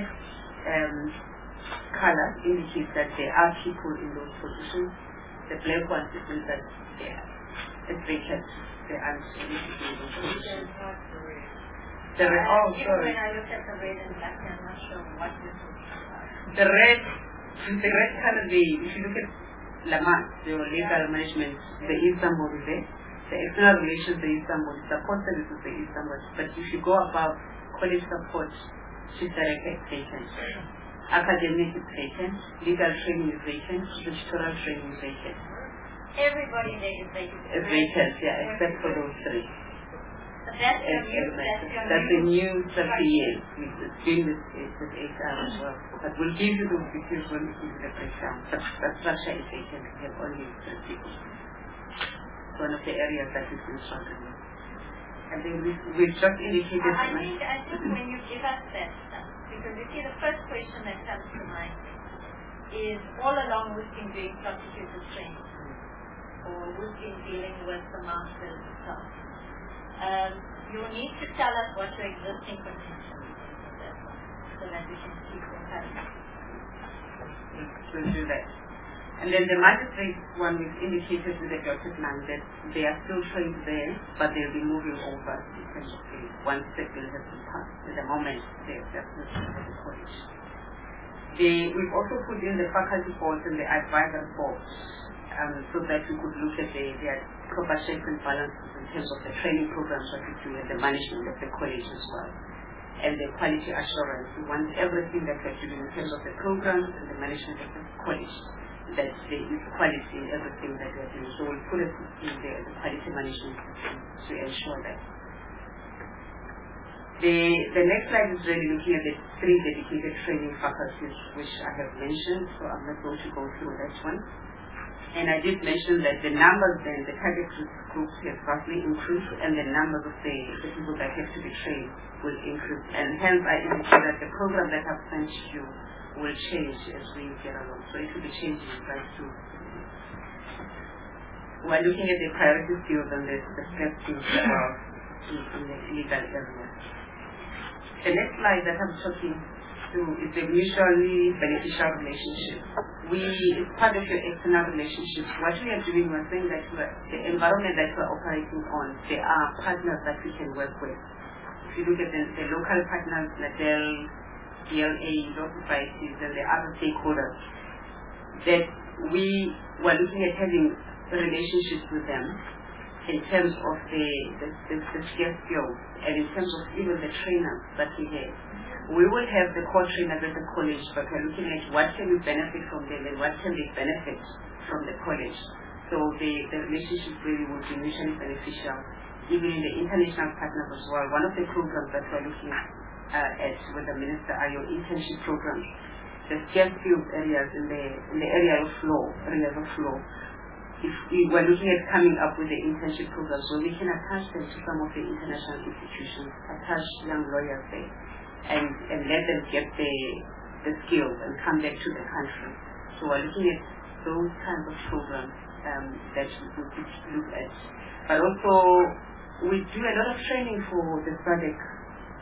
color indicates that there are people in those positions. The black one means that it's vacant. They aren't in those positions. The red, when I look at the red and black, I'm not sure what this is. The red color, if you look at LAMAS, the legal management, there is somebody there. The external relations, there is somebody. Support services, there is somebody. But if you go above college support, chief director is vacant. Academic is vacant. Legal training is vacant. Statutory training is vacant. Everybody there is vacant. Is vacant, yeah, except for those three. That's the new 30 years. We're doing this with HR as well. But we'll give you those details when we give you the breakdown. But that structure is vacant. We have only 3 people. It's one of the areas that we've been struggling with. And then we've just indicated... I think when you give us that stuff, because you see the first question that comes to mind is all along we've been doing prosecutor training, or we've been dealing with the masters and so on. You need to tell us what your existing contention is so that we can keep comparing. We'll do that. And then the magistrate one we've indicated with the dotted line that they are still trained there, but they'll be moving over in terms of once the bill has been passed. At the moment, they're definitely at the college. We've also put in the faculty boards and the advisory boards so that we could look at their proper checks and balances in terms of the training programs that we do and the management of the college as well. And the quality assurance. We want everything that we're doing in terms of the programs and the management of the college, that there is quality in everything that we're doing. So we'll put it in the quality management system to ensure that. The next slide is really looking at the 3 dedicated training faculties, which I have mentioned, so I'm not going to go through that one. And I did mention that the numbers then, the target groups have roughly increased, and the numbers of the people that have to be trained will increase. And hence I indicate that the program that I've sent you will change as we get along. So it will be changing right through. We're looking at the priority skills and the step skills in the legal area. The next slide that I'm talking is a mutually beneficial relationship. It's part of your external relationships. What we are doing, we're saying that the environment that we're operating on, there are partners that we can work with. If you look at the local partners, NADEL, DLA, law societies, and the other stakeholders, that we were looking at having relationships with them in terms of the skills and in terms of even the trainers that we have. We will have the core trainers at the college, but we're looking at what can we benefit from them and what can they benefit from the college. So the relationship really would be mutually beneficial, even in the international partners as well. One of the programs that we're looking at with the minister are your internship programs. The skills areas in the areas of law. If we were looking at coming up with the internship programs where we can attach them to some of the international institutions, attach young lawyers there, and let them get the skills and come back to the country. So we're looking at those kinds of programs that we could look at. But also, we do a lot of training for the SADC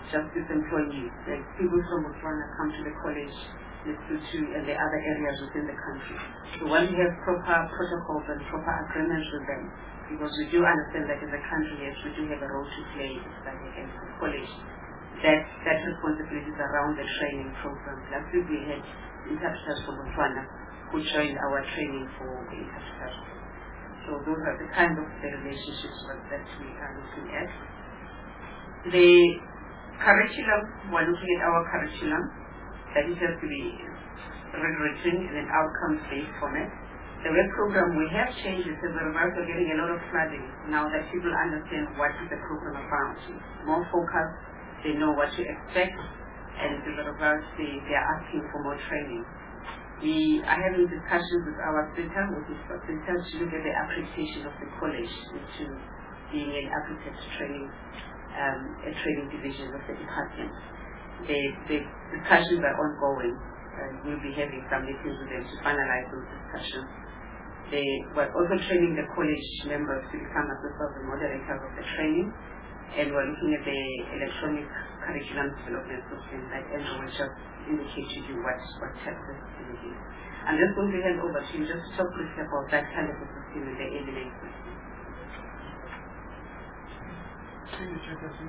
justice employees, like people from Botswana come to the college, Lesotho, and the other areas within the country. So once we have proper protocols and proper agreements with them, because we do understand that as a country, yes, we do have a role to play as a college, that responsibility is around the training program. Last week we had interpreters from Botswana who joined our training for the interpreters. So those are the kind of the relationships that we are looking at. The curriculum, we're looking at our curriculum, that it has to be written in an outcomes-based format. The web program we have changed it as a result of getting a lot of flooding. Now that people understand what is the program about, more focused, they know what to expect, and as a result they are asking for more training. We are having discussions with our center, to look at the accreditation of the college into being an accredited training, a training division of the department. The discussions are ongoing, and we'll be having some meetings with them to finalize those discussions. We're also training the college members to become assessors and moderators of the training, and we're looking at the electronic curriculum development system that Andrew will just indicate to you what type of system it is. I'm just going to hand over to you just to talk briefly about that kind of a system in the evening. Thank you, Chairperson.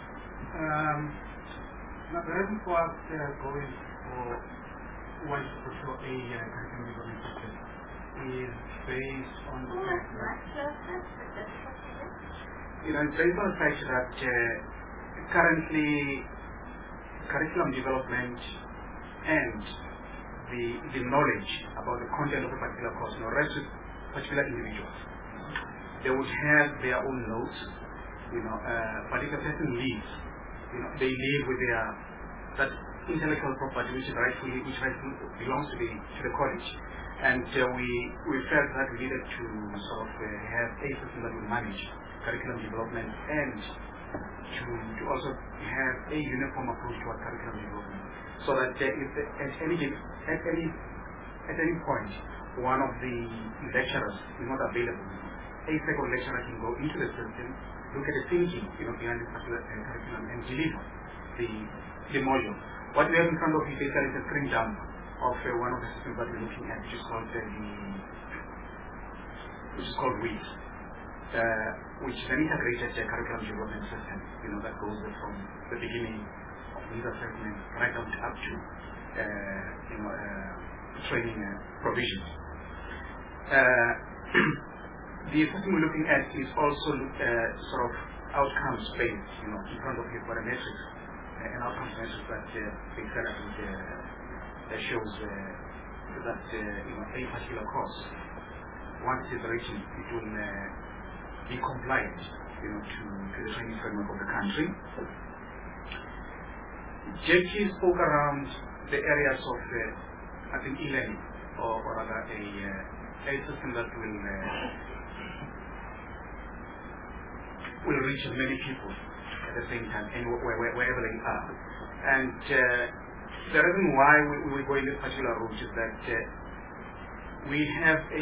Now, the reason for us going for one to pursue a curriculum development system is based on the fact that it's based on the fact that currently curriculum development and the knowledge about the content of a particular course rests with particular individuals. They would have their own notes, but if a person leaves, they leave with that intellectual property which rightfully belongs to the college. And we felt that we needed to sort of have a system that will manage curriculum development and to also have a uniform approach to our curriculum development, so that if at any point one of the lecturers is not available, a second lecturer can go into the system, look at the thinking behind this particular curriculum and deliver the module. What we have in front of you basically is a screen dump of one of the systems that we're looking at, which is called WIT, which is an integrated curriculum development system, that goes from the beginning of needs assessment right up to training provisions. The system we're looking at is also sort of outcomes based. In front of you, for a matrix, an outcomes matrix that shows that a particular course, once it is written, it will be compliant to the training framework of the country. Jackie spoke around the areas of e-learning, or rather a system that will reach as many people at the same time and wherever they are. And the reason why we go in this particular route is that we have a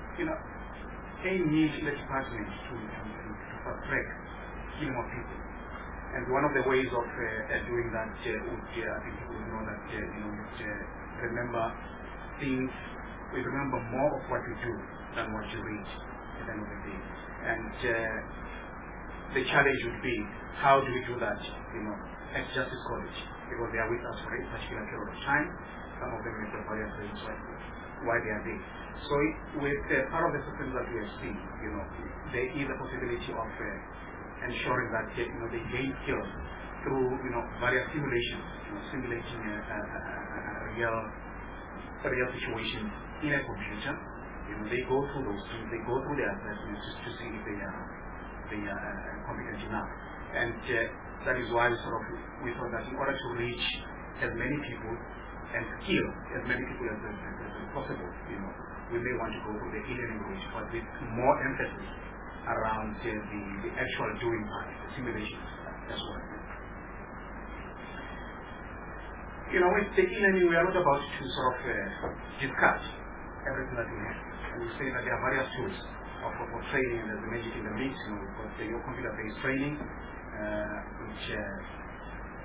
need in the department to attract more people. And one of the ways of doing that I think people will know that remember things. We remember more of what we do than what you read at the end of the day. And the challenge would be, how do we do that at Justice College? Because they are with us for a particular period of time. Some of them have various reasons why they are there. So with part of the systems that we have seen, there is a possibility of ensuring that they gain skills through various simulations, simulating a real situation in a computer. They go through those things, they go through their assessments to see if they are competent enough. And that is why we thought that in order to reach as many people and skill as many people as possible, we may want to go through the e-learning route, but with more emphasis around the actual doing part, the simulations. That's what I think. With the e-learning, we are not about to discuss everything that we have. And we say that there are various tools for training, and there's the magic in the mix. We've got your computer-based training, which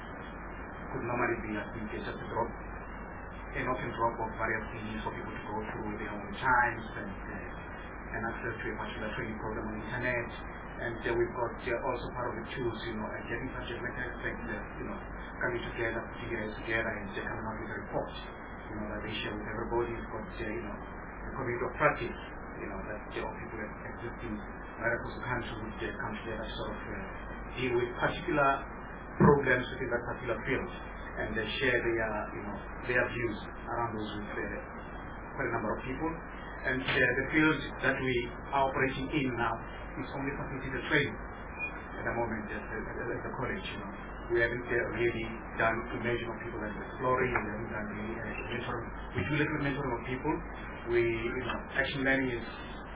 could normally be, I think, just a drop, an open drop of various things for people to go through their own times and access to a particular training program on the internet. And we've got also part of the tools, getting subject matter experts, coming together, putting it together and coming out with a report, that they share with everybody. We've got, a community of practice, that people existing right across the country would come together to sort of deal with particular programs within that particular field and share their views around those with quite a number of people. And the field that we are operating in now is only facilitated training at the moment at the college. We haven't really done immersion of people that we're exploring. We haven't done really mentoring. We do little mentoring of people. Action learning is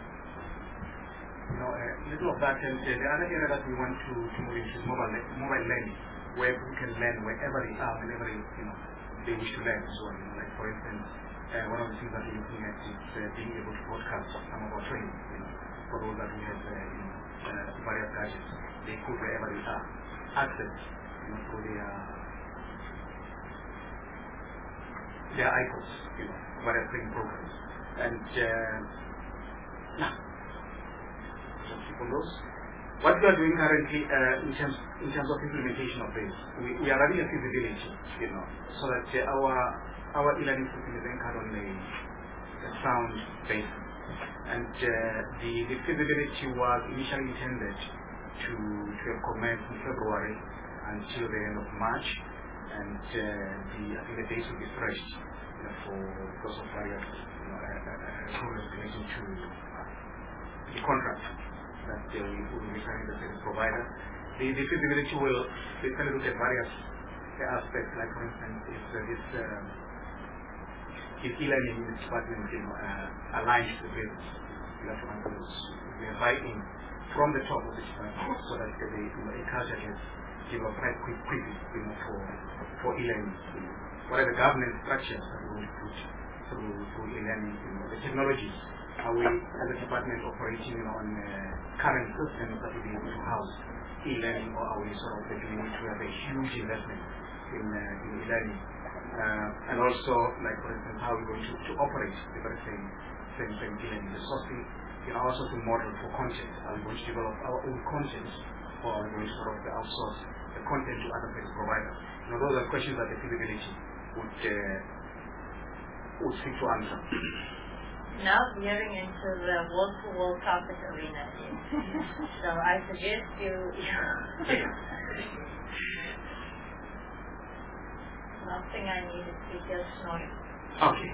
little of that. And the other area that we want to move into is mobile learning, where people can learn wherever they are, whenever they wish to learn. So, like for instance, one of the things that we're looking at is being able to broadcast some of our training. For those that we have various gadgets, they could wherever they are access through their iPods, various training programs. And just keep on those. What we are doing currently in terms of implementation of this, we are running a feasibility, so that our e-learning system is anchored on a sound basis. And the feasibility was initially intended to have commenced in February until the end of March, and I think the dates will be stretched because of various problems relating to the contract that we will be signing the service provider. The feasibility will basically look at various aspects, like for instance, if e-learning in this department aligns to the business. We are buy-in from the top of the department so that a culture gets developed quite quickly for e-learning. What are the governance structures that we will put through e-learning? The technologies. Are we as a department operating on current systems that will be able to house e-learning, or are we sort of doing it to have a huge investment in e-learning? And also, like for instance, how we're going to operate the very same e-learning, the sourcing, our sourcing model for content. Are we going to develop our own content, or are we going to sort of outsource the content to other service providers? Those are questions that the feasibility would seek to answer. Now veering into the wall-to-wall carpet arena here. So I suggest you last thing I need is to hear snoring. Okay.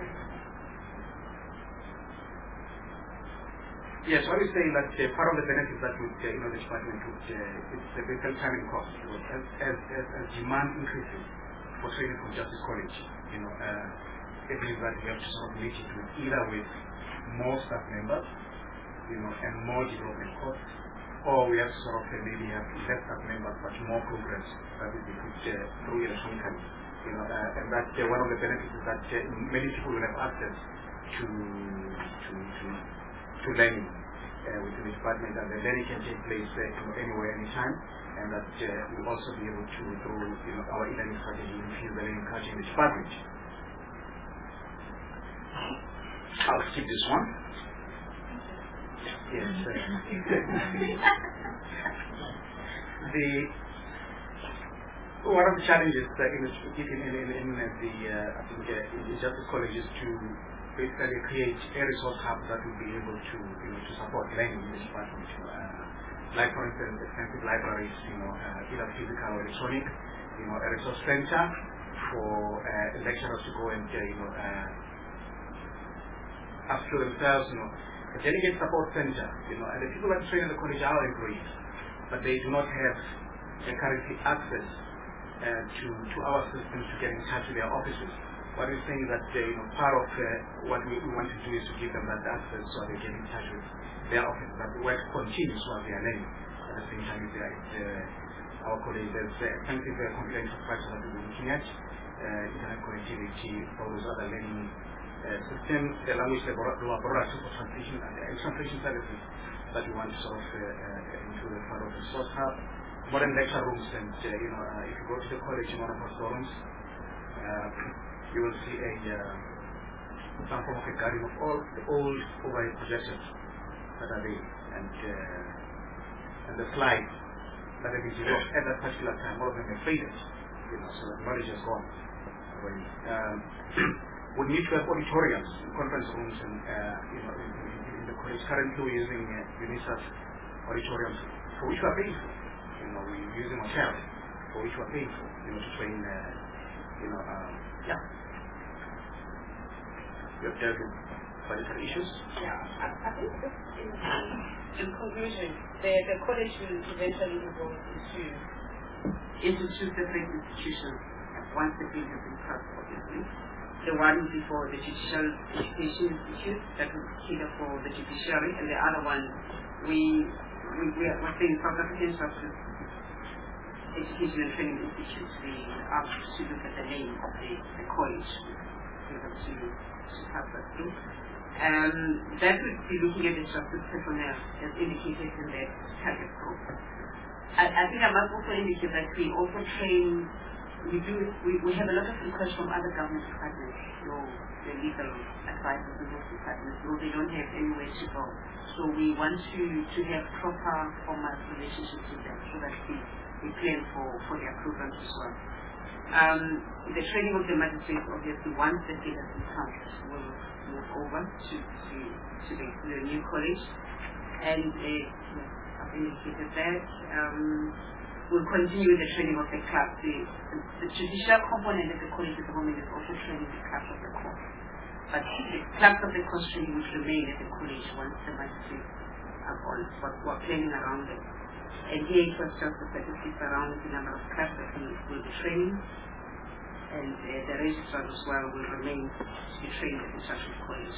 Yes, I was saying that part of the benefits that would, the department would, it's the basically timing cost. As demand increases for training from Justice College, it means that we have to sort of meet it either with more staff members, and more development costs, or we have to sort of maybe have less staff members but more programs that will be put through electronically. And that one of the benefits is that many people will have access to learning within the department, and the learning can take place anywhere, anytime, and that we'll also be able to, through our e-learning strategy, infuse the learning culture in the department. I'll skip this one. Yes. One of the challenges in the Justice College is to basically create a resource hub that will be able to support learning in the department. Like for instance, extensive libraries, either physical or electronic, a resource center for lecturers to go and upskill themselves, a delegate support center, and the people that train in the college are employees, but they do not have currently access to our systems to get in touch with their offices. What we're saying is that part of what we want to do is to give them that access so they get in touch with their offices, that the work continues while they are learning. At the same time, our college, there's extensive computer infrastructure that we're looking at, internet connectivity, all those other learning systems, the language laboratory for translation and translation services that we want to sort of include as part of the resource hub. modern lecture rooms, and if you go to the college in one of our storerooms, you will see some form of a garden of all the old overhead projectors that are there, and the slides that have been developed at that particular time, all of them are faded, so the knowledge is gone. We need to have auditoriums, conference rooms, and in the college. Currently, we're using UNISA's auditoriums, for which we are paying for. We're using hotels, for which we are paying for, to train. You have dealt with budgetary issues. I think this in conclusion, the college will eventually evolve into two separate institutions. One separate has been passed, obviously. The one will be for the Judicial Education Institute that will cater for the judiciary, and the other one we're saying South African Justice Education and Training Institute. We asked to look at the name of the college to pass that through. That would be looking at the justice personnel as indicated in the target group. I think I must also indicate that we also train. We have a lot of requests from other government departments, the legal advisors in those departments, though they don't have anywhere to go. So we want to have proper formal relationships with them so that we plan for their programs as well. The training of the magistrates, obviously, once the data has been passed, will move over to the new college, and I've indicated that. We'll continue with the training of the club. The judicial component of the college at the moment is also training the clubs of the court. But the clubs of the court training will remain at the college once the magistrates are on. But we're planning around it. And here it was just the statistics around the number of clubs that we will be training. And the registrars as well will remain to be trained at the Structural College.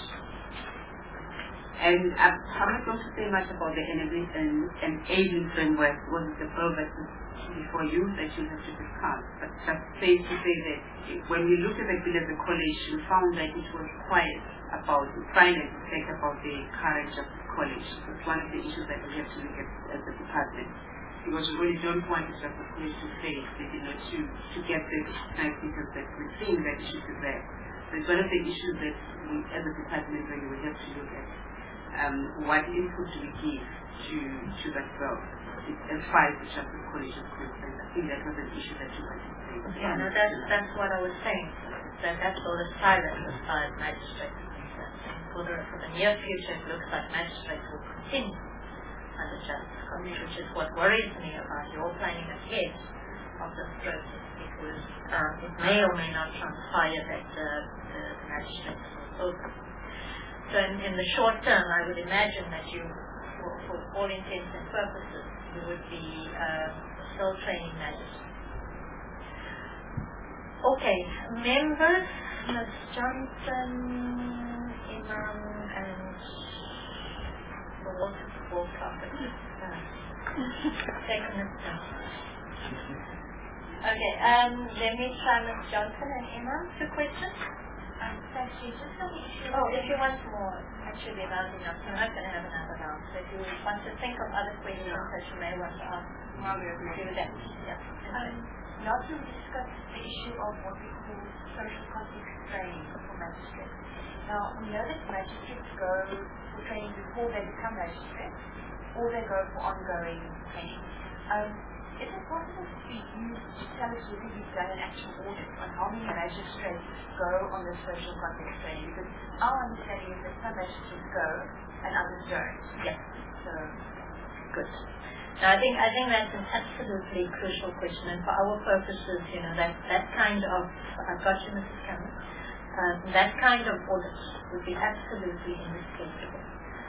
And I'm not going to say much about the enabling framework, because it's a bill that is before you that you have to discuss. But just safe to say that when we looked at the bill at the college, we found that it was quite about the finance effect about the current justice college. It's one of the issues that we have to look at as a department. Because we really don't want the justice college to fail, to get the nice because that we're seeing that issues is there. So it's one of the issues that we as a department really we have to look at. What input do we give to that bill as far as the justice college is concerned? I think that was an issue that you wanted to say. Yeah, no, that's what I was saying. That's all the silence as far as magistrates are concerned. For the near future, it looks like magistrates will continue under justice college, which is what worries me about your planning ahead of this process, because it may or may not transpire that the magistrates will open. So in the short term, I would imagine that you, for all intents and purposes, you would be still training magistrates. Okay, members, Ms. Johnson, Imam, and the waterfall carpet. Second Ms. Johnson. Okay, let me try Ms. Johnson and Imam. 2 questions? Actually, just on the issue. Oh, if you want more, actually, that's enough. We're not going to have another round. So if you want to think of other questions that you may want to ask, do that. Yeah. Last week we discussed the issue of what we call social context training for magistrates. Now, we know that magistrates go for training before they become magistrates, or they go for ongoing training. Is it possible for you to tell us whether you've done an actual audit on how many magistrates go on the social context training? Because our understanding is that some magistrates go and others don't. Yes. So, good. Now, I think that's an absolutely crucial question, and for our purposes, that kind of, I've got you, Mrs. Cameron, that kind of audit would be absolutely indispensable.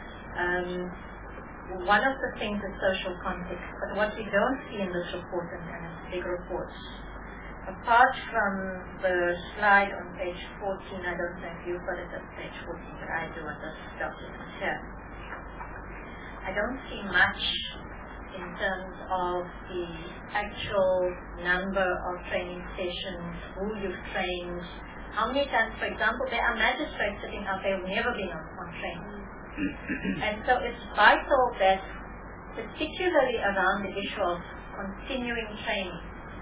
One of the things is social context, but what we don't see in this report, and it's a big report, apart from the slide on page 14, I don't know if you've got it on page 14, but I do on this document here. I don't see much in terms of the actual number of training sessions, who you've trained, how many times, for example, there are magistrates sitting out there who've never been on training. And so it's vital that, particularly around the issue of continuing training.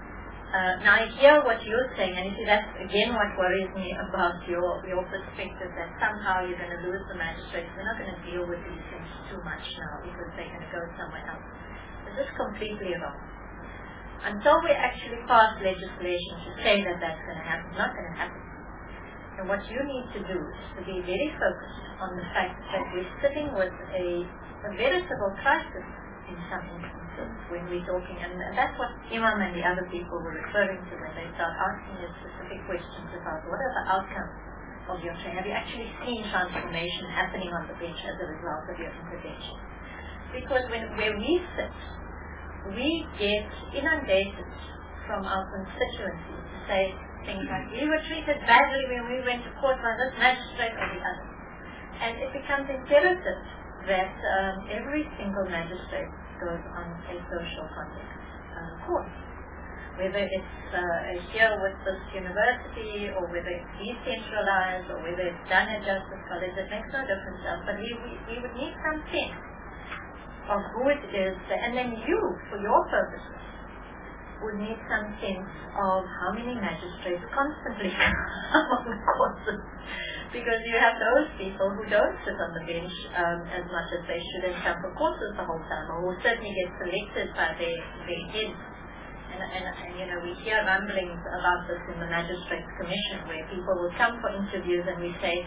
Now I hear what you're saying, and you see that's again what worries me about your perspective, that somehow you're going to lose the magistrates. We're not going to deal with these things too much now because they're going to go somewhere else. This is completely wrong. Until we actually pass legislation to say that that's going to happen, it's not going to happen. And what you need to do is to be very focused on the fact that we're sitting with a veritable crisis in some instances when we're talking, and that's what Imam and the other people were referring to when they start asking you specific questions about what are the outcomes of your training. Have you actually seen transformation happening on the bench as a result of your intervention? Because where we sit, we get inundated from our constituencies to say things like, we were treated badly when we went to court by this magistrate or the other. And it becomes imperative that every single magistrate goes on a social context course. Whether it's here with this university, or whether it's decentralized, or whether it's done at Justice College, it makes no difference to us. But we would need some sense of who it is, and then you, for your purposes, would need some sense of how many magistrates constantly come on the courses. Because you have those people who don't sit on the bench as much as they should and come for courses the whole time, or who certainly get selected by their heads. And you know, we hear rumblings about this in the Magistrates Commission, where people will come for interviews and we say,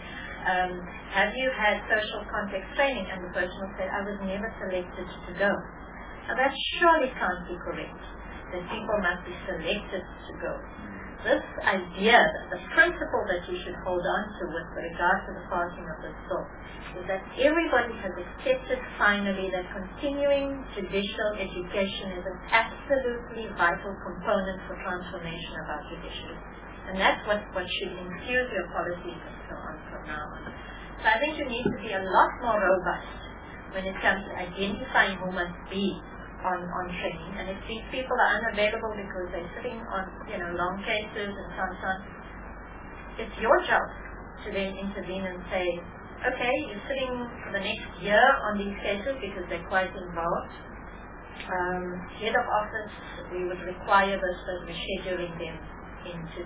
have you had social context training? And the person will say, I was never selected to go. Now that surely can't be correct, that people must be selected to go. This idea, the principle that you should hold on to with regard to the passing of this bill, is that everybody has accepted finally that continuing judicial education is an absolutely vital component for transformation of our judiciary. And that's what should infuse your policies and so on from now on. So I think you need to be a lot more robust when it comes to identifying who must be on training. And if these people are unavailable because they're sitting on long cases and so on, it's your job to then intervene and say, okay, you're sitting for the next year on these cases because they're quite involved. Head of office, we would require this as we're scheduling them in 2008.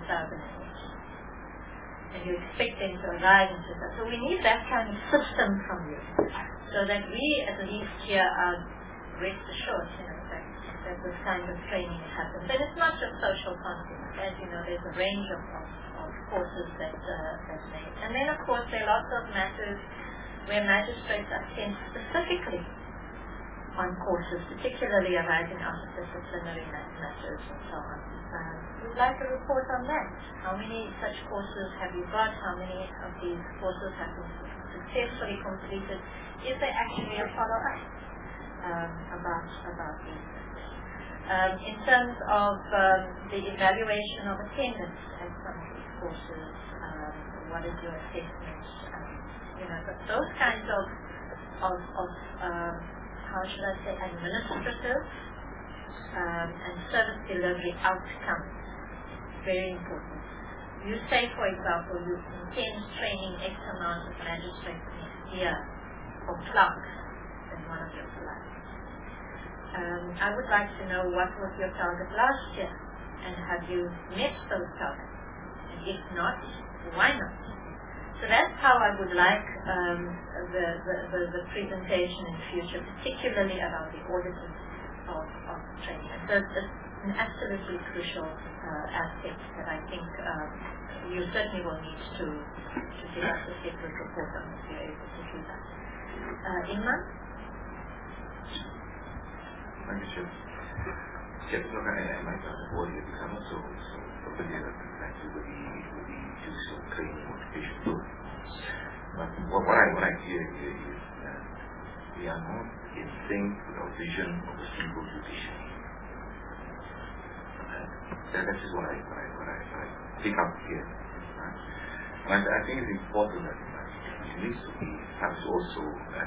And you expect them to arrive in 2008. So we need that kind of system from you, so that we at least here are rest assured, that this kind of training happens. And it's not just social context. As you know, there's a range of courses that's made. And then, of course, there are lots of matters where magistrates are sent specifically on courses, particularly arising out of disciplinary matters and so on. We'd like a report on that. How many such courses have you got? How many of these courses have been successfully completed? Is there actually a follow-up about these things? In terms of the evaluation of attendance at some of these courses, what is your assessment? Those kinds of how should I say, administrative and service delivery outcomes. Very important. You say, for example, you intend training X amount of magistrates next year for clerks in one of your slides. I would like to know what was your target last year, and have you met those targets? And if not, why not? So that's how I would like the presentation in the future, particularly about the auditing of training. So it's an absolutely crucial aspect that I think you certainly will need to give us a separate report on if you're able to do that. Imran? Thank you, Chair. Chair, look, I might not have worried because I'm not so familiar with the judicial training motivation program. But what I hear here is that we are not in sync with our vision of a single judiciary. That is what I pick up here. And I think it's important that it needs to be perhaps also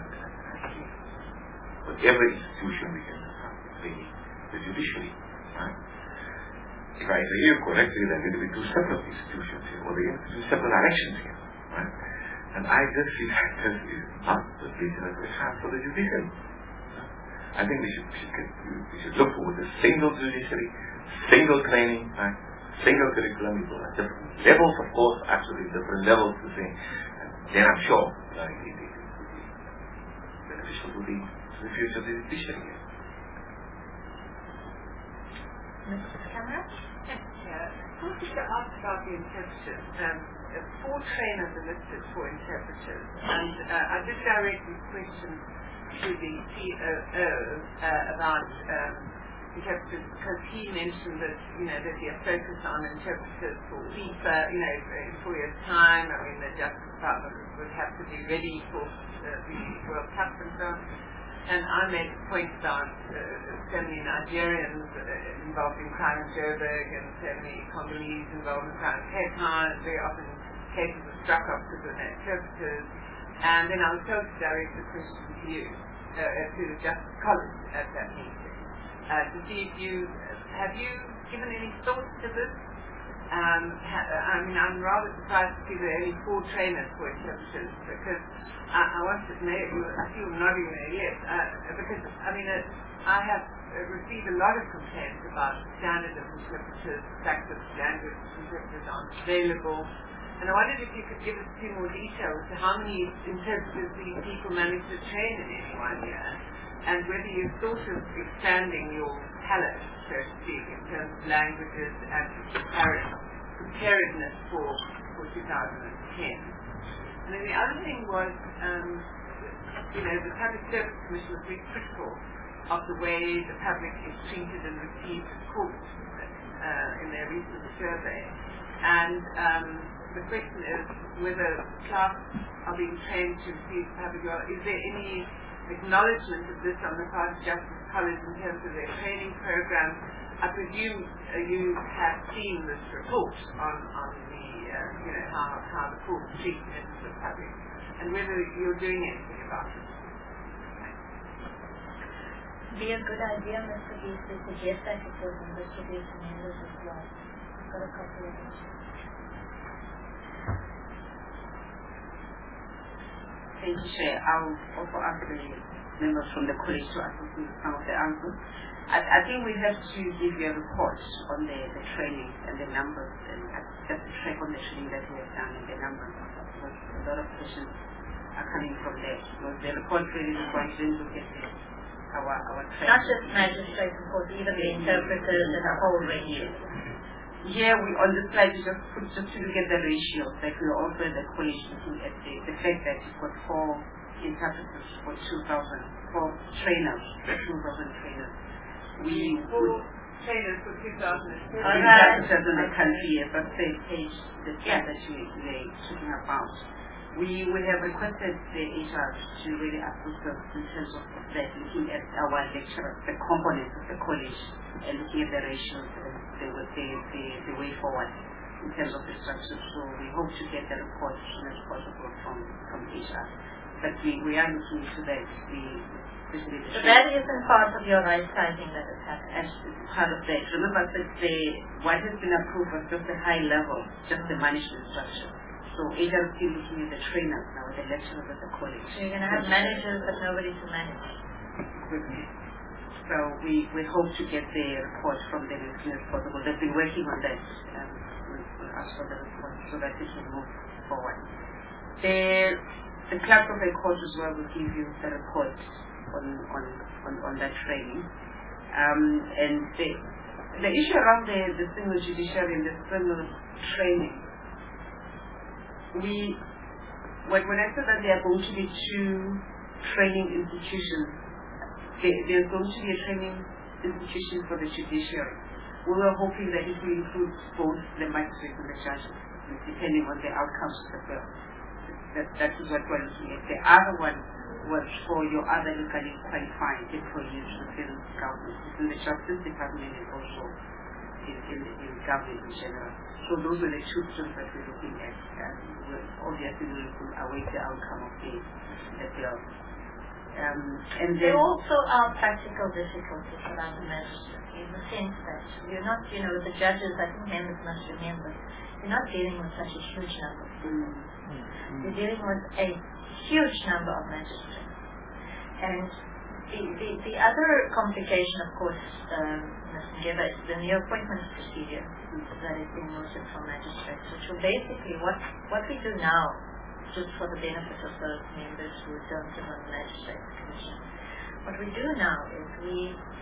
but every institution we can training the judiciary. Right? If I hear correctly, there are going to be two separate institutions here, or there are two separate directions here. Right? And I just feel like this is not the vision that we have for the judiciary. I think we should look for a single judiciary, single training, right? Single curriculum. People at different levels, of course, absolutely different levels to say. Then I'm sure it is beneficial to the future of the judiciary. Mrs. Camera? I wanted to ask about the interpreters. 4 trainers are listed for interpreters, and I did direct this question to the COO about interpreters because he mentioned that there'd be a focus on interpreters for FIFA, in 4 years' time. I mean, the Justice Department would have to be ready for the World Cup and so on. And I made a point about so many Nigerians involved in crime in Joburg and so many Congolese involved in crime in Cape Town, very often cases of struck-off because of their interpreters. And then I was told to direct the question to you, to the Justice College at that meeting, to see if have you given any thought to this? I mean, I'm rather surprised to see there are only 4 trainers for interpreters because I wanted to make, I feel nodding there, yes, because, I mean, I have received a lot of complaints about the standard of interpreters, the fact that language interpreters aren't available, and I wondered if you could give us a few more details to how many interpreters these people manage to train in any 1 year, and whether you're sort of expanding your palette, so to speak, in terms of languages and preparedness for 2010. And then the other thing was, the Public Service Commission was very critical of the way the public is treated and received at court in their recent survey. And the question is whether staff are being trained to receive public well. Is there any acknowledgement of this on the part of Justice College in terms of their training program? I presume you have seen this report on the how the court treats members of the public, and whether you're doing anything about it. Be a good idea, Mr. Geese, to suggest that report and distribute to members as well. I've got a copy of it. Thank you, Chair. I'll also ask the members from the college to assist me with some of the answers. I think we have to give you a report on the training and the numbers, and just to track on the training that we have done and the numbers. Because a lot of questions are coming from there. Because the report really is going to look at our training. Not just magistrates, of course, even the interpreters and the whole ratio. Yeah, on the slide we just put just to look at the ratio. Like we are also at the college looking at the fact that you've got 4 interpreters for 2,000, 4 trainers, 2,000 trainers. We 4 trainers for 2,000 interpreters in the country, but the page, the slide that we're talking about. We have requested the HR to really assist us in terms of that, looking at our lecturers, the components of the college, and looking at the ratios and the way forward in terms of the structure. So we hope to get the report as soon as possible from HR. But we are looking into that. So that isn't part of your right sizing that has happened? As part of that. Remember that what has been approved was just a high level, just the management structure. So HR is still looking at the trainers now, the lecturers at the college. So you're going to have managers but nobody to manage? So we hope to get the report from them as soon as possible. They've been working on that. We'll ask for the report so that we can move forward. The clerk of the court as well will give you the report on that training. And the issue around the single judiciary and the single training, when I said that there are going to be 2 training institutions, there's going to be a training institution for the judiciary. We were hoping that it will include both the magistrates and the judges, depending on the outcomes of the bill. That is what we're looking at. The other one was for your other locally qualified employees within government, within the Justice Department and also in government in general. So those were the 2 things that we're looking at. Obviously, we will await the outcome of the bill. And there also are practical difficulties around the magistrate, in the sense that you're not, the judges, I think members must remember, you're not dealing with such a huge number of people. You're dealing with a huge number of magistrates. And the other complication, of course, Ms. Ngeba, is the new appointment procedure that is being mooted for magistrates, which will basically, what we do now, just for the benefit of those members who don't sit on the Magistrates Commission, what we do now is we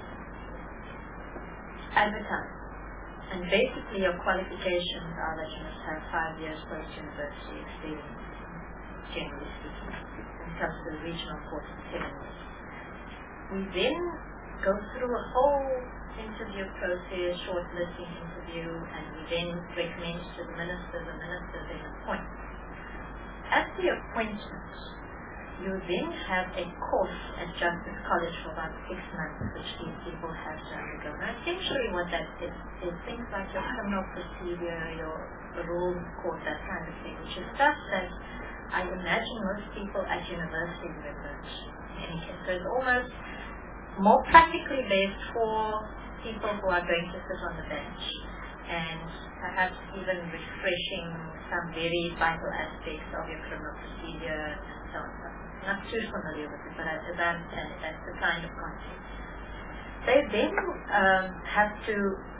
advertise. And basically your qualifications are that you must have 5 years post-university experience, generally speaking. When it comes to the regional court, 7 years. We then go through a whole interview process, shortlisting interview, and we then recommend to the minister then appoints. At the appointment, you then have a course at Justice College for about 6 months, which these people have to undergo. Now, essentially what that is things like your criminal procedure, your rules court, that kind of thing, which is stuff that I imagine most people at university would have learned in any case. So it's almost more practically based for people who are going to sit on the bench, and perhaps even refreshing some very vital aspects of your criminal procedure and so on. I'm not too familiar with it, but as I understand it, that's the kind of context. They then have to,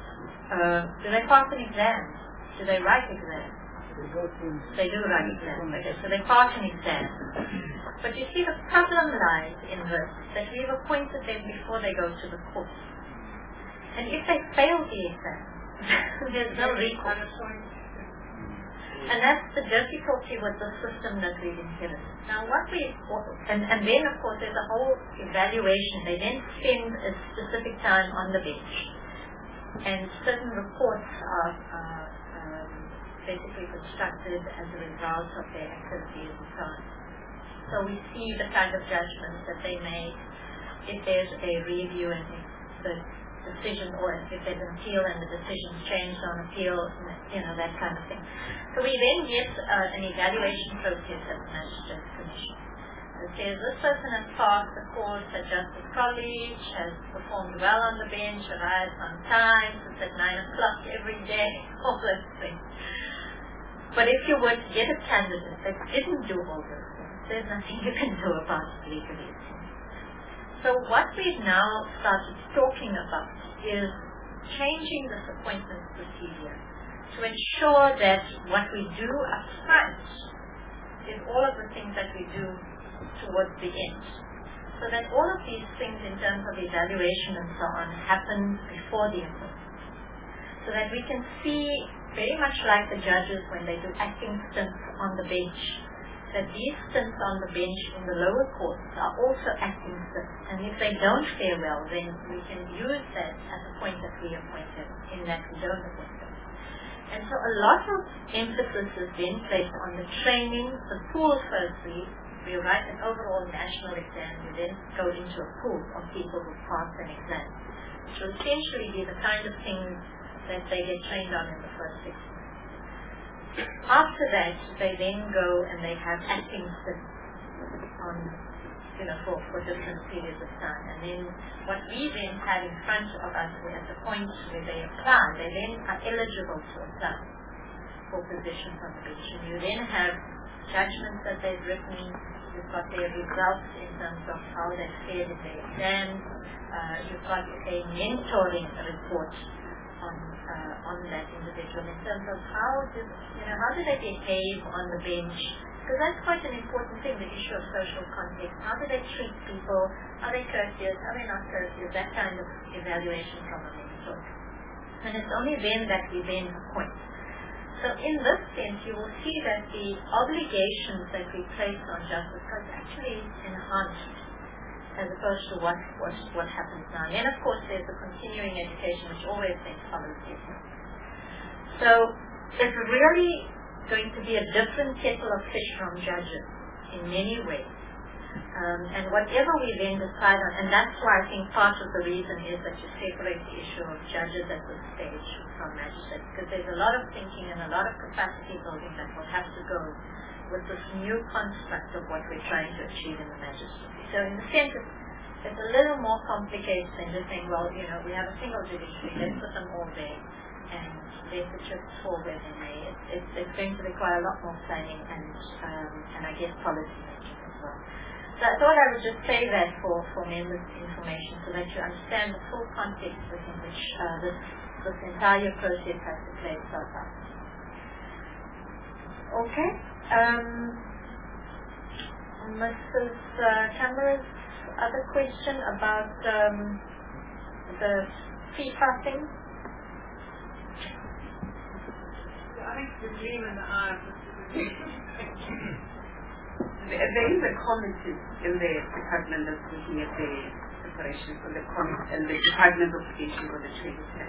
do they pass an exam? Do they write exams? They do write exams. Okay, so they pass an exam. But you see, the problem lies in this, that we've appointed them before they go to the court. And if they fail the exam, there's no recourse. And that's the difficulty with the system that we've inherited. Now and then of course there's a whole evaluation. They then spend a specific time on the bench. And certain reports are basically constructed as a result of their activities and so on. So we see the kind of judgments that they make, if there's a review and if the decision, or if there's an appeal and the decision's changed on appeal, that kind of thing. So we then get an evaluation process at the Magistrates Commission. It says this person has passed the course at Justice College, has performed well on the bench, arrives on time, sits at 9 o'clock every day, all those things. But if you were to get a candidate that didn't do all those things, there's nothing you can do about it legally. So what we've now started talking about is changing this appointment procedure to ensure that what we do up front is all of the things that we do towards the end. So that all of these things in terms of evaluation and so on happen before the appointment. So that we can see, very much like the judges when they do acting stints on the bench, that these stints on the bench in the lower courts are also acting stints. And if they don't fare well, then we can use that as a point that we appoint them, in that we don't appoint them. And so a lot of emphasis is then placed on the training, the pool firstly. We write an overall national exam, we then go into a pool of people who pass an exam, which will essentially be the kind of things that they get trained on in the first 6 months. After that, they then go and they have acting stints on, for different periods of time. And then what we then have in front of us at the point where they apply, they then are eligible to apply for positions on the bench. And you then have judgments that they've written, you've got their results in terms of how they fared in their exams, you've got a mentoring report on that individual in terms of how do they behave on the bench, because that's quite an important thing, the issue of social context. How do they treat people? Are they courteous? Are they not courteous? That kind of evaluation from a mentor. And it's only then that we then appoint. So in this sense, you will see that the obligations that we place on justice is actually enhanced as opposed to what happens now. And then, of course, there's the continuing education, which always then follows this. So it's really going to be a different kettle of fish from judges in many ways. And whatever we then decide on, and that's why I think part of the reason is that you separate the issue of judges at this stage from magistrates, because there's a lot of thinking and a lot of capacity building that will have to go with this new construct of what we're trying to achieve in the magistracy. So in the sense, it's a little more complicated than just saying, well, we have a single judiciary, let's put them all there, and let the chips fall where they may. It's going to require a lot more planning and I guess policy making as well. So I thought I would just say that for members' information so that you understand the full context within which this entire process has to play itself out. Okay. Mrs. Cameron's other question about the FIFA thing. I think the gleam in the eye. There is a committee in the department that's looking at the separation from the Department of Education for the trade plan.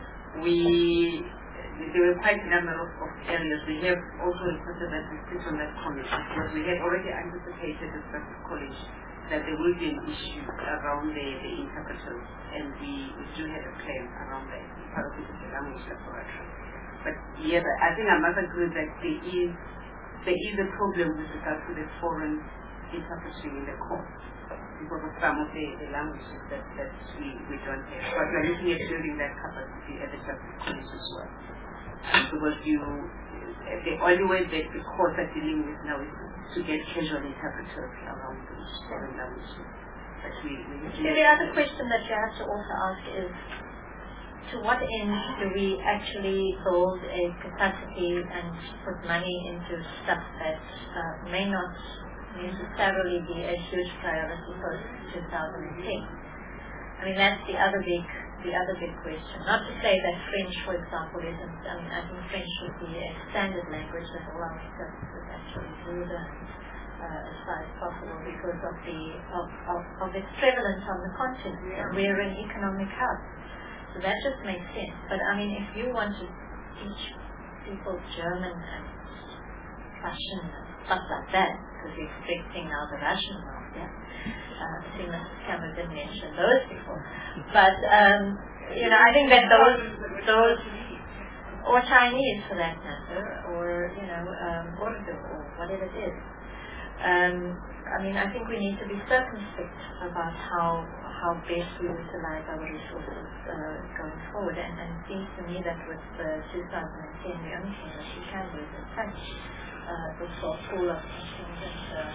There were quite a number of areas. We have also requested that we sit on that committee because we had already anticipated as Baptist College that there will be an issue around the interpreters, and we do have a plan around that. Part of it is the language laboratory. But yeah, I think I must agree that there is a problem with regard to the foreign interpreting in the court because of some of the languages that we don't have. But we're looking at building that capacity at the Baptist College as well. Because the only way that the courts are dealing with now is to get casual interpreters around those foreign languages. But the other question that you have to also ask is, to what end do we actually build a capacity and put money into stuff that may not necessarily be a huge priority post 2010? I mean, that's the other big question. Not to say that French, for example, isn't. I mean, I think French should be a standard language that all our services actually do learn as far as possible because of its prevalence on the continent. And we're an economic hub. So that just makes sense. But I mean, if you want to teach people German and Russian and stuff like that, because you're expecting now the Russian world, I think Mrs. Cameron didn't mention those before. But, I think that those, or Chinese for that matter, or, Urdu, or whatever it is. I mean, I think we need to be circumspect about how best we utilize our resources going forward. And it seems to me that with 2010, the only thing that we can do is in fact look for a pool of contingent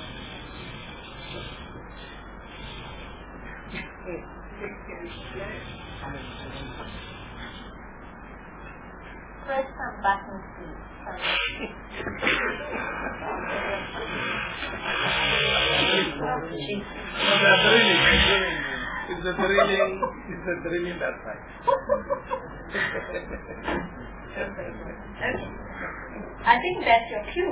press some buttons, please. It's a thrilling that side. Okay. I think that's your cue.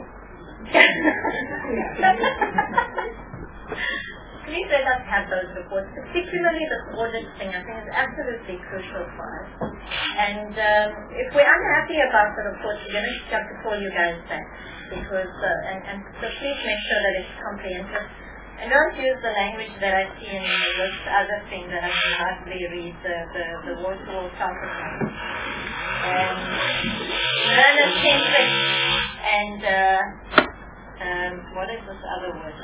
Please let us have those reports, particularly the audit thing. I think is absolutely crucial for us. And if we're unhappy about the report, we're going to have to call you guys back because and so please make sure that it's comprehensive. And don't use the language that I see in this other thing that I can hardly read, the wall-to-wall topic. Learner-centric and what is this other word?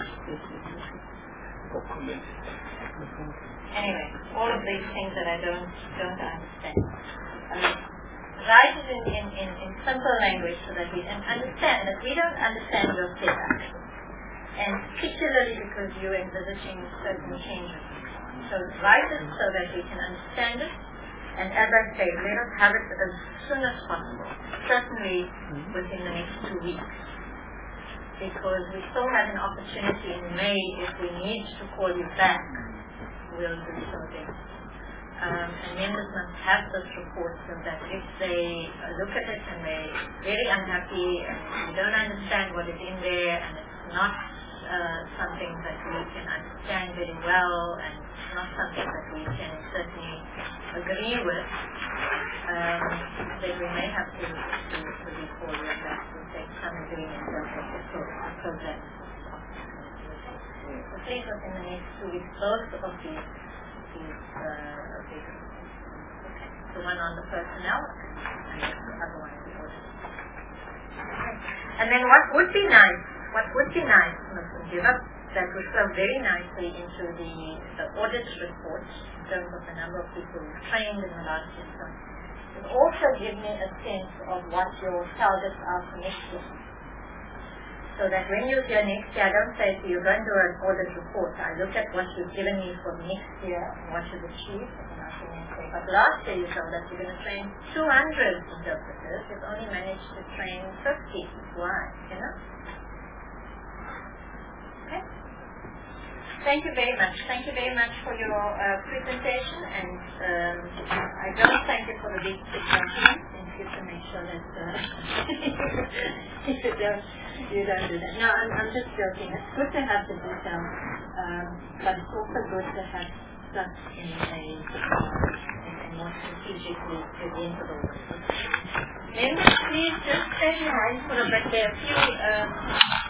Anyway, all of these things that I don't understand. Write it in simple language so that we can understand that we don't understand your setup. And particularly because you're envisaging certain changes. So write it so that we can understand it. And as I say, let us have it as soon as possible. Certainly within the next 2 weeks. Because we still have an opportunity in May if we need to call you back. We'll do so then. And members must have this report so that if they look at it and they're very unhappy and we don't understand what is in there and it's not something that we can understand very well and it's not something that we can certainly agree with, then we may have to recall you and that will take some agreement of the program. So please within the next 2 weeks, both of these okay. The one on the personnel and the other one on the audit. Okay. And then what would be nice, Mr. Jiva, that would flow very nicely into the audit report in terms of the number of people we've trained in the last year. It also gives me a sense of what your targets are for next year. So So that when you're here next year, I don't say to you, go and do an audit report. I look at what you've given me for next year and what you've achieved. And I can say, but last year you told us you're going to train 200 interpreters. You've only managed to train 50. Why? You know? Okay. Thank you very much. Thank you very much for your presentation, and I don't thank you for the big compliments. In future, make sure that you don't do that. No, I'm just joking. It's good to have the detail, but it's also good to have stuff in a more strategically presentable way. Members, please just stay behind for a bit. There are a few